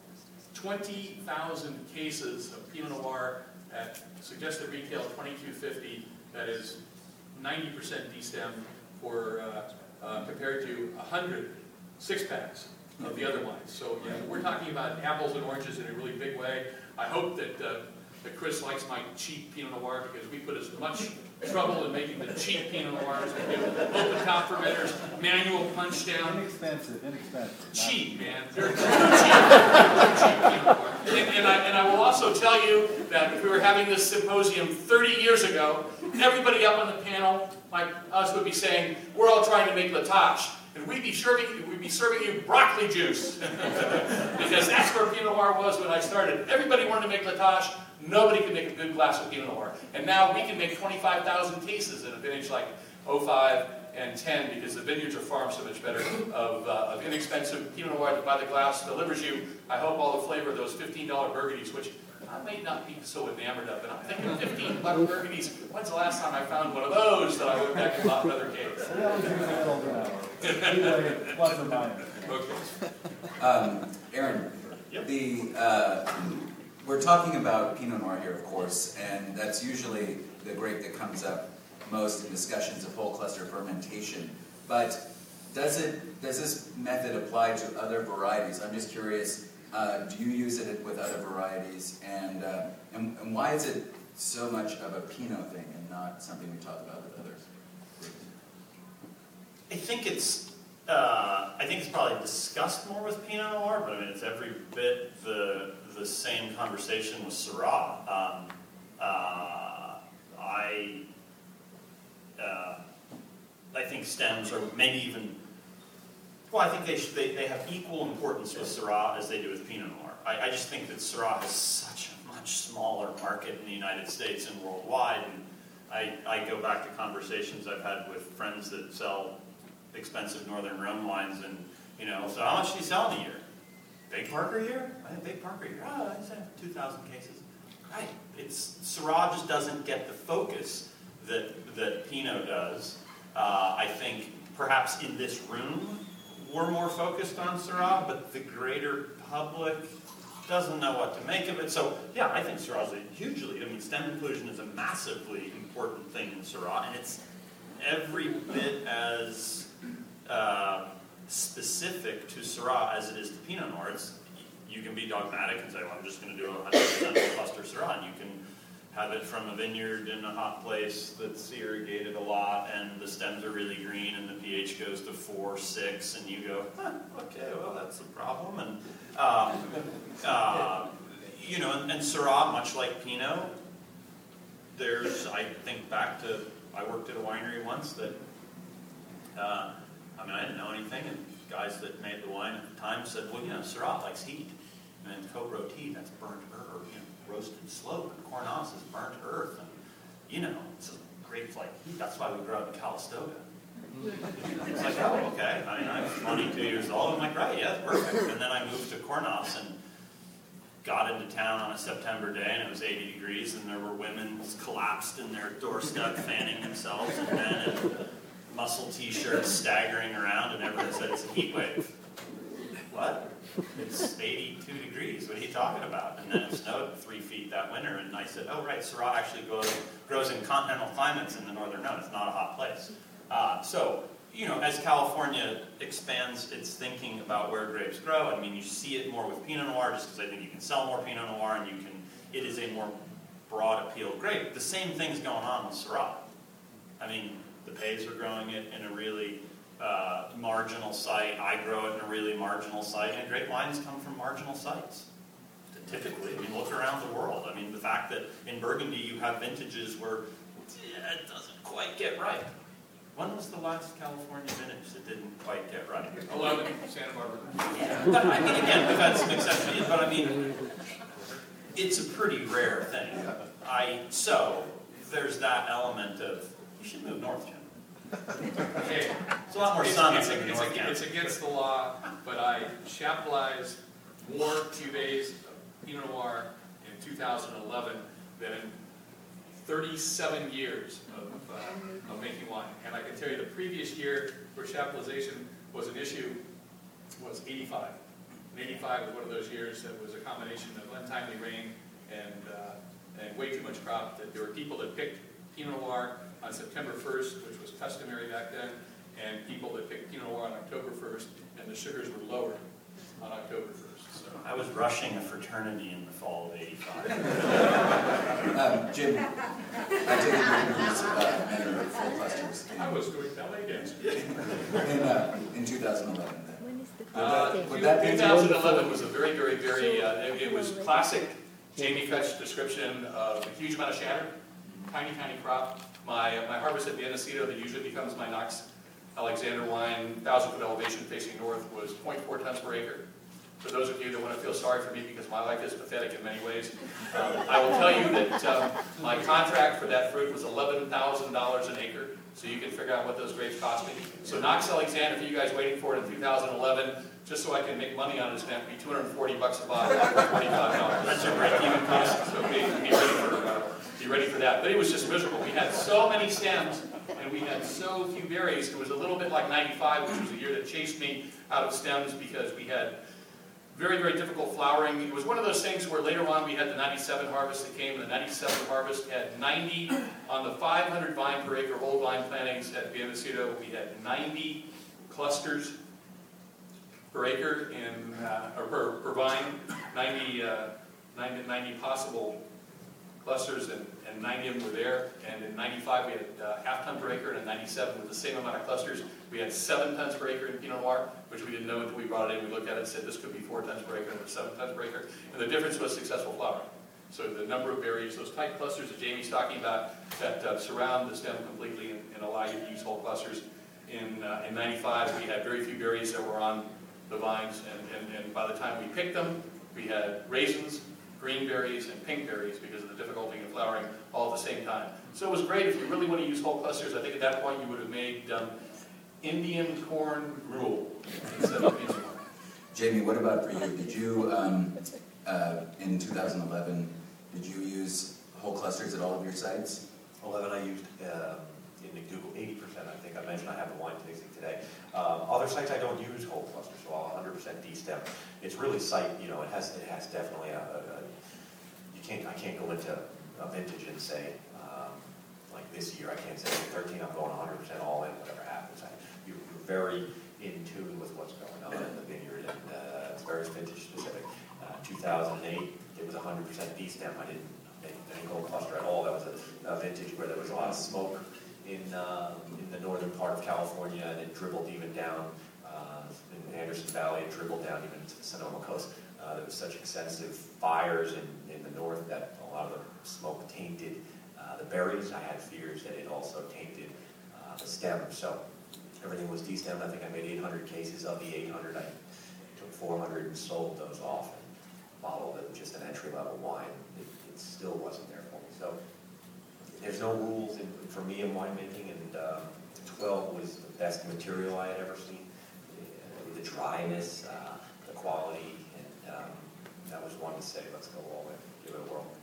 twenty thousand cases of Pinot Noir at suggested retail twenty-two fifty. That is ninety percent destemmed for uh, uh, compared to one hundred six packs of the other wines. So yeah, we're talking about apples and oranges in a really big way. I hope that uh, that Chris likes my cheap Pinot Noir because we put as much trouble in making the cheap Pinot Noirs. We do open top fermenters, manual punch down. Inexpensive, inexpensive. Cheap, man. They're too cheap. They're cheap Pinot Noir. And, and, I, and I will also tell you that if we were having this symposium thirty years ago, everybody up on the panel, like us, would be saying, we're all trying to make La Tâche. And we'd be serving, we'd be serving you broccoli juice. Because that's where Pinot Noir was when I started. Everybody wanted to make La Tâche. Nobody could make a good glass of Pinot Noir. And now we can make twenty-five thousand cases in a vintage like oh five and ten because the vineyards are farmed so much better of, uh, of inexpensive Pinot Noir that by the glass delivers you, I hope, all the flavor of those fifteen dollar Burgundies, which I may not be so enamored of. And I'm thinking fifteen buck Burgundies, when's the last time I found one of those that I went back and bought another case? Anyway, plus or minus. Okay. Um, Aaron, the, uh, we're talking about Pinot Noir here, of course, and that's usually the grape that comes up most in discussions of whole cluster fermentation. But does it does this method apply to other varieties? I'm just curious. Uh, do you use it with other varieties, and, uh, and and why is it so much of a Pinot thing and not something we talk about with others? I think it's uh, I think it's probably discussed more with Pinot Noir, but I mean it's every bit the the same conversation with Syrah. Um, uh, I uh, I think stems are maybe even well. I think they should, they they have equal importance with Syrah as they do with Pinot Noir. I, I just think that Syrah has such a much smaller market in the United States and worldwide. And I I go back to conversations I've had with friends that sell expensive Northern Rhone wines, and you know, so how much do you sell in a year? Big Parker year? I think Big Parker year. Oh, I said two thousand cases. Right. It's Syrah just doesn't get the focus that that Pinot does. Uh, I think perhaps in this room we're more focused on Syrah, but the greater public doesn't know what to make of it. So yeah, I think Syrah is a hugely, I mean, stem inclusion is a massively important thing in Syrah, and it's every bit as uh, specific to Syrah as it is to Pinot Noir. It's, you can be dogmatic and say, well, I'm just going to do a one hundred percent cluster Syrah, and you can have it from a vineyard in a hot place that's irrigated a lot, and the stems are really green, and the pH goes to four, six, and you go, huh, okay, well, that's a problem. And uh, uh, you know, and, and Syrah, much like Pinot, there's, I think back to, I worked at a winery once that, uh, I mean, I didn't know anything, and guys that made the wine at the time said, well, you know, Syrah likes heat, and Côte-Rôtie, that's burnt earth, you know, roasted slope, and Cornas is burnt earth, and, you know, it's a grapes like heat, that's why we grow it in Calistoga. It's like, oh, okay, I mean, I was twenty-two years old, I'm like, right, yeah, that's perfect. And then I moved to Cornas, and got into town on a September day, and it was eighty degrees, and there were women collapsed in their doorstep, fanning themselves, and men in muscle t-shirts staggering around, and everyone said it's a heat wave. What? It's eighty-two degrees. What are you talking about? And then it snowed three feet that winter, and I said, oh, right, Syrah actually grows, grows in continental climates in the northern zone. It's not a hot place. Uh, so, you know, as California expands its thinking about where grapes grow, I mean, you see it more with Pinot Noir, just because I think you can sell more Pinot Noir, and you can, it is a more broad appeal grape. The same thing's going on with Syrah. I mean, the Pays are growing it in a really uh, marginal site. I grow it in a really marginal site, and great wines come from marginal sites. Typically, I mean, look around the world. I mean, the fact that in Burgundy you have vintages where yeah, it doesn't quite get right. When was the last California vintage that didn't quite get right? eleven, Santa Barbara. Yeah, but I mean, again, we've had some exceptions, but I mean, it's a pretty rare thing. I so there's that element of you should move north, Jim. Okay. It's a lot more It's- sun it's, up in it's, North it's, County. it's against the law, but I chaptalized more cuvées of Pinot Noir in two thousand eleven than in thirty-seven years of, uh, of making wine. And I can tell you the previous year where chaptalization was an issue was eighty-five. And eighty-five was one of those years that was a combination of untimely rain and, uh, and way too much crop, that there were people that picked Pinot Noir on September first, which was customary back then, and people that picked Pinot Noir on October first, and the sugars were lower on October first. So I was rushing a fraternity in the fall of eighty-five. um, Jim, I take it you use uh, many full clusters. I was doing ballet dance. In, uh, in two thousand eleven, then. Uh, Would that be twenty eleven was a very, very, very, uh, it, it was classic Jamie Fetch description of a huge amount of shatter, tiny, tiny crop. My, uh, my harvest at Bienacido, that usually becomes my Knox Alexander wine, thousand foot elevation facing north, was zero point four tons per acre. For those of you that want to feel sorry for me because my life is pathetic in many ways, um, I will tell you that um, my contract for that fruit was eleven thousand dollars an acre, so you can figure out what those grapes cost me. So Knox Alexander, for you guys waiting for it in two thousand eleven, just so I can make money on it, is going to be two hundred forty bucks a bottle, forty-five dollars. That's a break-even cost, so be, be ready for uh, be ready for that. But it was just miserable. We had so many stems, and we had so few berries. It was a little bit like ninety-five, which was a year that chased me out of stems because we had very, very difficult flowering. It was one of those things where later on we had the ninety-seven harvest that came, and the ninety-seven harvest had ninety, on the five hundred vine per acre old vine plantings at Bienacido, we had ninety clusters per acre in, uh, or per, per vine, ninety, uh, ninety, ninety possible clusters, and, and ninety of them were there. And in ninety-five we had uh, half ton per acre, and in ninety-seven with the same amount of clusters, we had seven tons per acre in Pinot Noir, which we didn't know until we brought it in. We looked at it and said this could be four tons per acre, and it was seven tons per acre. And the difference was successful flowering. So the number of berries, those tight clusters that Jamie's talking about, that uh, surround the stem completely and, and allow you to use whole clusters. In, uh, in ninety-five, we had very few berries that were on the vines, and, and, and by the time we picked them, we had raisins, green berries, and pink berries because of the difficulty in flowering all at the same time. So it was great. If you really want to use whole clusters, I think at that point you would have made um, Indian corn gruel instead of Indian corn. Jamie, what about for you? Did you, um, uh, in two thousand eleven, did you use whole clusters at all of your sites? eleven, I used uh, in the Google, eighty percent, I think I mentioned I have the wine tasting today. Um, other sites I don't use whole clusters, so I'll one hundred percent D-stem. It's really site, you know, it has, it has definitely a, a, a you can't, I can't go into a vintage and say, um, like this year, I can't say thirteen, I'm going one hundred percent all in, whatever happens. I, you're, you're very in tune with what's going on in the vineyard, and uh, it's very vintage specific. Uh, two thousand eight, it was one hundred percent D-stem. I didn't make any gold cluster at all. That was a, a vintage where there was a lot of smoke in uh, in the northern part of California, and it dribbled even down uh, in Anderson Valley. It dribbled down even to the Sonoma coast. Uh, there was such extensive fires in, in the north that a lot of the smoke tainted uh, the berries. I had fears that it also tainted uh, the stem. So everything was D-stemmed. I think I made eight hundred cases. Of the eight hundred, I took four hundred and sold those off and bottled it, just an entry-level wine. It, it still wasn't there for me. So there's no rules in, for me in winemaking, and um, twelve was the best material I had ever seen. Uh, the dryness, uh, the quality, and um, that was one to say, let's go all in, give it a whirl.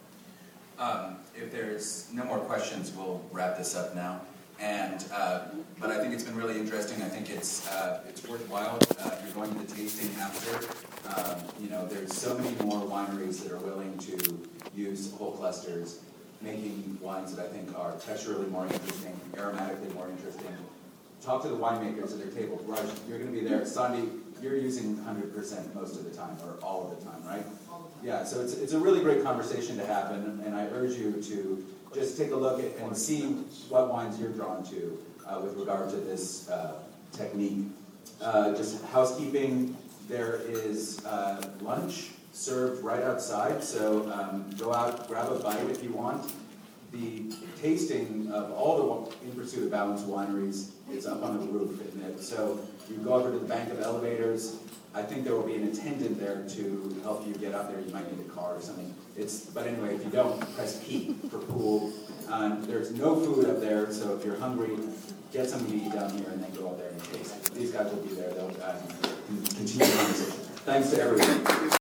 Um, if there's no more questions, we'll wrap this up now. And uh, but I think it's been really interesting. I think it's uh, it's worthwhile. Uh, you're going to the tasting after. Um, you know, there's so many more wineries that are willing to use whole clusters, making wines that I think are texturally more interesting, aromatically more interesting. Talk to the winemakers at their table. Raj, you're going to be there. Sandy, you're using one hundred percent most of the time, or all of the time, right? Yeah, so it's, it's a really great conversation to have, and, and I urge you to just take a look at and see what wines you're drawn to uh, with regard to this uh, technique. Uh, just housekeeping, there is uh, lunch served right outside, so um, go out, grab a bite if you want. The tasting of all the In Pursuit of Balance wineries is up on the roof, isn't it? So you go over to the bank of elevators. I think there will be an attendant there to help you get up there. You might need a car or something. It's, but anyway, if you don't, press P for pool. Um, there's no food up there, so if you're hungry, get something to eat down here and then go up there and taste. These guys will be there. They'll um, continue the conversation. Thanks to everyone.